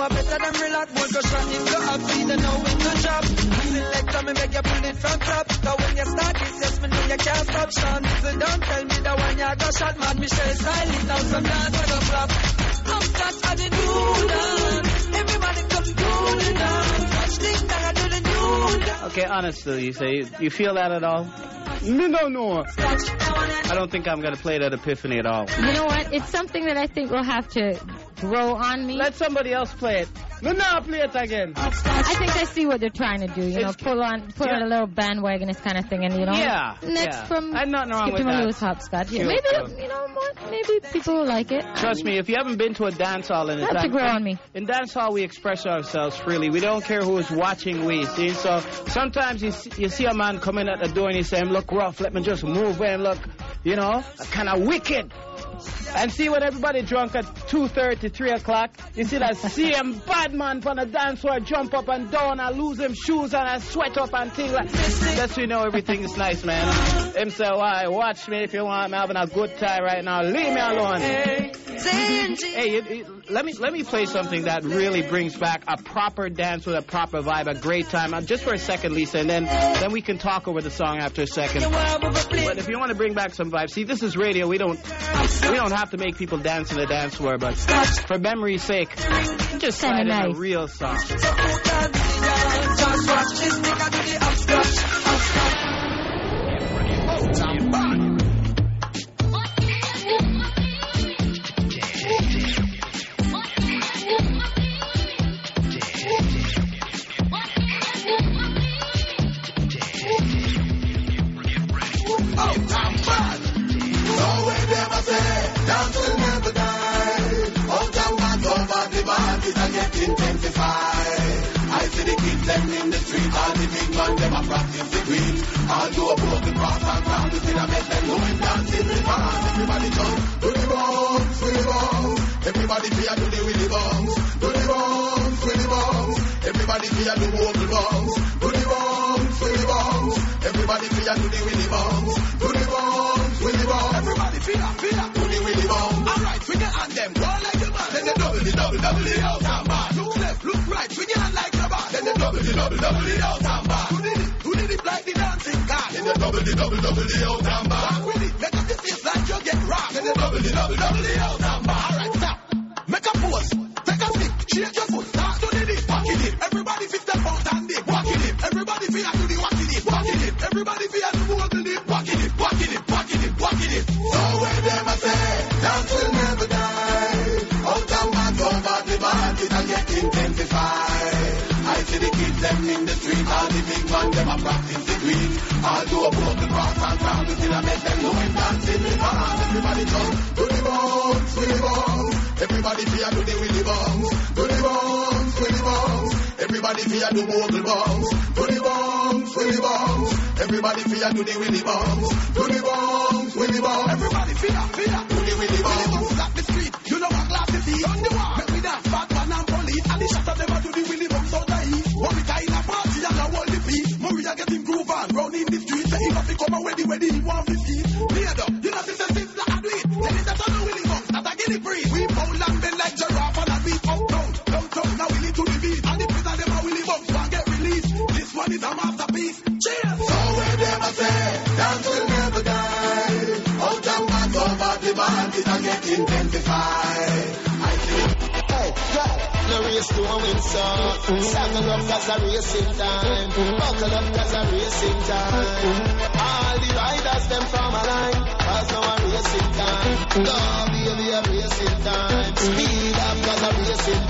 O: far better than relax. More cushion if you have feet and know when to drop. Selector, me make you pull it from top. Cause when you start this, yes, me know you can't stop. Sean, so don't tell me that when you go shot, man, Michelle silent. Now some dance for the flop. I'm stuck at the new dance. Everybody come do the dance. Watch things that I do the new dance.
M: Okay, honestly, you say, you feel that at all? No, no, no. I don't think I'm going to play that Epiphany at all.
N: You know what? It's something that I think will have to grow on me.
M: Let somebody else play it. No, no, play it again.
N: I think I see what they're trying to do. You know, pull on, put on a little bandwagonist kind of thing, and you know.
M: Yeah.
N: Next
M: yeah.
N: from
M: I'm not wrong
N: Skip
M: with that.
N: Lewis Hopscotch. Yeah,
M: Sure,
N: maybe
M: sure.
N: you know what? Maybe people will like it.
M: Trust me, if you haven't been to a dance hall in a
N: Have to
M: dance
N: grow on me.
M: in dance hall, we express ourselves freely. We don't care who is watching. We see. So sometimes you see, you see a man come in at the door and he's saying, "Look rough, let me just move and look, you know, kind of wicked." And see when everybody drunk at two thirty, three o'clock, you see that same bad man from the dance floor jump up and down and lose him shoes and I sweat up and things like that. That's when you know everything is nice, man. Him say, "Why, watch me if you want. I'm having a good time right now. Leave me alone." Hey, it, it, let me let me play something that really brings back a proper dance with a proper vibe, a great time. Uh, just for a second, Lisa, and then then we can talk over the song after a second. But if you want to bring back some vibes, see, this is radio. We don't we don't have to make people dance in the dance floor, but for memory's sake, just slide in a real song.
E: Dance will never die. Out and back over the band is a get intensified. I see the kids them in the street, all the big man them a practice the beat. All do above the cross and crown, the thing I make them know and dance in the band. Everybody jump, do the bounce, do the bounce. Everybody fear do the willy bounce, do the bounce, do the bounce. Everybody fear do vocal bounce, do the bounce, do the bounce. Everybody fear do the willy bounce, do the bounce, willy bounce. Everybody fear, fear. Alright, swing your hand them, go like the man. Then they double the double, double the out and back. Look left, look right, swing your hand like the bar. Then they double the double, double the out and back. Who did it? Who did it like the dancing car? Then they double the double, double the out and back. Back with it, make up the face like you get rocked. Then they double the double, double the out and back. Alright, stop. Make a pose, take a stick, shake your foot, start to the dip, walking it. Everybody fit step out and dip, walking it. Everybody feel to the walking it, walking it. Everybody feel to walking it, walking it, walking it, walking it, walking it. So where them I say, dance will never die. Out and back over the band, it'll get intensified. I see the kids them in the street, all the big man them a practice the beat. All do above the cross and crown, the thing I make them know and dance in the band. Everybody jump, do the bounce, do the bounce. Everybody fear do the willy bounce, do the bounce, willy bounce. Everybody fear do vocal bounce, do the bounce, willy bounce. Everybody fear do the willy bounce, do the bounce, willy bounce. Everybody fear, fear do the willy bounce. Slap the street, you know what glass is he on the wall. Make me dance, bad man and police, and the shot of them a do the willy bounce out the heat. One we tie in a party and a hold the beat. Maria get him groove on, round in the street. Say he must come away the way he want to see. Later, you know this is things that I do it. Tell it that I know willy bounce, that I get it free. We bowl and bend like giraffe and a beat uptown, downtown, now willy to the beat. And the prison them a willy bounce, one get released. This one is a masterpiece. Cheers! So where them I say, dance will never die. Out and back over the band, it'll get intensified. I think.
K: Hey, God, no race to a win, son. Saddle up cause a racing time. Buckle up cause a racing time. All the riders, them from a line. Cause now a racing time. Go, baby, a racing time. Speed up cause a racing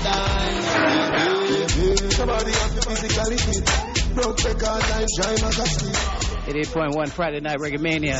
K: time. Somebody have to physically fit. Broke record time, shine like a sleep.
M: eighty-eight point one Friday Night Reggae Mania.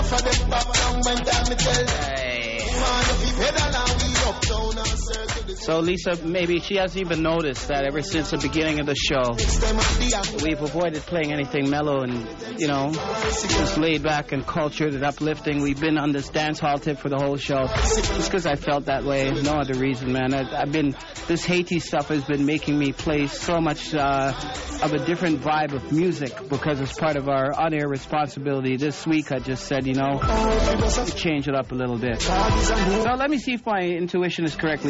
M: So Lisa, maybe she hasn't even noticed that ever since the beginning of the show, we've avoided playing anything mellow and, you know, just laid back and cultured and uplifting. We've been on this dance hall tip for the whole show. Just because I felt that way, no other reason, man. I, I've been, this Haiti stuff has been making me play so much uh, of a different vibe of music because it's part of our on-air responsibility. This week I just said, you know, change it up a little bit. Now let me see if my intuition is correct, Lisa. We got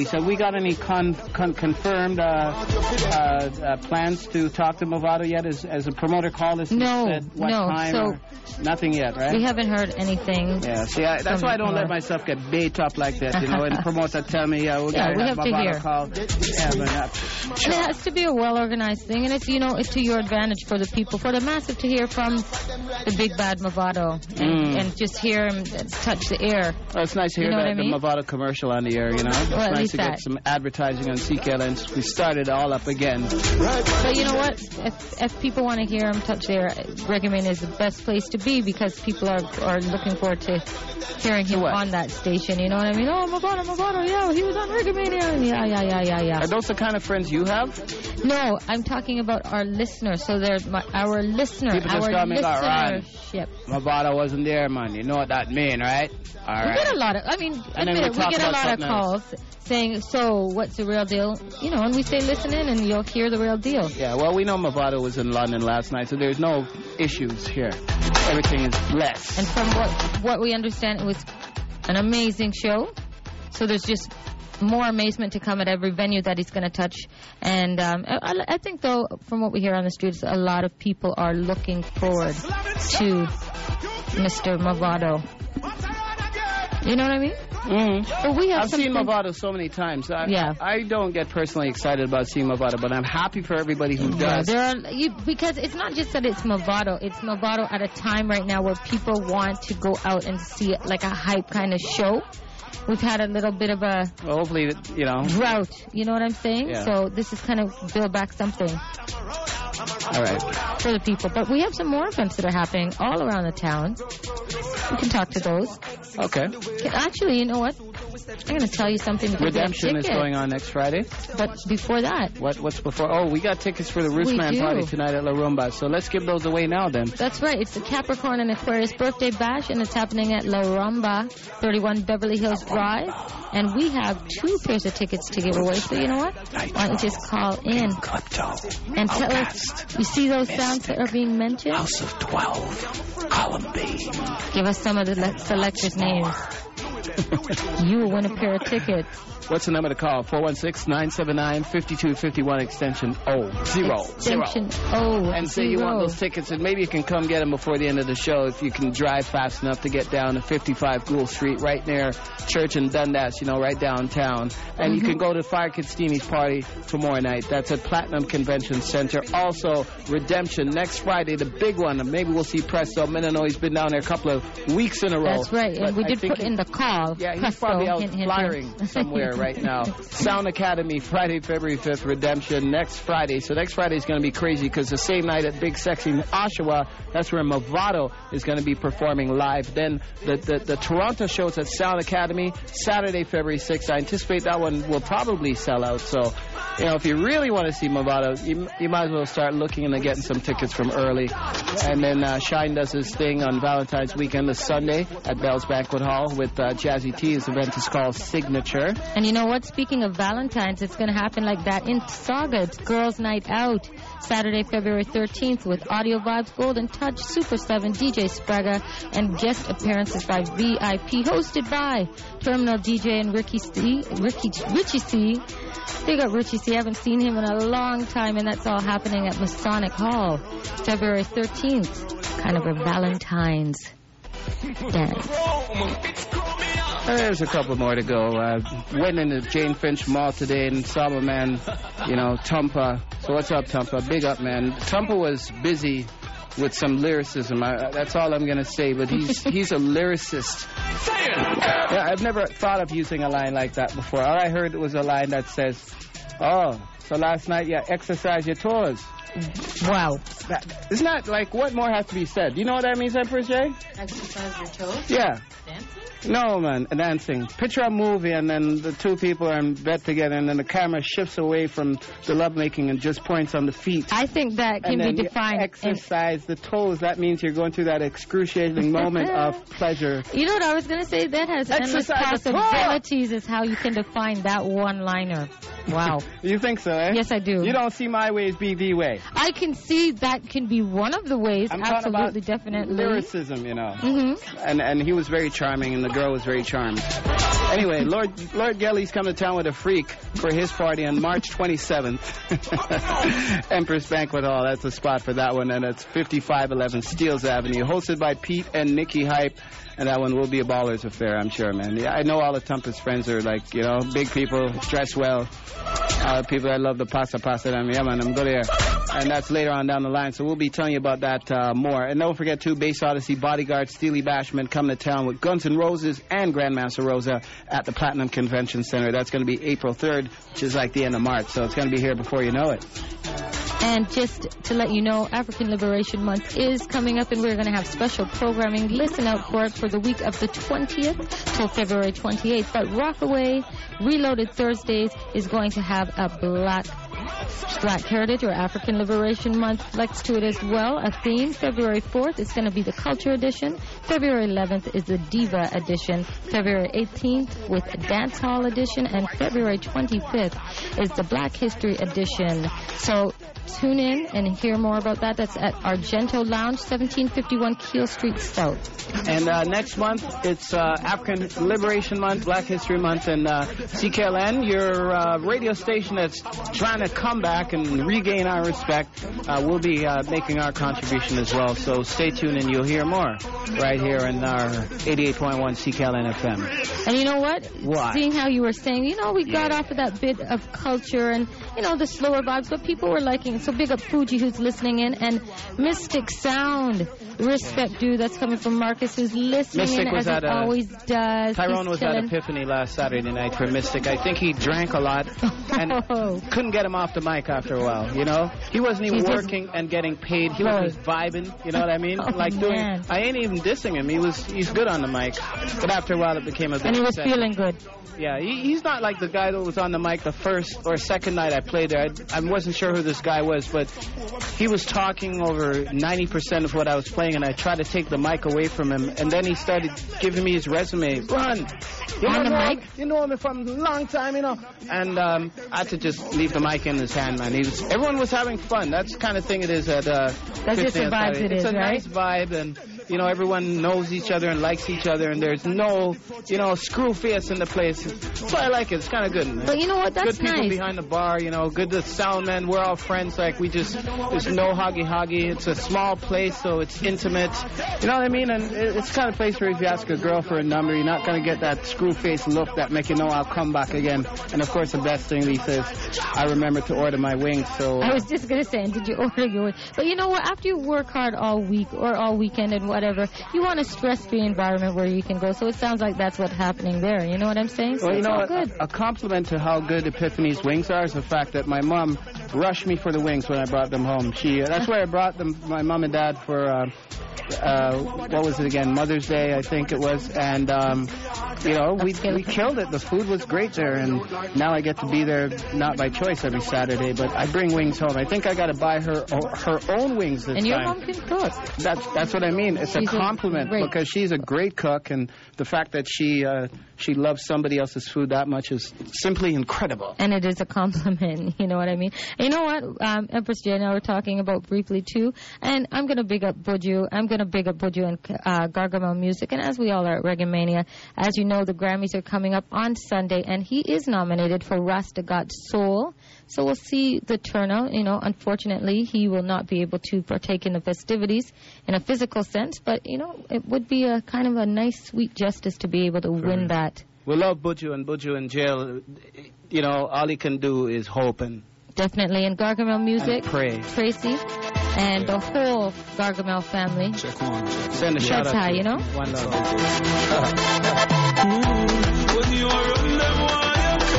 M: got any con, con, confirmed uh, uh, uh, plans to talk to Movado yet? As, as a promoter called us and
N: No,
M: said what
N: no,
M: time?
N: so-
M: or nothing yet, right?
N: We haven't heard anything.
M: Yeah, see, I, that's
N: from
M: why I don't let
N: Movado.
M: myself get bait up like this, you know, and the promoter tell me, yeah, we
N: Yeah,
M: gotta
N: we
M: have
N: have to
M: Movado
N: hear.
M: call. Yeah, but uh,
N: And it has to be a well-organized thing, and it's, you know, it's to your advantage for the people, for the massive to hear from the big bad Movado and,
M: Mm.
N: and just hear him touch the air.
M: Oh, it's nice to hear
N: You know
M: that
N: what I mean?
M: the Movado commercial on the air, you know. It's
N: Well, at
M: nice
N: least
M: to get
N: that.
M: some advertising on C K L, and we started all up again.
N: But you know what? If, if people want to hear him touch the air, Reggae Man is the best place to be because people are are looking forward to hearing him on that station. You know what I mean? Oh, Movado, Movado, yeah, he was on Reggae Mania. Yeah, yeah, yeah, yeah, yeah.
M: Are those the kind of friends you have?
N: No, I'm talking about our listeners. So they're my, our listener,
M: People just
N: our
M: call me like, "Ron,
N: listenership.
M: Movado wasn't there, man. You know what that mean, right? All
N: We
M: right.
N: get a lot of, I mean,
M: And then
N: admit
M: we
N: it, we
M: talk
N: get a
M: about
N: lot of
M: something else.
N: calls saying, so what's the real deal? You know, and we say, listen in and you'll hear the real deal.
M: Yeah, well, we know Movado was in London last night, so there's no issues here. Everything is blessed.
N: And from what, what we understand, it was an amazing show. So there's just more amazement to come at every venue that he's going to touch. And um, I, I think, though, from what we hear on the streets, a lot of people are looking forward to Mister Movado. You know what I mean?
M: Mm.
N: But we have
M: I've seen
N: something-
M: Movado so many times. I,
N: Yeah.
M: I don't get personally excited about seeing Movado, but I'm happy for everybody who
N: Yeah,
M: does.
N: there are you, because it's not just that it's Movado. It's Movado at a time right now where people want to go out and see it like a hype kind of show. We've had a little bit of a
M: Well, hopefully, you know.
N: drought. You know what I'm saying?
M: Yeah.
N: So this is kind of build back something
M: All right.
N: for the people. But we have some more events that are happening all around the town. We can talk to those.
M: Okay.
N: Actually, you know what? I'm going to tell you something. because we have
M: Redemption is
N: tickets.
M: going on next Friday.
N: But before that,
M: What What's before? Oh, we got tickets for the
N: We
M: Roostman
N: do.
M: party tonight at La Rumba, so let's give those away now then.
N: that's right. It's the Capricorn and Aquarius birthday bash, and it's happening at La Rumba, thirty-one Beverly Hills Drive. And we have two pairs of tickets to give away. So you know what? Why don't you just call in and tell us? You see those sounds that are being mentioned?
J: House of twelve, Column B.
N: Give us some of the le- selectors' names. You will win a pair of tickets.
M: What's the number to call? four one six, nine seven nine, five two five one, extension O. Zero.
N: Extension
M: Zero.
N: O.
M: And say you want those tickets, and maybe you can come get them before the end of the show if you can drive fast enough to get down to fifty-five Gould Street, right near Church and Dundas, you know, right downtown. And you
N: Mhm.
M: can go to Fire Kid Steenie's party tomorrow night. That's at Platinum Convention Center. Also, Redemption next Friday, the big one. Maybe we'll see Presto. I know he's been down there a couple of weeks in a row.
N: That's right.
M: But
N: And we
M: I
N: did
M: think
N: put
M: he-
N: in the call.
M: Yeah, he's
N: Presto,
M: probably out
N: hint, hint,
M: flying
N: hint.
M: somewhere right now. Sound Academy, Friday, February fifth, Redemption, next Friday. So next Friday is going to be crazy because the same night at Big Sexy in Oshawa, that's where Movado is going to be performing live. Then the, the, the Toronto shows at Sound Academy, Saturday, February sixth. I anticipate that one will probably sell out. So, you know, if you really want to see Movado, you, you might as well start looking into getting some tickets from early. And then uh, Shine does his thing on Valentine's weekend this Sunday at Bell's Banquet Hall with uh, Jazzy T. His event is called Signature.
N: And you know what? Speaking of Valentine's, it's going to happen like that in Saga. It's Girls Night Out, Saturday, February thirteenth, with Audio Vibes, Golden Touch, Super seven, D J Spraga, and guest appearances by V I P, hosted by Terminal D J and Ricky C. Ricky, Richie C. They got Richie C. I haven't seen him in a long time, and that's all happening at Masonic Hall, February thirteenth. Kind of a Valentine's dance.
M: There's a couple more to go. Uh, went into Jane Finch Mall today and saw my man, you know, Tumpa. So what's up, Tumpa? Big up, man. Tumpa was busy with some lyricism. I, that's all I'm going to say, but he's he's a lyricist. Yeah, I've never thought of using a line like that before. All I heard was a line that says, oh, so last night you exercised your toes.
N: Wow.
M: That, isn't that like, what more has to be said? You know what that means, Empress J?
N: Exercise your toes?
M: Yeah.
N: Dancing?
M: No, man, dancing. Picture a movie and then the two people are in bed together and then the camera shifts away from the lovemaking and just points on the feet.
N: I think that can
M: and then
N: be
M: you
N: defined.
M: exercise the toes. That means you're going through that excruciating moment of pleasure.
N: You know what I was going to say? That has endless
M: Exercise the
N: possibilities is how you can define that one-liner. Wow.
M: You think so, eh?
N: Yes, I do.
M: You don't see my way as be the way.
N: I can see that can be one of the ways.
M: I'm talking
N: Absolutely,
M: about
N: definitely.
M: lyricism, you know.
N: Mm-hmm.
M: And and he was very charming, and the girl was very charmed. Anyway, Lord Lord Gelly's coming to town with a freak for his party on March twenty-seventh. Empress Banquet Hall, that's the spot for that one, and it's fifty-five eleven Steeles Avenue, hosted by Pete and Nikki Hype. And that one will be a baller's affair, I'm sure, man. Yeah, I know all the Tumpus friends are like, you know, big people, dress well. Uh, people that love the pasta pasta. I mean, yeah, man, I'm go there. And that's later on down the line. So we'll be telling you about that uh, more. And don't forget, too, Bass Odyssey, Bodyguard, Steely Bashman coming to town with Guns N' Roses and Grandmaster Rosa at the Platinum Convention Center. That's going to be April third, which is like the end of March. So it's going to be here before you know it.
N: And just to let you know, African Liberation Month is coming up, and we're going to have special programming. Listen out for it for the week of the twentieth till February twenty-eighth. But Rockaway Reloaded Thursdays is going to have a Black Black Heritage or African Liberation Month flex to it as well. A theme. February fourth is going to be the Culture Edition. February eleventh is the Diva Edition. February eighteenth with Dance Hall Edition. And February twenty-fifth is the Black History Edition. So tune in and hear more about that. That's at Argento Lounge, seventeen fifty-one Keel Street South.
M: And uh, next month, it's uh, African Liberation Month, Black History Month, and uh, C K L N, your uh, radio station that's trying to come back and regain our respect, uh, we'll be uh, making our contribution as well. So stay tuned and you'll hear more right here in our eighty-eight point one C K L N F M.
N: And you know what?
M: What?
N: Seeing how you were saying, you know, we got off of that bit of culture and, you know, the slower vibes, but people were liking it. So big up Fuji who's listening in, and Mystic Sound. Respect, dude. That's coming from Marcus who's listening
M: Mystic
N: in
M: was
N: as
M: at
N: he
M: a,
N: always does.
M: Tyrone
N: He's
M: was
N: chilling.
M: at Epiphany last Saturday night for Mystic. I think he drank a lot and couldn't get him off the mic after a while, you know? He wasn't even
N: He's just-
M: working and getting paid. He
N: Right.
M: was just vibing, you know what I mean?
N: Oh,
M: like doing,
N: man.
M: I ain't even dissing him. He was, he's good on the mic. But after a while it became a bit
N: And he was
M: upsetting.
N: feeling good.
M: Yeah, he, he's not like the guy that was on the mic the first or second night I played there. I, I wasn't sure who this guy was, but he was talking over ninety percent of what I was playing, and I tried to take the mic away from him, and then he started giving me his resume. Run! You
N: On the
M: know,
N: mic?
M: You know him from a long time, you know. And um, I had to just leave the mic in his hand, man. He was, everyone was having fun. That's the kind of thing it is at uh,
N: That's just the
M: fiftieth
N: vibes it
M: It's
N: is,
M: a
N: right?
M: nice vibe, and you know, everyone knows each other and likes each other, and there's no, you know, screw face in the place. That's why I like it. It's kind of good, man.
N: But you know what? That's
M: good people
N: nice.
M: behind the bar, you know, good the sound man. We're all friends. Like, we just, there's no hoggy hoggy. It's a small place, so it's intimate. You know what I mean? And it, it's the kind of place where if you ask a girl for a number, you're not going to get that screw face look that make you know I'll come back again. And of course, the best thing, Lisa, is I remember to order my wings. So
N: I was just going to say, did you order your way? But you know what? After you work hard all week or all weekend and whatever, you want a stress-free environment where you can go. So it sounds like that's what's happening there. You know what I'm saying? So
M: well, you
N: it's
M: know
N: all
M: what?
N: good.
M: A, a compliment to how good Epiphany's wings are is the fact that my mom rushed me for the wings when I brought them home. She uh, that's where I brought them, my mom and dad, for uh, uh, what was it again? Mother's Day, I think it was. And um, you know, we we killed it. The food was great there, and now I get to be there not by choice every Saturday, but I bring wings home. I think I got to buy her her own wings this
N: And your
M: time.
N: mom can cook.
M: That's that's what I mean. It's
N: She's
M: a
N: a
M: compliment
N: great-
M: because she's a great cook, and the fact that she uh, she loves somebody else's food that much is simply incredible.
N: And it is a compliment, you know what I mean? And you know what? Um, Empress J and I were talking about briefly, too. And I'm going to big up Buju. I'm going to big up Buju and uh, Gargamel Music. And as we all are at Reggae Mania, as you know, the Grammys are coming up on Sunday. And he is nominated for Rasta God Soul. So we'll see the turnout. You know, unfortunately, he will not be able to partake in the festivities in a physical sense. But, you know, it would be a kind of a nice, sweet justice to be able to win that.
M: We love Buju, and Buju in jail, you know, all he can do is hope and
N: Definitely. And Gargamel Music,
M: And pray.
N: Tracy, and the whole Gargamel family.
M: send a shout
N: That's
M: out
N: how,
M: to
N: you know?
M: One Love.
R: When you are on them, why you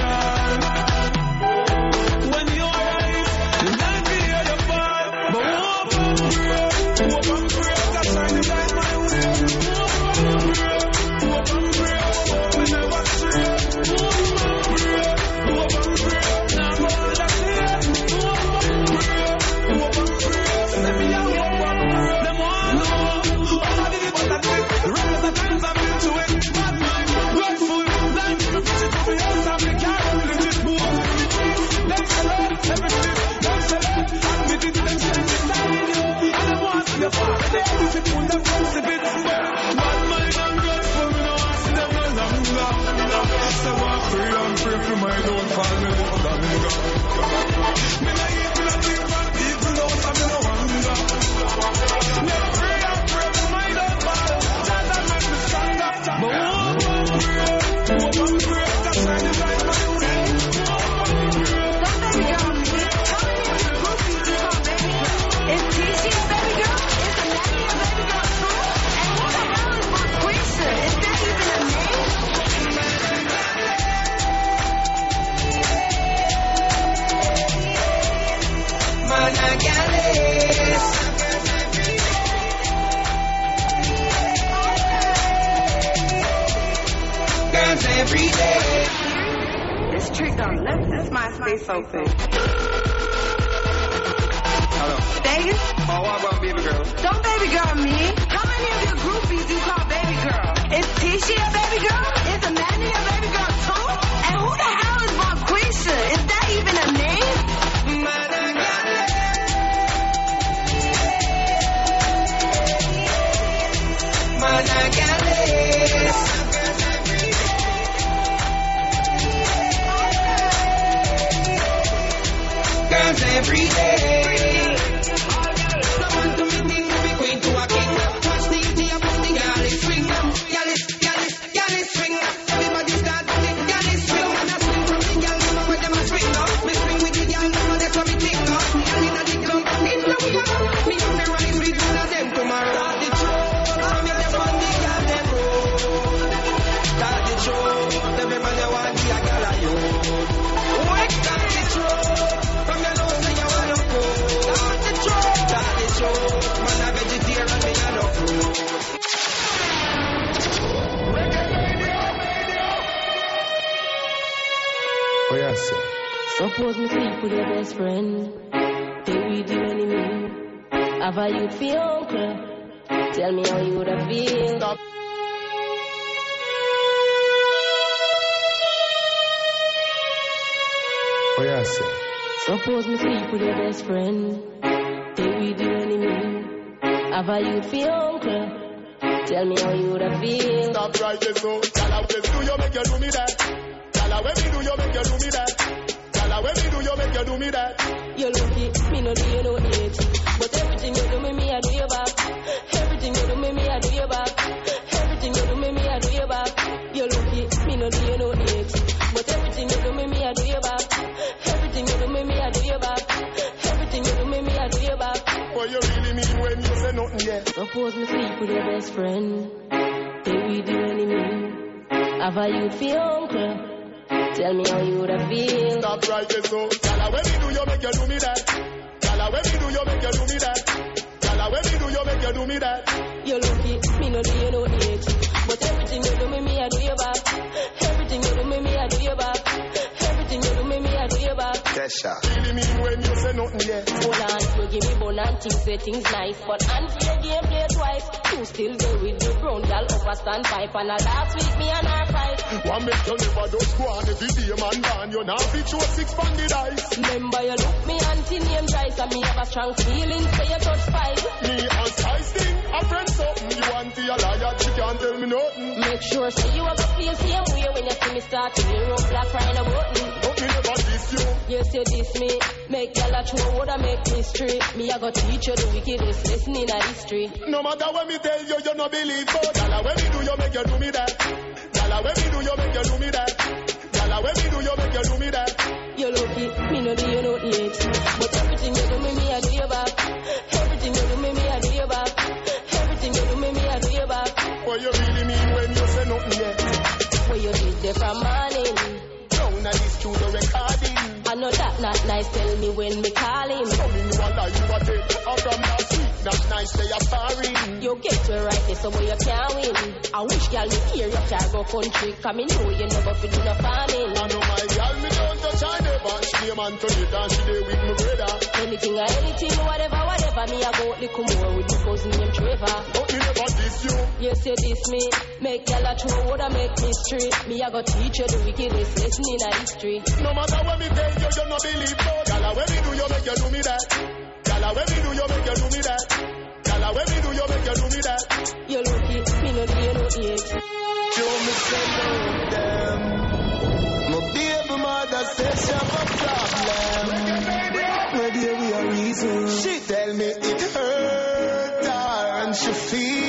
R: cry? When you rise, you not be hear the fall. But hope and pray, hope and pray, that's why you guide my way. Hope and pray, hope and pray, hope we never stray. Hope and pray, hope and pray, now go on that day. Hope and pray, hope and pray, let me out, hope and pray. Them all know, all I did it but I did. The rest of the times I've been to it, bad mind, grateful, thank you for pushing for me outside.
G: fall, me never got me got. Me not eat, me not drink, but people know some me no wonder. Never pray and pray for my downfall. Just that make me stronger. But hope and pray, hope and pray, that's why the life of the way.
D: Is T C a baby girl? Is Amani a baby girl too? And who the hell is Marquisha? Is that even a name?
O: Managales. Girls every day.
Q: This trick don't let this MySpace open.
V: Hello.
Q: Vegas?
V: Oh, what about baby girl?
Q: Don't baby girl me. How many of your groupies you call baby girl? Is Tisha a baby girl? Is Amanda a baby girl too? And who the hell is Marquisha? Is that even a name?
O: Managales. Girls every day. Someone to me think to be queen to a king. Watch the easy up on the galley swing. Galley, galley, galley swing. Everybody start to think galley swing. And I swing from the gal, you know where them a swing up. Me swing with the gal, you know that's what me think up. Gal in a the club, in the wheel. Me on the rise with one of them tomorrow. Start the show, I make them on the gal them roll. Start the show, everybody want the gal a yo. Wake up the show, from your nose to your one of go. Start the show, start the show. Man a vegetarian, me a no food.
K: Oh, yes, sir.
W: Suppose me sleep with your best friend. They with you enemy. Have a youth for your uncle. Tell me how you would have feel. Stop.
K: Oh, yes, sir.
W: Suppose me sleep with your best friend. They with you enemy. Have a youth for your uncle. Tell me how you would have feel.
K: Stop right there, so. Tell her when do you make you do me that? Tell her when me do you make you do me that? Tell her when me do you make you do me that?
W: You lucky, me no do you no hate. But everything you do me, me I do you back. Everything you do me, me I do you back. Everything you do me, me I do you back. You lucky, me no do you no hate. But everything you do me, me I do you back. Everything you do me, me I do you back. Everything you do me, me I do you back.
K: What you really mean when you say nothing yet?
W: Suppose me sleep with your best friend. They with you enemy. Have a youth for your uncle. Tell me how you would have feel.
K: Stop right there, so. Tell her when me do you make you do me that? Tell her when me do you make you do me that? Tell her when me do you make you do me that?
W: You lucky, me no do you no hate. But everything you do me, me I do you back. Everything you do me, me I do you back. Everything you do me, me I do you back.
K: Kesha. Really mean when you say nothing yet?
W: Hold on, you give me bone and things, say things nice. But until your game play twice, you still go with the brown girl up a standpipe. And last week me and her fight.
K: One make you never do squad every day, man, man. You now fit your six banded eyes.
W: Remember you look me auntie name twice. And me have a strong feeling, say you touch five.
K: Me and Size thing, a friend something. You auntie a liar, she can't tell me nothing.
W: Make sure say you have a feel same way when you see me start to hear up black crying a button.
K: But me never diss you.
W: You say diss me, make y'all a true would I make history. Me I go teach you the wickedest lesson in a history.
K: No matter what me tell you, you no believe. But dollar when me do, you make you do me that. Dollar when me do, you make you do me that. Dollar when me do, you make you do me that.
W: You lucky, me no do you no hate. But everything you do me, me I do you back. Everything you do me, me I do you back. Everything you do me, me I do you back.
K: What you really mean when you say nothing yet?
W: What you did there from morning.
K: Down at this studio recording.
W: I know that not nice, tell me when me calling.
K: Some in one life you are dead. Or from last week, not nice they are sparring.
W: You get to right there somewhere you can't win. I wish y'all me hear your car go country. Cause me know you never feel do no farming.
K: I know my girl, me don't touch her never. She came and turn it and she there with my brother.
W: Anything or anything, whatever, whatever. Me I go little more with the cousin named Trevor.
K: But me never diss you.
W: You say diss me, make y'all a true would I make mystery. Me I go teach you the wickedest lesson in a history.
K: No matter what me tell you, you no believe. Gala when me do, you make you do me that. Gala when me do, you make you do me that. Gala when me do, you make you do me that.
W: You lucky, me no do you no hate.
K: You me say no them. My baby mother says she have a problem. Where there we a reason. She tell me it hurt her and she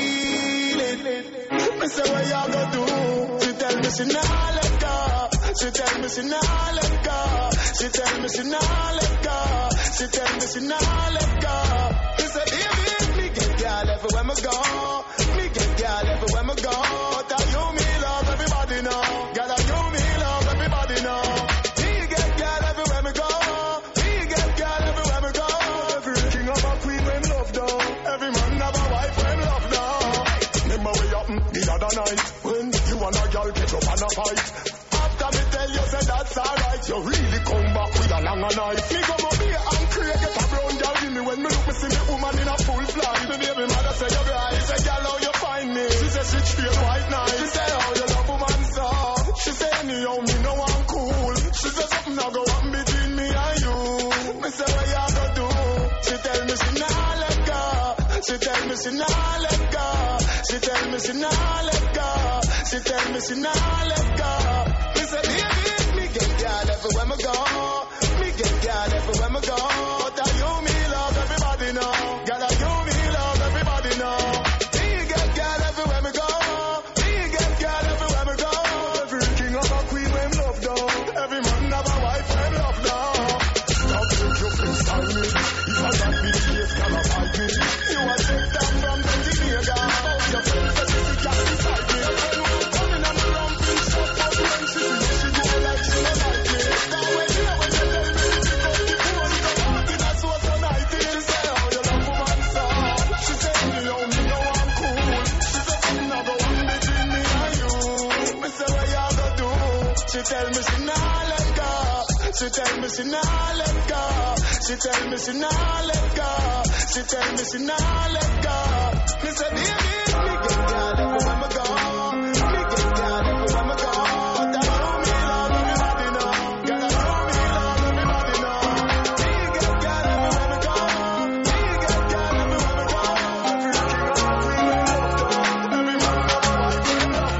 K: feel it. Me say what you gonna do? She tell me she nah let go. She tell me she nah let go. She tell me she nah let go. She tell me she nah let go. Me say baby, me get girl everywhere me go. Me get girl everywhere me go. But I you me love everybody know. Girl I you me love everybody know. Me get girl everywhere me go. Me get girl everywhere me go. Every king of a queen when love down. Every man have a wife when love down. Remember we happen the other night when you and a girl catch up and a fight. After me tell you say that's alright, you really come back with a longer knife. Me come up here and create get a brown girl give me when me look me see me woman in a full flight. The baby mother say you're right. Say girl how you find me? She say she straight white night. She say how you love woman so. She say anyhow me no one cool. She say something now go happen between me and you. Me say what you gonna do? She tell me she nah let go. She tell me she nah let go. She tell me she nah let go. She tell me she nah let go. Me say baby, me get girl everywhere me go. Me get girl everywhere me go. But I you me love everybody know. Girl I you me love everybody know. Me get girl everywhere me go. Me get girl everywhere me go. Every king of a queen when love down. Every man have a wife when love down. Stop with your freestyle me. If I got me the case, can I fight me? You a take down from the Jamaica. About your friends that you got beside me. Coming on the ramping shop, but when she see she go like she don't like me. Now when you know when you tell me you pick up the phone, the party that's so so nineteen. She say how you love woman so. She say me how me know I'm cool. She say something now go on between me and you. Me say what you gonna do? She tell me she nah let go. She tell me she nah let go. She tell me she nah let go. She tell me she nah let go. Me say baby, me get girl everywhere me go. Me get girl everywhere me go. But I know me love everybody know. Girl I know me love everybody know. Me get girl everywhere me go. Me get girl everywhere me go. Every king of a queen when love down. Every man have a wife when love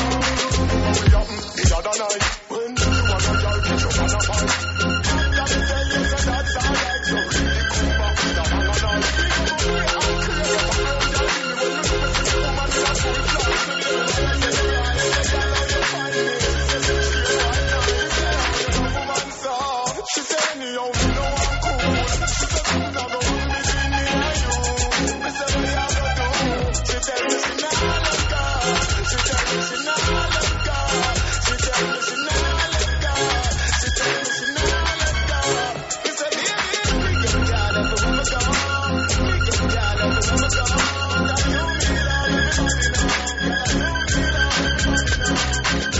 K: down. We happen the other night when you and a girl catch up and a fight. After me tell you say that's alright, you really come back with a longer knife. Me come up here and create a brown girl give me when you look me see me woman in a full flight. The baby mother say you're right. Say girl how you find me? She say she straight white night. She say how you love woman so. She say anyhow me know I'm cool. She say something now go on between me and you. Me say what you gonna do? She tell me she nah let go. She tell me she nah let go. She tell me she nah let go. She tell me she nah let go. Me say baby, me get girl everywhere me go. Me get girl everywhere me go. That you me love everybody know. That you me love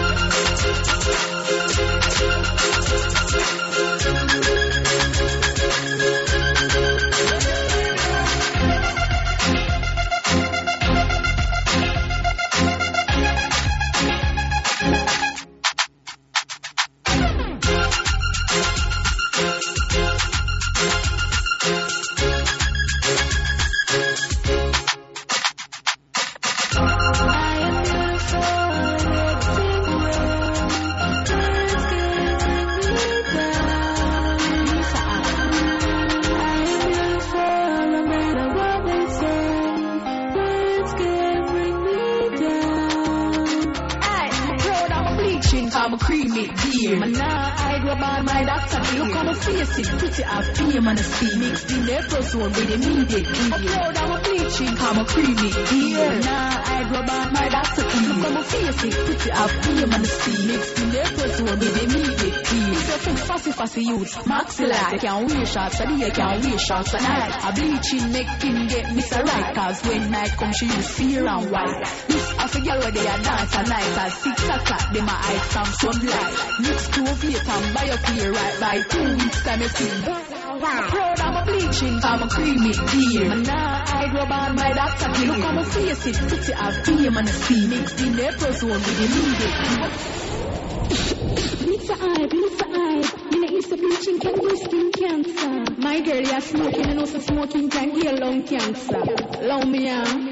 H: I'm a creamy dear. Man, nah, I go by my doctor. Look on my face, it pretty I feel man, see mixed in there plus one with immediate. Upload, I'm a bleaching, I'm a creamy dear. Man, nah, I go by my doctor. Look on my face, it pretty I feel man, see mixed in there plus one with immediate. It's a full fussy fussy youth. Maxilla, they can't wear shots, and they can't wear shots at night. A bleaching make him get Mister Right, cause when night comes, she use fear and white. This I forget where they are dance at night at six o'clock, they my eyes some sunlight. Mix two of it and buy a clear right by two weeks time you see. Proud I'm a bleaching, I'm a creamy dear. And now I go by my doctor. Look on my face, it pretty I feel man see. Mixed in there plus one with immediate. Lisa I, Lisa I, you know it's a bleaching can do skin cancer. My girl you're smoking and also smoking can heal lung cancer. Love me out.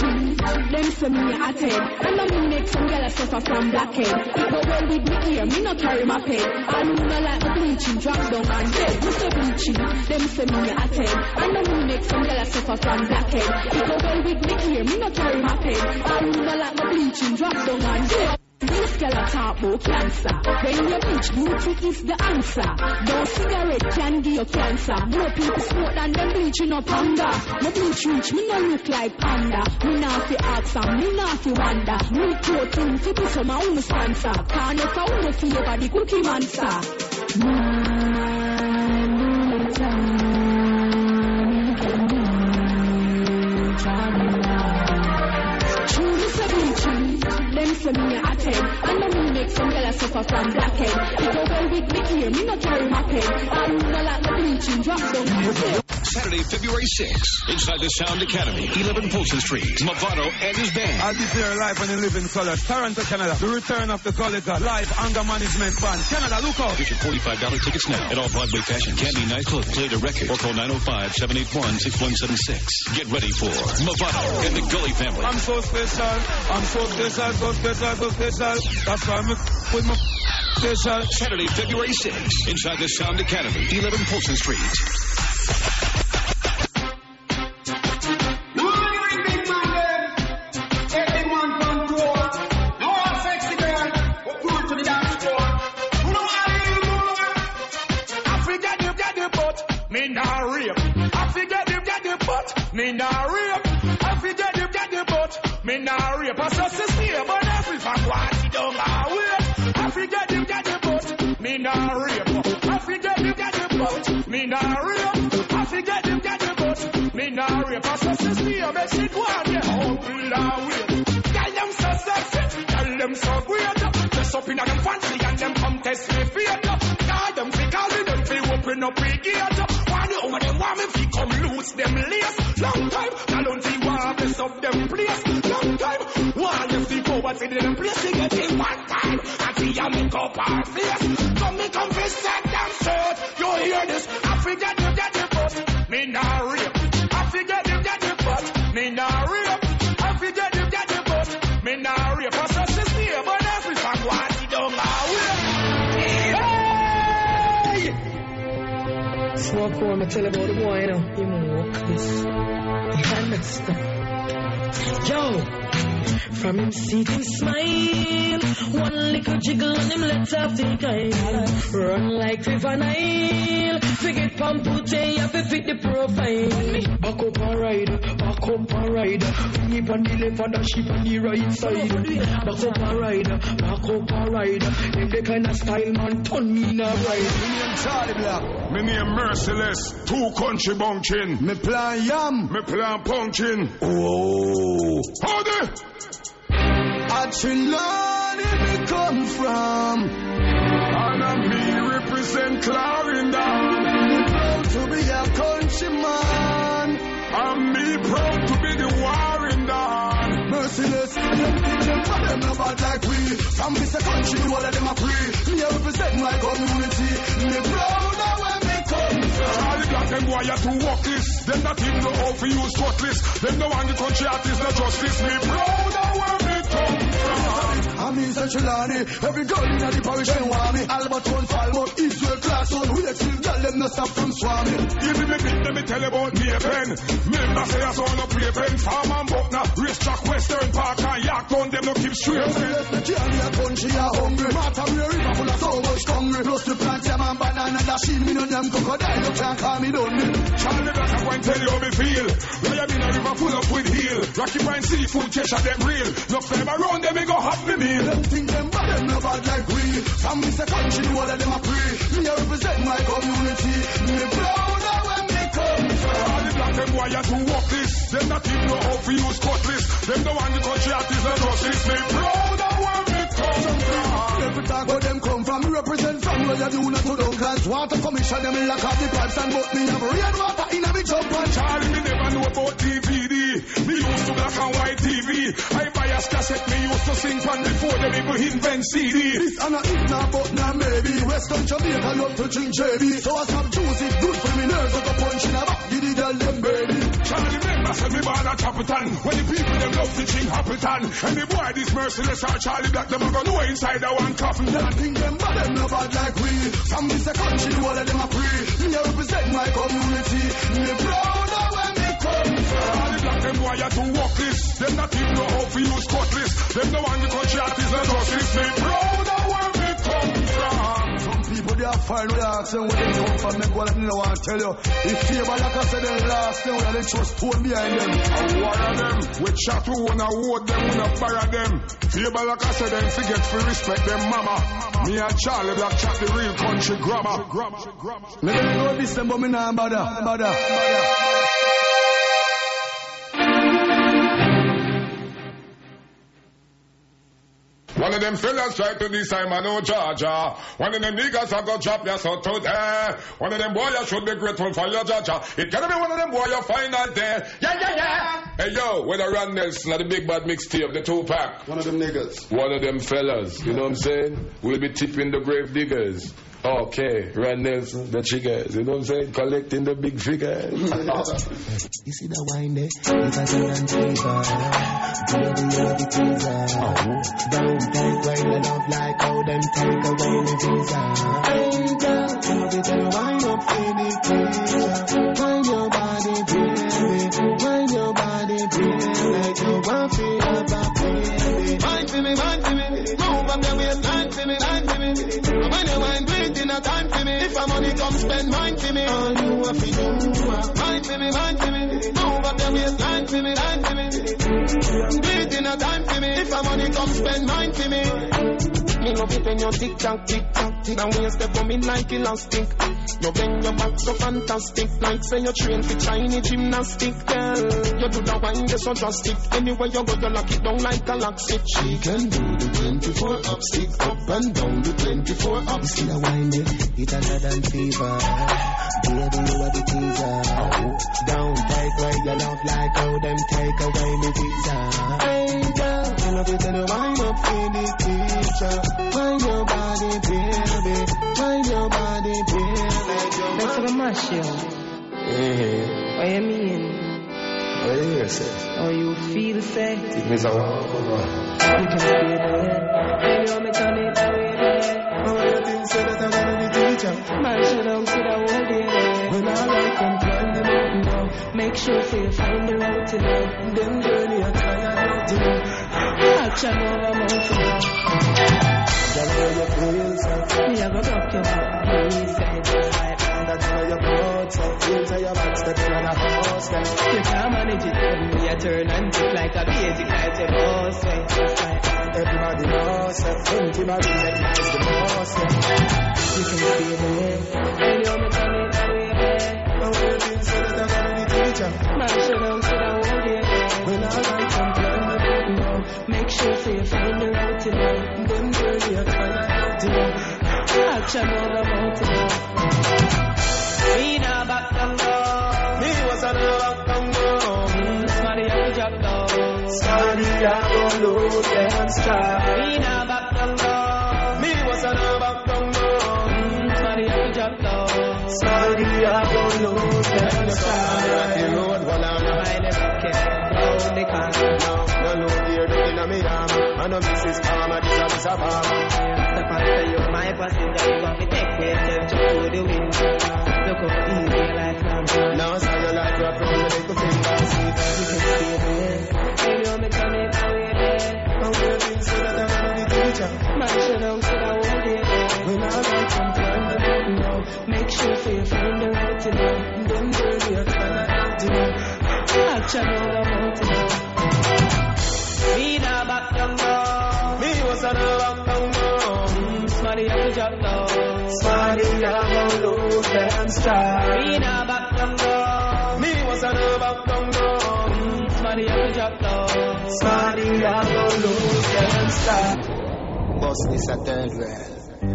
H: bleaching. Them say me a ten. And I me make some girl suffer from blackhead. It go well with me here, me no carry my pen. And who no like my bleaching, drop down and dead. Me say bleaching, them say me a ten. And I me make some girl suffer from blackhead. It go well with me here, me no carry my pen. And who no like my bleaching, drop down and dead. This girl a talk about cancer. When you bleach, beauty is the answer. No cigarette can give you cancer. More people smoke than them bleaching up hunger. My bleach reach, me no look like panda. Me not fi ask and me not fi wonder. Me protein fi put some my own sponsor. Can't if I wanna feel over the cookie monster. Them say me a ten, and then me make some girl suffer from blackhead. It go well with me here, me no carry my pen. And me no like the bleaching, drop down my head.
P: Saturday, February sixth, inside the Sound Academy, eleven Polson Street, Mavado and his band.
S: I'll be there live and in living color. Toronto, Canada. The return of the Golica live anger management band. Canada, look out.
P: Get your forty-five dollars tickets now at all Broadway Fashion. Can't be nice clothes. Play the record or call nine oh five, seven eight one, six one seven six. Get ready for Mavado and the Gully family.
S: I'm so special. I'm so special, so special, so special. That's why I'm with my special.
P: Saturday, February sixth, inside the Sound Academy, eleven Polson Street.
T: Me nah rape. I forget you get the butt. Me nah rape. I forget you get the butt. Me nah rape. I just to stay, but every fuck want it don't wait. I forget you get the butt. Me nah rape. I forget you get the butt. Me nah rape. I forget you get the butt. Me nah rape. I just to stay, but she go on yeah. Oh, we nah wait. Tell them so sexy. Tell them so great. Dress up in a them fancy and them come test me fear. God them fi call me, them fi open up a gate. Over them want me fi come loose them lace. Long time, I don't see want mess up them place. Long time, want them fi go but see them place. They get in one time, I see ya make up our face. Come me come fi set them straight. You hear this? I forget you get the butt. Me nah rape. I forget you get the butt. Me nah rape. I forget you get the butt. Me nah rape. I just to stay, but every time want it don't
U: Smoke on, I tell you about the boy, you know. You know, this. You understand? Yo, from him see him smile. One little jiggle and him let off the guile. Run like River Nile. Forget Pampute, you have to fit the profile. Back up and ride, back up and ride. Bring it on the left and the sheep on the right side. Back up and ride, back up and ride. Them the kind of style man turn me in a ride.
F: Me name Charlie Black. Me name Merciless. Two country bunking.
K: Me plan yam.
F: Me plan punching. Oh. Hold it.
K: A Trinidad me come from.
F: And me represent Clarendon.
K: Me proud to be a countryman.
F: And me proud to be the Warrington.
K: Merciless, them think them but them no bad like we. From this country, all of them are free. Me represent my community. Me proud of where me come from.
F: Charlie Black, them boy have to walk this. Them not even know how to use cutlass. Them no want the country artists, no justice. Me proud of where me come from.
K: I'm in Centralani. Every girl in the parish they want me. Albert one fall, but Israel class on. We still girl them no stop from swarming.
F: Give me the bit, let me tell you about me a pen. Member say I saw no play pen. Farm and Buckner, Racetrack, Western Park and Yorktown. Them no keep straight.
K: Merciless, the candy a country a hungry. Martha we a river full of so much hungry. Plus the plant jam and banana dashing. Me no damn crocodile, you can't call me done me.
F: Charlie Black, I want to tell you how me feel. Where you been a river full up with heel. Rocky Pine seafood, Cheshire them real. No flame around them, me go happy meal.
K: Them think them bad, them no bad like we. From this country, all of them are free. Me represent my community. Me proud of where me come from.
F: All the black them boy have to walk this. Them not even know how to use cutlass. Them the one the country artists and justice. Me proud of where me come from.
K: Every talk where them come from, me represent from where you do not to don't class. Water commission them in lock up the pipes and but me have rain water in a big jump and
F: Charlie, me never know about D V D. Me used to black and white T V. I buy a cassette, me used to sing from before them even invent C D.
K: This and a if now but now maybe. Western Jamaica love to drink J B. So I some juice is good for me nerves. Like a punch in a back, give the girl them baby.
F: Charlie, remember said me born a Capitan. When the people them
T: everything happen. And the boy this merciless or Charlie Black, them a go know inside that one coffin.
E: Them think them bad, them no bad like we. From this country, all of them are free. Me represent my community. Me proud of where me come from.
T: Charlie Black, them boy are too workless. Them not even know how to use cutlass. Them no want the country artists and justice. Me proud of where me come from.
E: Some people they are fine with us and where they come from. Make what I don't want to tell you. If favor like I said, them last, then they trust stone behind them.
T: And one of them, we chat who wanna hold them, wanna fire them. Favor like I said, them forget to respect them mama. Me and Charlie Black chat the real country grammar.
E: Me don't know this them, but me nah bother, bother, bother.
F: One of them fellas try to decide man no Georgia. One of them niggas I go drop your son to there. One of them boy you should be grateful for your Georgia. It can be one of them boy you find out there. Yeah, yeah, yeah. Hey yo, when I run Nelson at the big bad mixtape, the two pack.
K: One of them niggas.
F: One of them fellas, you know what I'm saying? We'll be tipping the grave diggers. Okay, Rand Nelson, the chiggers, you know what I'm saying? Collecting the big figures.
K: You see the wine there? It's a golden fever. Baby, you're the teaser. Don't take away the love like how them take away the visa. Angel, you the wine up in the teacher. Wine your body, baby. Wine your body, baby. Like you want to feel about baby. Wine for me, wine for me. Move up the waistline for me, line for me. When you wine, breathe. No time for me. If I'm money come spend mine for me. All you have to do. Mine for me, mine for me. Move up the waistline for me, line for me. Bleed in a time for me. If I'm money come spend mine for me. Me love it when you tick tock, tick tock, tick. And when you step on me like elastic. You bend your back so fantastic. Like say you train for Chinese gymnastic, girl. You do the wine that's so drastic. Anywhere you go you lock it down like a lock stick. She can do the twenty-four up, stick up and down the twenty-four up. You see the wine there? It's another fever. Baby, you are the teaser. Don't take away your love like how them take away the visa. Hey girl, I love it when you wind up in the teacher. Wind your body, baby. Wind your body, baby.
U: That's what I'm mash you.
K: Mm-hmm.
U: What you mean?
K: What you hear, say?
U: How you feel, say?
K: It means I want to come on.
U: You can stay there. Baby, I'm turn it away there.
K: How you think say that I'm gonna be teacher?
U: Man, shut down to the whole day there.
K: When I like them, climb them up and down.
U: Make sure you find the route to know.
K: Them journey I tired out to know.
U: Action over mountain.
K: That's how you feel, sir.
U: Me, I go drop your heart. Me, say just like
K: that's how you go, sir. Into your back, stepping on a horse, sir.
U: You can't manage it. Me, I turn and tick like a basic like your boss, sir. Just like
K: everybody knows, sir. Empty my room, like nice the boss, sir.
U: You can stay there. You know me turn it away there.
K: How you think so that I'm gonna be teacher?
U: Man, shut down to the whole day there.
K: When I like them, climb the mountain down.
U: Make sure you find the route to know.
K: Them journey I tired out to know.
U: Action over mountain. Me nah back down down.
K: Me was a no back down down.
U: Somebody have to drop down.
K: Somebody have to lose them stride.
U: Me nah back down down.
K: Me was a no back down down.
U: Somebody have to drop down.
K: Somebody have to lose them stride. The road one on a
U: I never care. Round the corner now.
K: No load here down in me arm. I know Missus Palmer, this a this a farmer.
U: Step and say you my passenger. You want me take yourself to the window. Look how easy your life now.
K: Now say your life rock from the little finger. See that
U: you can stay there. Hey, you me turn it away there.
K: How you think so that I'm gonna be teacher?
U: Man, shut down to the whole day there.
K: When I like them, climb the mountain down.
U: Make sure you find the route to know.
K: Them journey I tired out to know.
U: Action over mountain. Me nah back down down.
K: Me was a no back down down.
U: Somebody have to drop down.
K: Somebody have to lose them stride.
U: Me nah back down down.
K: Me was a no back down down.
U: Somebody have to drop down.
K: Somebody have to lose them stride. Boss this a third world.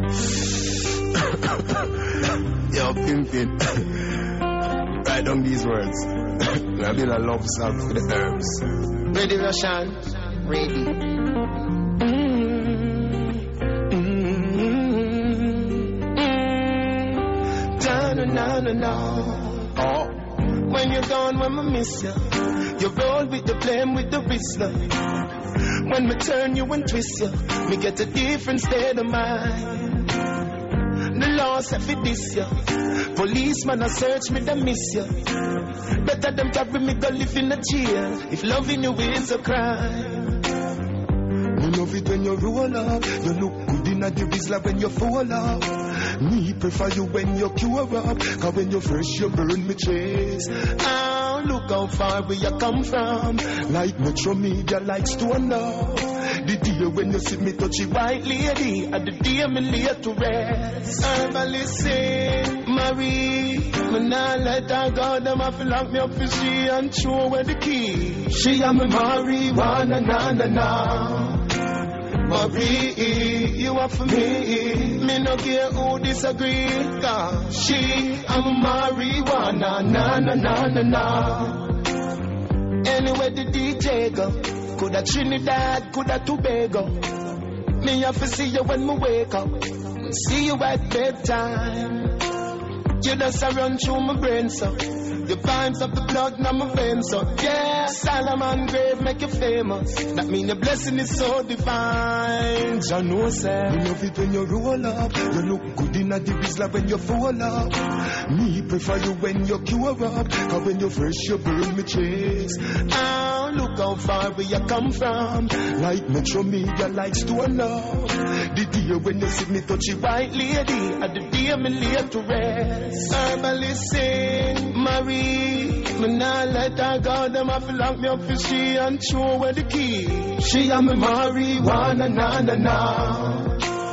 K: Yo, pimpin'. Write down these words. I build a love song for the herbs. Ready, Rashan? Ready. Na na na na. Oh. When you're gone, when I miss you.
E: You roll with the blame with the whistler. When me turn you and twist you, me get a different state of mind. The law said for this ya. Policeman a search me, they miss ya. Better them carry me go live in a jail if loving you is a crime. Me love it when you roll up. You look good in a the whistler when you fall up. Me prefer you when you cure up. Cause when you fresh you burn me chase. Oh, look how far where you come from. Like Metro Media likes to know. The day when you see me touch a white lady, and the day me lay to rest. I'm listen, Marie. Me nah let her go, them have to lock me up for she and show where the key. She am a marijuana, na na na. Marie, you are for me. Me no care who disagree. Cause she am a marijuana, na na na na na. Anyway the D J go. Coulda Trinidad, coulda Tobago. Me have to see you when me wake up. See you at bedtime. You just a run through my brain, so the vibes of the blood in my veins, so yeah. Solomon grave make you famous. That mean your blessing is so divine. Jah know say, me love it when you roll up. You look good in a the whistler when you fall up. Me prefer you when you cure up. Cause when you fresh you burn me chase. Oh, look how far where you come from. Like Metro Media likes to know. The day when you see me touch a white lady, and the day me lay to rest. Herbally sing, Marie. Me nah let her go, them have to lock me up for she and show where the key. She am a marijuana, na na na.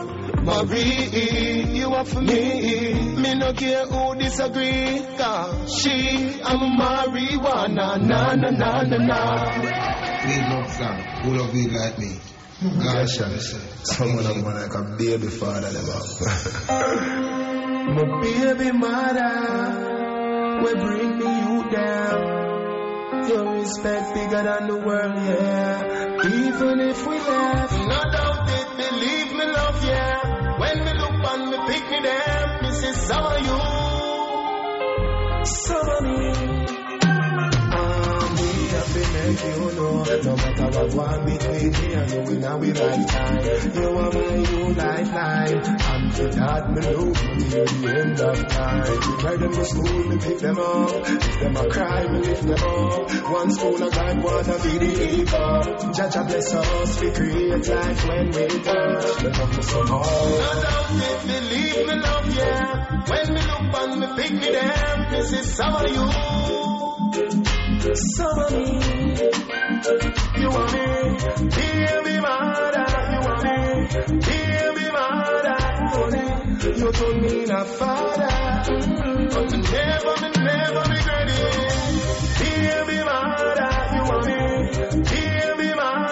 E: Marie, you are for me. Me no care who disagree. Cause she am a marijuana, na na na na na.
K: Need no flam, who love you like me? Gosh, someone of like a baby father, them
E: my baby mother, we bring me you down. Your respect bigger than the world, yeah. Even if we laugh, no doubt it, believe me, love, yeah. When me look on me, pick me down, me say some of you, some of me. Me make you know, no matter what one between me and you, we now we lifetime. You are my new lifeline, and for that me love you till the end of time. Carry them to school, me pick them up. If them a cry, me lift them up. One spoon of God, wanna be the evil. Judge bless us, we create life when we touch. Let us do some more. No doubt if believe me love, yeah. When me look on me, pick me down. This is some of you. Some of me, you want me, baby mother, you want me, baby mother, you told me not father, but me never, me never regret it. Baby mother, you want me, baby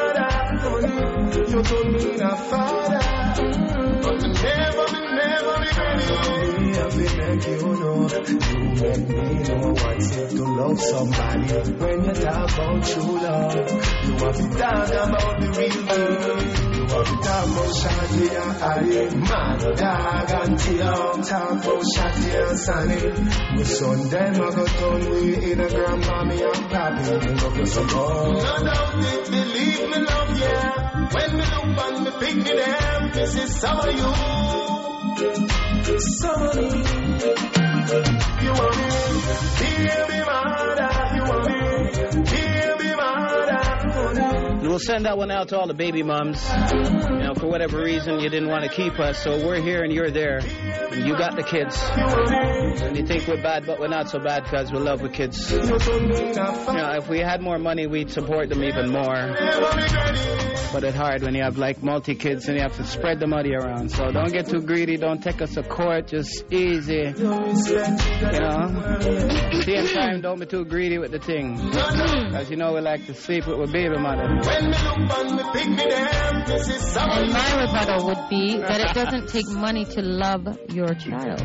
E: mother, you told me not father, but me never, me never regret it. I feel like you know, you make me know what's it to love somebody. When you talk about true love, you have to talk about the real thing. You have to talk about Shadi and Ali, Mad Dog and Tim. Talk about Shadi and Sunny. My son them I got turn we in a grandmommy and papi. You love me some more. No doubt it, believe me love, yeah. When me look on me, pick me down. This is some of you. Some of me, you want me, baby mother, you want me, baby mother.
M: And we'll send that one out to all the baby moms. You know, for whatever reason you didn't want to keep us, so we're here and you're there. And you got the kids. And you think we're bad, but we're not so bad because we love the kids. You know, if we had more money, we'd support them even more. But it's hard when you have like multi-kids and you have to spread the money around. So don't get too greedy. Don't take us to court. Just easy. You know. Same time, don't be too greedy with the thing. Because you know we like to sleep with our baby mother.
N: And my rebuttal would be that it doesn't take money to love your child.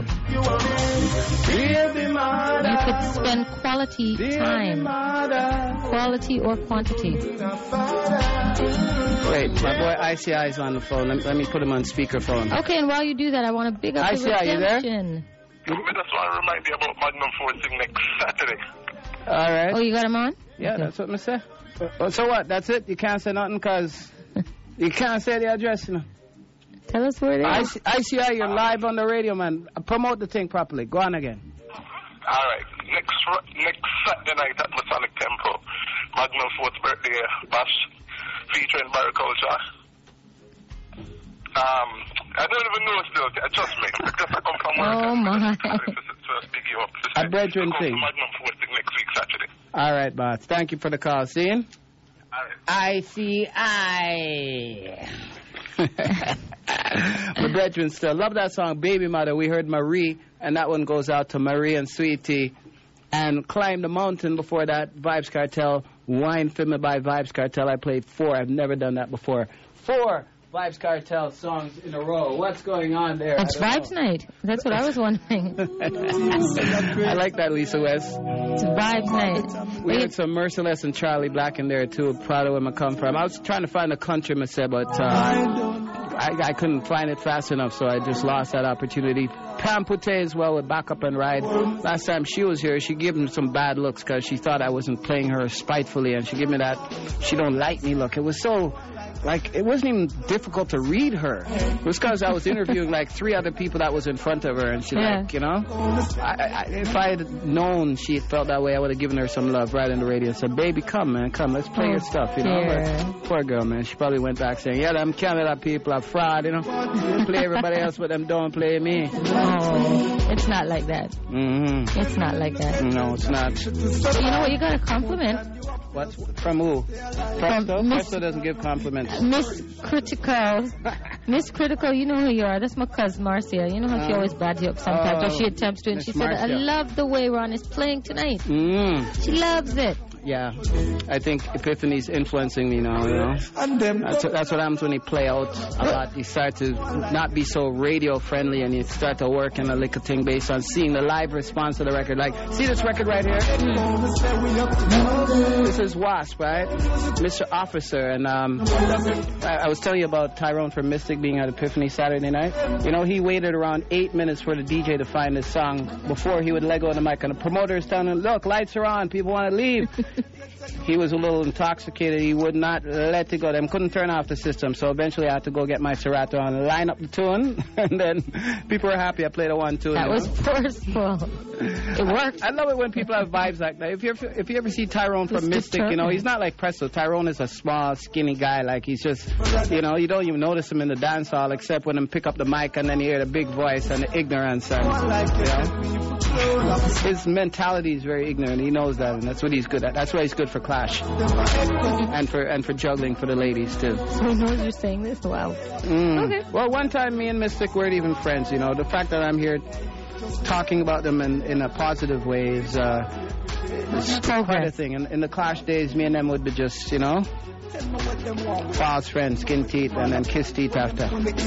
N: You could spend quality time. Quality or quantity.
M: Wait, my boy I C I is on the phone. Let, let me put him on speakerphone.
N: Okay, and while you do that, I want to big up
M: I
N: the
M: C I, you there?
N: redemption.
A: I just want to remind you about Magnum Force next Saturday.
M: All right.
N: Oh, you got him on?
M: Yeah,
N: Okay.
M: that's what I say. Uh, So what? That's it? You can't say nothing because you can't say the address, you know.
N: Tell us where it
M: I
N: is.
M: see, I see how you're live on the radio, man. Promote the thing properly. Go on again.
C: All right. Next fr- next Saturday night at Masonic Temple, Magnum fourth birthday bash featuring Barry Culture. Um, I don't even know still. Trust me. Because I come from work.
N: Oh, my.
C: So speak you up.
M: A brethren
C: Come to
M: thing.
C: Magnum fourth thing next week Saturday.
M: All right, boss. Thank you for the call. See?
C: All right.
M: I see I. My brethren still love that song, Baby Mother. We heard Marie, and that one goes out to Marie and Sweetie. And Climb the Mountain before that, Vibes Cartel, Wine for Me by Vibes Cartel. I played four. I've never done that before. Four Vibes Cartel songs in a row. What's going on there?
N: It's
M: I don't
N: Vibes Night. That's what I was wondering.
M: know. I like that, Lisa West.
N: It's Vibes Night.
M: We had some Merciless and Charlie Black in there too. Proud of where I come from. I was trying to find a country, myself, but uh, I, I couldn't find it fast enough, so I just lost that opportunity. Pam Putte as well with Back Up and Ride. Last time she was here, she gave me some bad looks because she thought I wasn't playing her spitefully, and she gave me that she don't like me look. It was so, like, it wasn't even difficult to read her. It was because I was interviewing like three other people that was in front of her, and she
N: Yeah.
M: like, you know, I, I, if I had known she felt that way, I would have given her some love right in the radio. So, baby, come, man, come, let's play
N: Oh,
M: your stuff, you know.
N: dear.
M: But poor girl, man, she probably went back saying, yeah, them Canada people are fraud, you know. Play everybody else, but them don't play me.
N: Oh, it's not like that.
M: Mm-hmm.
N: It's not like that.
M: No, it's not.
N: So you know what? You got a compliment.
M: What? From who? Presto?
N: Miss-
M: Presto doesn't give compliments.
N: Miss Critical. Miss Critical, you know who you are. That's my cousin Marcia. You know how she
M: Oh.
N: always bad you up sometimes, or
M: Oh,
N: she attempts to. And
M: Miss
N: she said, I
M: Marcia.
N: love the way Ron is playing tonight.
M: Mm.
N: She loves it.
M: Yeah. I think Epiphany's influencing me now, you know. That's, that's what happens when you play out a lot. You start to not be so radio friendly, and you start to work in a little thing based on seeing the live response to the record. Like, see this record right here? This is Wasp, right? Mister Officer. And um, I, I was telling you about Tyrone from Mystic being at Epiphany Saturday night. You know, he waited around eight minutes for the D J to find this song before he would let go of the mic. And the promoter is telling him, look, lights are on. People want to leave. He was a little intoxicated. He would not let it go. Them couldn't turn off the system. So eventually I had to go get my Serato and line up the tune. And then people were happy. I played a one, two.
N: That
M: you
N: was
M: know?
N: forceful. It worked.
M: I love it when people have vibes like that. If you ever, if you ever see Tyrone from
N: It's
M: Mystic, you know,
N: determined.
M: he's not like Presto. Tyrone is a small, skinny guy. Like, he's just, you know, you don't even notice him in the dance hall except when him pick up the mic and then you hear the big voice and the ignorance. And, you know, his mentality is very ignorant. He knows that, and that's what he's good at. That's why he's good for Clash. And for and for juggling for the ladies, too.
N: So he knows you're saying this? Wow.
M: Mm.
N: Okay.
M: Well, one time me and Mystic weren't even friends, you know. The fact that I'm here talking about them in, in a positive way is, uh, is quite a thing. In, in the Clash days, me and them would be just, you know, false friends, skin teeth, and then kiss teeth after.
E: So me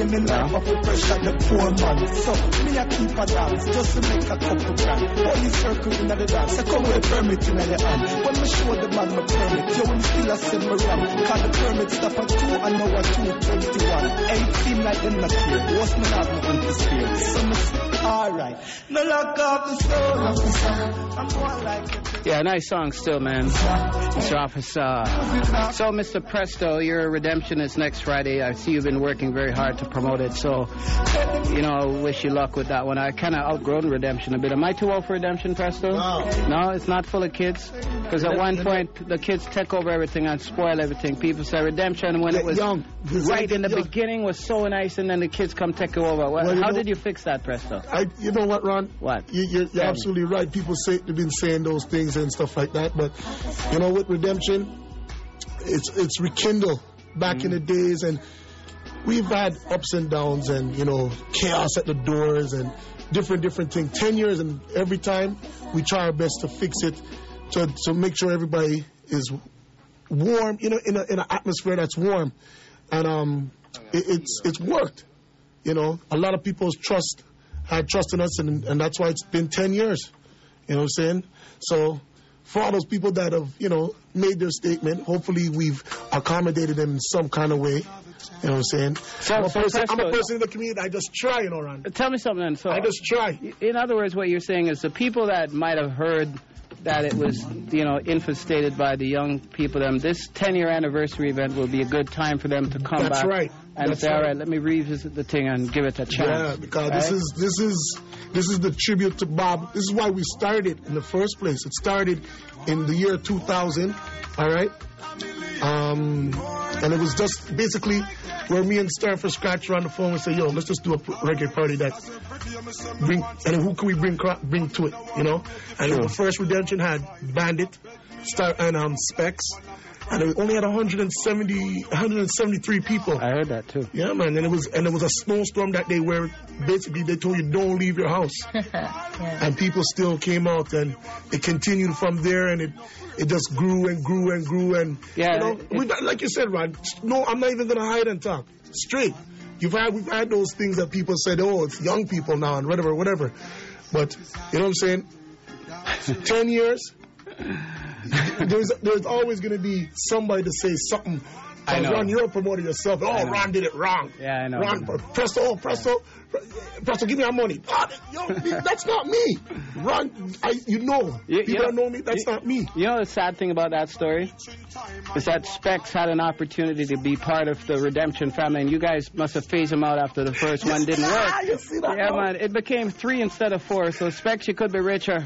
E: a keep a dance just to make a couple grand. Only circle in the dance. I come with a permit in the hand. When me show the man my permit, yo, when still I send me run. Cause the permit stop at two and now at two twenty-one. Eighteen like them not here. What's me not nothing to spare? So me say, alright. No lock off the store, officer. I'm going like it.
M: Yeah, nice song still, man. Mister Officer. So, Mister Presto, your redemption is next Friday. I see you've been working very hard to promote it, so, you know, wish you luck with that one. I kind of outgrown redemption a bit. Am I too old for redemption, Presto?
K: No.
M: No, it's not full of kids? Because at one point, the kids take over everything and spoil everything. People say redemption when it was
K: Young.
M: right in the
K: Young.
M: beginning was so nice, and then the kids come take over. What,
K: Well, you
M: how
K: know-
M: did you fix that, Presto?
K: I, you know what, Ron?
M: What?
K: You, you're
M: Tell
K: you're
M: me.
K: absolutely right. People say they've been saying those things and stuff like that, but you know, with redemption, it's it's rekindled back
M: Mm.
K: in the days, and we've had ups and downs, and you know, chaos at the doors, and different different things. Ten years, and every time we try our best to fix it, to to make sure everybody is warm, you know, in a in an atmosphere that's warm, and um, it, it's it's worked. You know, a lot of people's trust had trust in us, and, and that's why it's been ten years. You know what I'm saying? So, for all those people that have, you know, made their statement, hopefully we've accommodated them in some kind of way. You know what I'm saying?
M: So-
K: I'm, a
M: so
K: person, I'm a
M: Presto-
K: person in the community. I just try, you know, Ron.
M: Tell me something then. So
K: I just try.
M: In other words, what you're saying is the people that might have heard that it was, you know, infestated by the young people. Them this ten-year anniversary event will be a good time for them to come
A: That's
M: back.
A: right.
M: And
A: That's
M: say, all
A: right.
M: right, let me revisit the thing and give it a chance.
A: Yeah, because
M: right?
A: this is this is this is the tribute to Bob. This is why we started in the first place. It started in the year two thousand. All right, um, and it was just basically where me and Star for Scratch were on the phone and say, "Yo, let's just do a reggae party that bring and who can we bring cra- bring to it, you know?" And
M: Sure.
A: the first Redemption had Bandit, Star, and um, Specs. And it only had one hundred seventy, one hundred seventy-three people.
M: I heard that too.
A: Yeah, man. And it was and it was a snowstorm that day where basically they told you don't leave your house. And people still came out, and it continued from there, and it it just grew and grew and grew, and
M: Yeah,
A: you know,
M: it-
A: we, like you said, Ron. No, I'm not even gonna hide and talk straight. You've had we've had those things that people said, oh, it's young people now and whatever, whatever. But you know what I'm saying? Ten years. There's there's always going to be somebody to say something.
M: I know.
A: Ron, you're a promoter yourself. Oh,
M: I know.
A: Ron did it wrong.
M: Yeah, I know.
A: Ron, Presto, oh, Presto, Presto, give me our money. Oh, yo, that's not me. Ron, I, you know,
M: You-
A: people
M: you know-
A: that know me, that's
M: you-
A: not me.
M: You know the sad thing about that story? Is that Specs had an opportunity to be part of the Redemption family, and you guys must have phased him out after the first one didn't work.
A: Ah, you see that
M: Yeah,
A: now?
M: man, it became three instead of four, so Specs, you could be richer.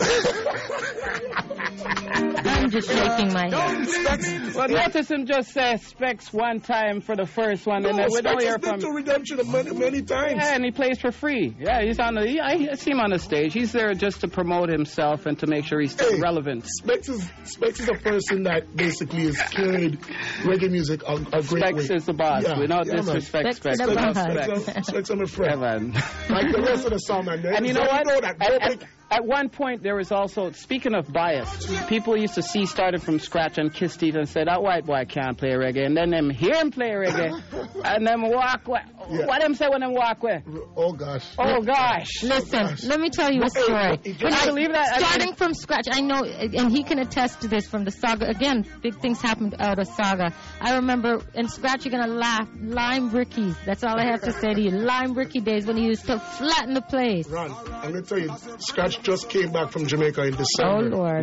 N: I'm just shaking my head.
M: Well, notice him just say Specs one time for the first one,
A: No,
M: and then we don't
A: Specs
M: hear
A: has been
M: from
A: to
M: him.
A: Redemption many, many times.
M: Yeah, and he plays for free. Yeah, he's on the. I see him on the stage. He's there just to promote himself and to make sure he's still
A: Hey,
M: relevant.
A: Specs is, Specs is a person that basically has carried reggae music a, a great way.
M: Specs is the boss.
A: Yeah,
M: We don't
A: yeah, man.
M: disrespect
N: Specs
M: Specs.
N: is the
M: We
N: boss.
M: love
A: Specs,
M: Specs.
A: Specs, I'm a
M: Yeah,
A: friend.
M: man.
A: Like the rest of the song, man.
M: And you know
A: So
M: what?
A: Know that.
M: At,
A: Nobody-
M: at, at one point, there was also, speaking of bias, people used to see started from scratch and kiss teeth and say, that white boy can't play reggae. And then them hear him play reggae. And them walk away.
A: Yeah.
M: What them say when them walk away?
A: Oh, gosh.
M: Oh, gosh.
N: Listen, let me tell you a
A: Hey,
N: story.
A: hey,
M: Can you believe that?
N: Starting from scratch, I know, and he can attest to this from the saga. Again, big things happened out of saga. I remember in scratch, you're gonna laugh. Lime Rickies. That's all I have to say to you. Lime Ricky days when he used to flatten the place.
A: Ron, I'm going to tell you, Scratch just came back from Jamaica in
N: Oh
A: December.
N: Lord.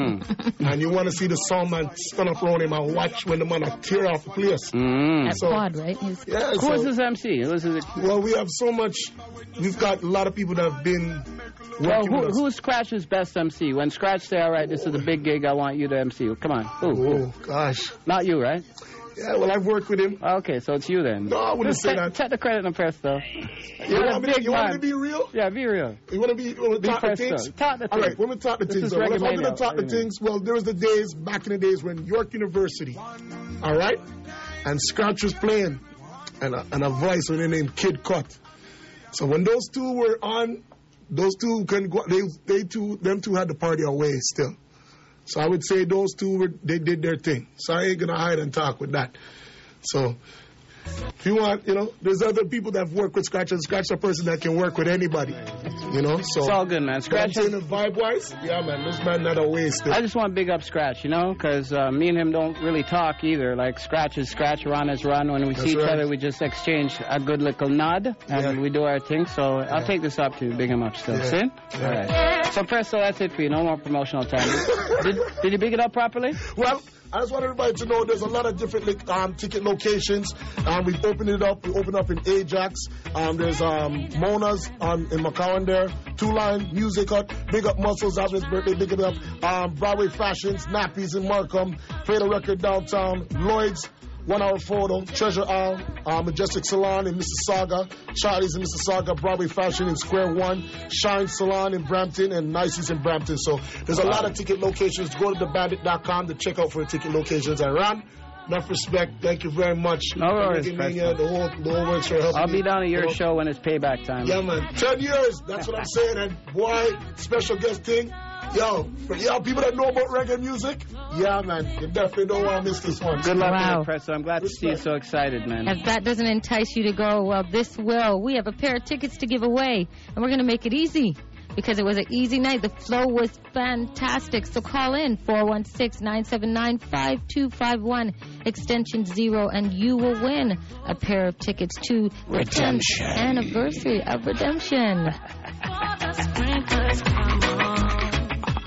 M: Mm.
A: And you want to see the sound man stand up around him and watch when the man a tear off the place.
M: Mm.
N: At
A: So-
N: Quad, right? He's
A: Yeah,
M: Who
A: so-
M: is his M C? Who is his,
A: Well, we have so much. We've got a lot of people that have been
M: well,
A: working
M: who,
A: with us.
M: who's Scratch's best M C? When Scratch say, all right, this is a big gig, I want you to M C. Come on. Who? Who?
A: Oh, gosh.
M: Not you, right?
A: Yeah, well, I've worked with him.
M: Okay, so it's you then.
A: No, I wouldn't
M: Just
A: say
M: take,
A: that.
M: Take the credit in the press, though.
A: You
M: You're a
A: want, me,
M: big
A: you want me
M: man.
A: to be real?
M: Yeah, be real.
A: You want to be, you want to
M: Be
A: talk the
M: first,
A: things?
M: though. Talk the
A: All right,
M: things.
A: when we talk the
M: This
A: things,
M: is
A: though. Well, if I'm
M: Reggae
A: going to talk the
M: Mania.
A: things, well, there was the days back in the days when York University, all right, and Scratch was playing, and a, and a voice with the name Kid Cut. So when those two were on, those two couldn't go. They, they two, them two had the party away still. So I would say those two were, they did their thing. So I ain't gonna hide and talk with that. So if you want, you know, there's other people that have worked with Scratch, and Scratch is a person that can work with anybody. You know, so
M: It's all good, man. Scratch
A: Scratch saying vibe wise, yeah, man, this man not a waste.
M: I just want to big up Scratch, you know, because uh, me and him don't really talk either. Like, Scratch is Scratch, Ron is Ron. When we
A: That's
M: see each
A: right.
M: other, we just exchange a good little nod, and
A: Yeah.
M: we do our thing. So I'll take this up to big him up still.
A: Yeah.
M: See?
A: Yeah.
M: All right. So, Presto, that's it for you. No more promotional time. did, did you big it up properly?
A: Well, I just want everybody to know there's a lot of different like, um, ticket locations. Um, we've opened it up. We opened up in Ajax. Um, there's um, Mona's um, in McCowan there. Two Line, Music Hut, Big Up Muscles, after his birthday, big it up. Um, Broadway Fashions, Nappies in Markham, Play the Record downtown, Lloyd's, One Hour Photo, Treasure Isle, uh, Majestic Salon in Mississauga, Charlie's in Mississauga, Broadway Fashion in Square One, Shine Salon in Brampton, and Nicey's in Brampton. So there's a lot of ticket locations. Go to the bandit dot com to check out for the ticket locations. And Ron, enough respect. Thank you very much.
M: No worries,
A: Reggae Mania, the whole, the whole works for helping
M: I'll be
A: me,
M: down at your
A: you know.
M: show when it's payback time.
A: Yeah, man. Ten years. That's what I'm saying. And boy, special guest thing. Yo, for y'all people that know about reggae music, yeah, man, you definitely don't want to miss this one.
M: Good luck
N: Wow.
M: with it, Presto. I'm glad to see you so excited, man.
N: If that doesn't entice you to go, well, this will. We have a pair of tickets to give away, and we're going to make it easy because it was an easy night. The flow was fantastic. So call in four one six, nine seven nine, five two five one, extension zero, and you will win a pair of tickets to the tenth anniversary of Redemption.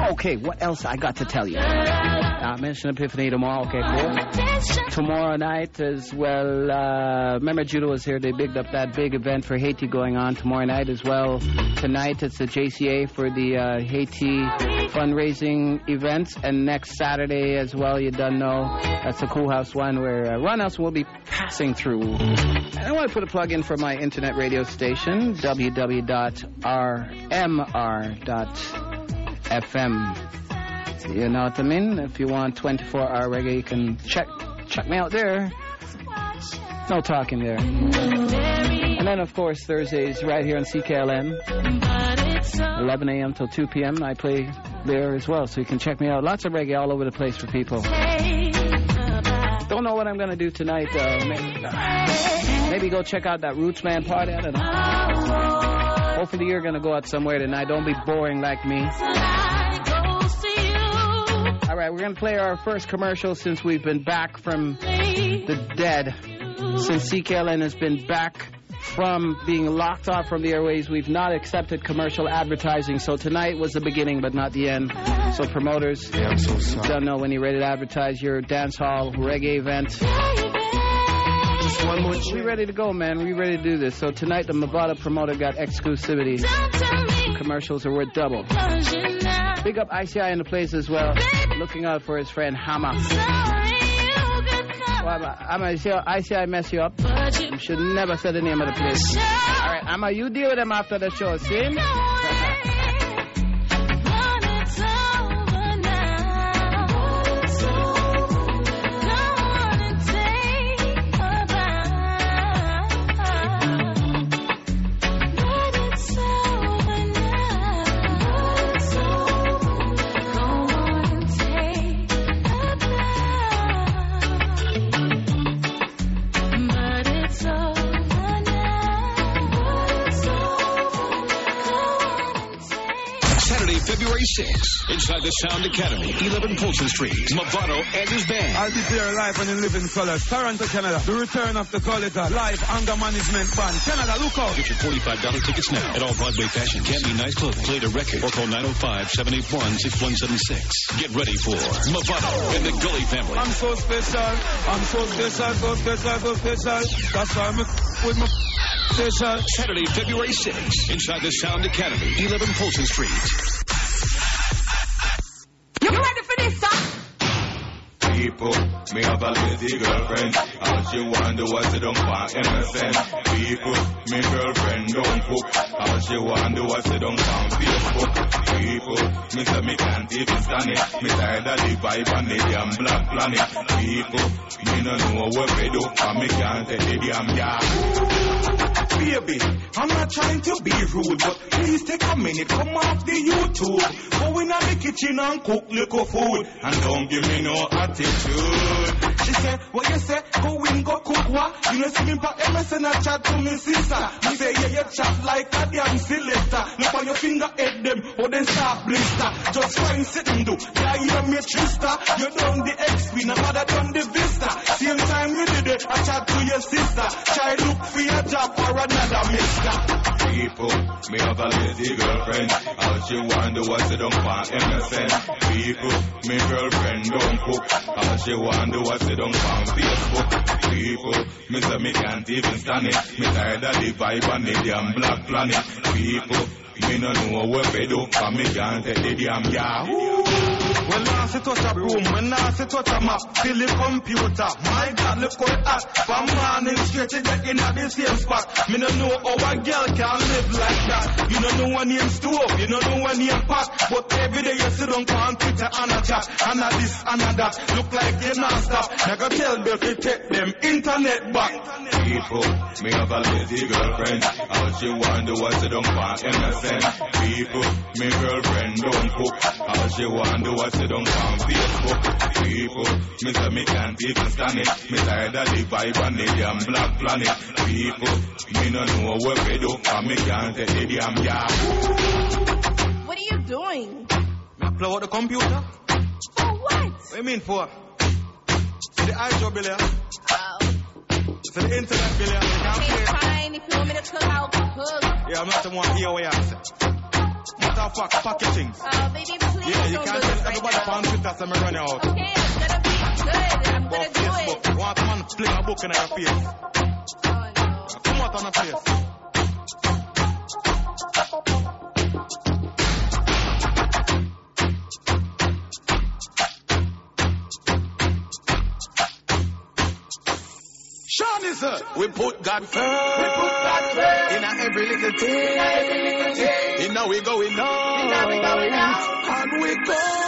M: Okay, what else I got to tell you? I mentioned Epiphany tomorrow. Okay, cool. Tomorrow night as well. Uh, remember, Judo was here. They bigged up that big event for Haiti going on tomorrow night as well. Tonight it's the J C A for the uh, Haiti fundraising events, and next Saturday as well. You don't know. That's the Cool House one where uh, Ron Nelson will be passing through. And I want to put a plug in for my internet radio station, w w w dot r m r dot f m. You know what I mean? If you want twenty-four hour reggae, you can check check me out there. No talking there. And then, of course, Thursdays right here on C K L M, eleven a.m. till two p.m. I play there as well, so you can check me out. Lots of reggae all over the place for people. Don't know what I'm going to do tonight. Uh, maybe, uh, maybe go check out that Roots Man party. I don't know. Hopefully you're going to go out somewhere tonight. Don't be boring like me. All right, we're going to play our first commercial since we've been back from the dead. Since C K L N has been back from being locked off from the airways, we've not accepted commercial advertising. So tonight was the beginning, but not the end. So promoters, yeah, I'm so sorry. Don't know when you're ready to advertise your dance hall reggae event. Just one more. We ready to go, man. We ready to do this. So tonight the Mavado promoter got exclusivity. Commercials are worth double. Big up I C I in the place as well. Looking out for his friend Hammer. Well, I'm a, I C I mess you up. You should never say the name of the place. All right, Amma, you deal with them after the show, see?
P: February sixth, inside the Sound Academy, eleven Fulton Street, Mavado and his band.
S: I'll be there live and in living colors. Toronto, Canada. The return of the Colita. Live anger management band. Canada, look out.
P: Get your forty-five dollars tickets now at all Broadway Fashion. Can't be nice clothes. Play the record or call nine oh five, seven eight one, six one seven six. Get ready for Mavado and the Gully family.
S: I'm so special. I'm so special, so special, so special. That's why I'm with my special.
P: Saturday, February sixth, inside the Sound Academy, eleven Fulton Street.
Q: You ready for this, sir?
C: People, me have a lazy girlfriend. All she want do was sit down for M S N. People, me girlfriend don't cook. All she want do was sit down for Facebook. People, me say me can't even stand it. Me tired of the vibe on the damn black planet. People, me no know what we do, and me can't take the damn yard. Baby, I'm not trying to be rude, but please take a minute, come off the YouTube. Go in the kitchen and cook little food, and don't give me no attitude. She said, what you say? Go in, go cook what? You know, see me pa M S N and chat to me sister. Me say, yeah, you chat like a damn selector. Look on your finger, head them, or then start blister. Just find sitting do, yeah, you're me trister. You done the X P, now mother done the Vista. Same time we did it, I chat to your sister. Try look for your job or another mister. People, me have a lazy girlfriend. All she want do was sit down for M S N. People, me girlfriend don't cook. All she want do was sit down for Facebook. People, me say me can't even stand it. Me tired of the vibe on the damn black planet. People, me no know what we do, cause me can't take the damn yahoo. When I sit touch a broom, when I sit touch a map, fill the computer. My God, look how it hot. From morning straight to the in at the same spot. Me no know how a girl can live like that. You don't know one name stove, you don't know one name pot. But every day you sit down on Twitter and a chat. And a this and a that. Look like you not stop. I can tell them to take them internet back. People, me have a lazy girlfriend. All she want do was sit down for M S N. People, me girlfriend don't cook. All she want do was sit down on Facebook. People, me say me can't even stand it. Me tired of the vibe on the damn black planet. People, me no know what we do, and me can't take the damn yard.
Q: What are you doing?
C: Me play out the computer.
Q: For what?
C: What you mean for? For the iJob bill, yeah?
Q: Oh.
C: For the internet bill, yeah? You can't
Q: Okay,
C: play.
Q: fine. If you want me to cook, I'll cook.
C: Yeah, I'm not the one here where you say.
B: Matter of fact, packet things.
W: Oh, baby, please
B: Yeah, you
W: don't
B: can't
W: do this
B: tell
W: right
B: everybody
W: now.
B: on Twitter so me run out.
W: Okay, I'm gonna be good. I'm
B: Go
W: gonna do it.
B: Facebook. Want man fling a book in your face. Come out on the face. Shawnee, sir. We put God first. We put God first. In a every little thing. In a every little thing. In a we going on. In a we going on. And we go.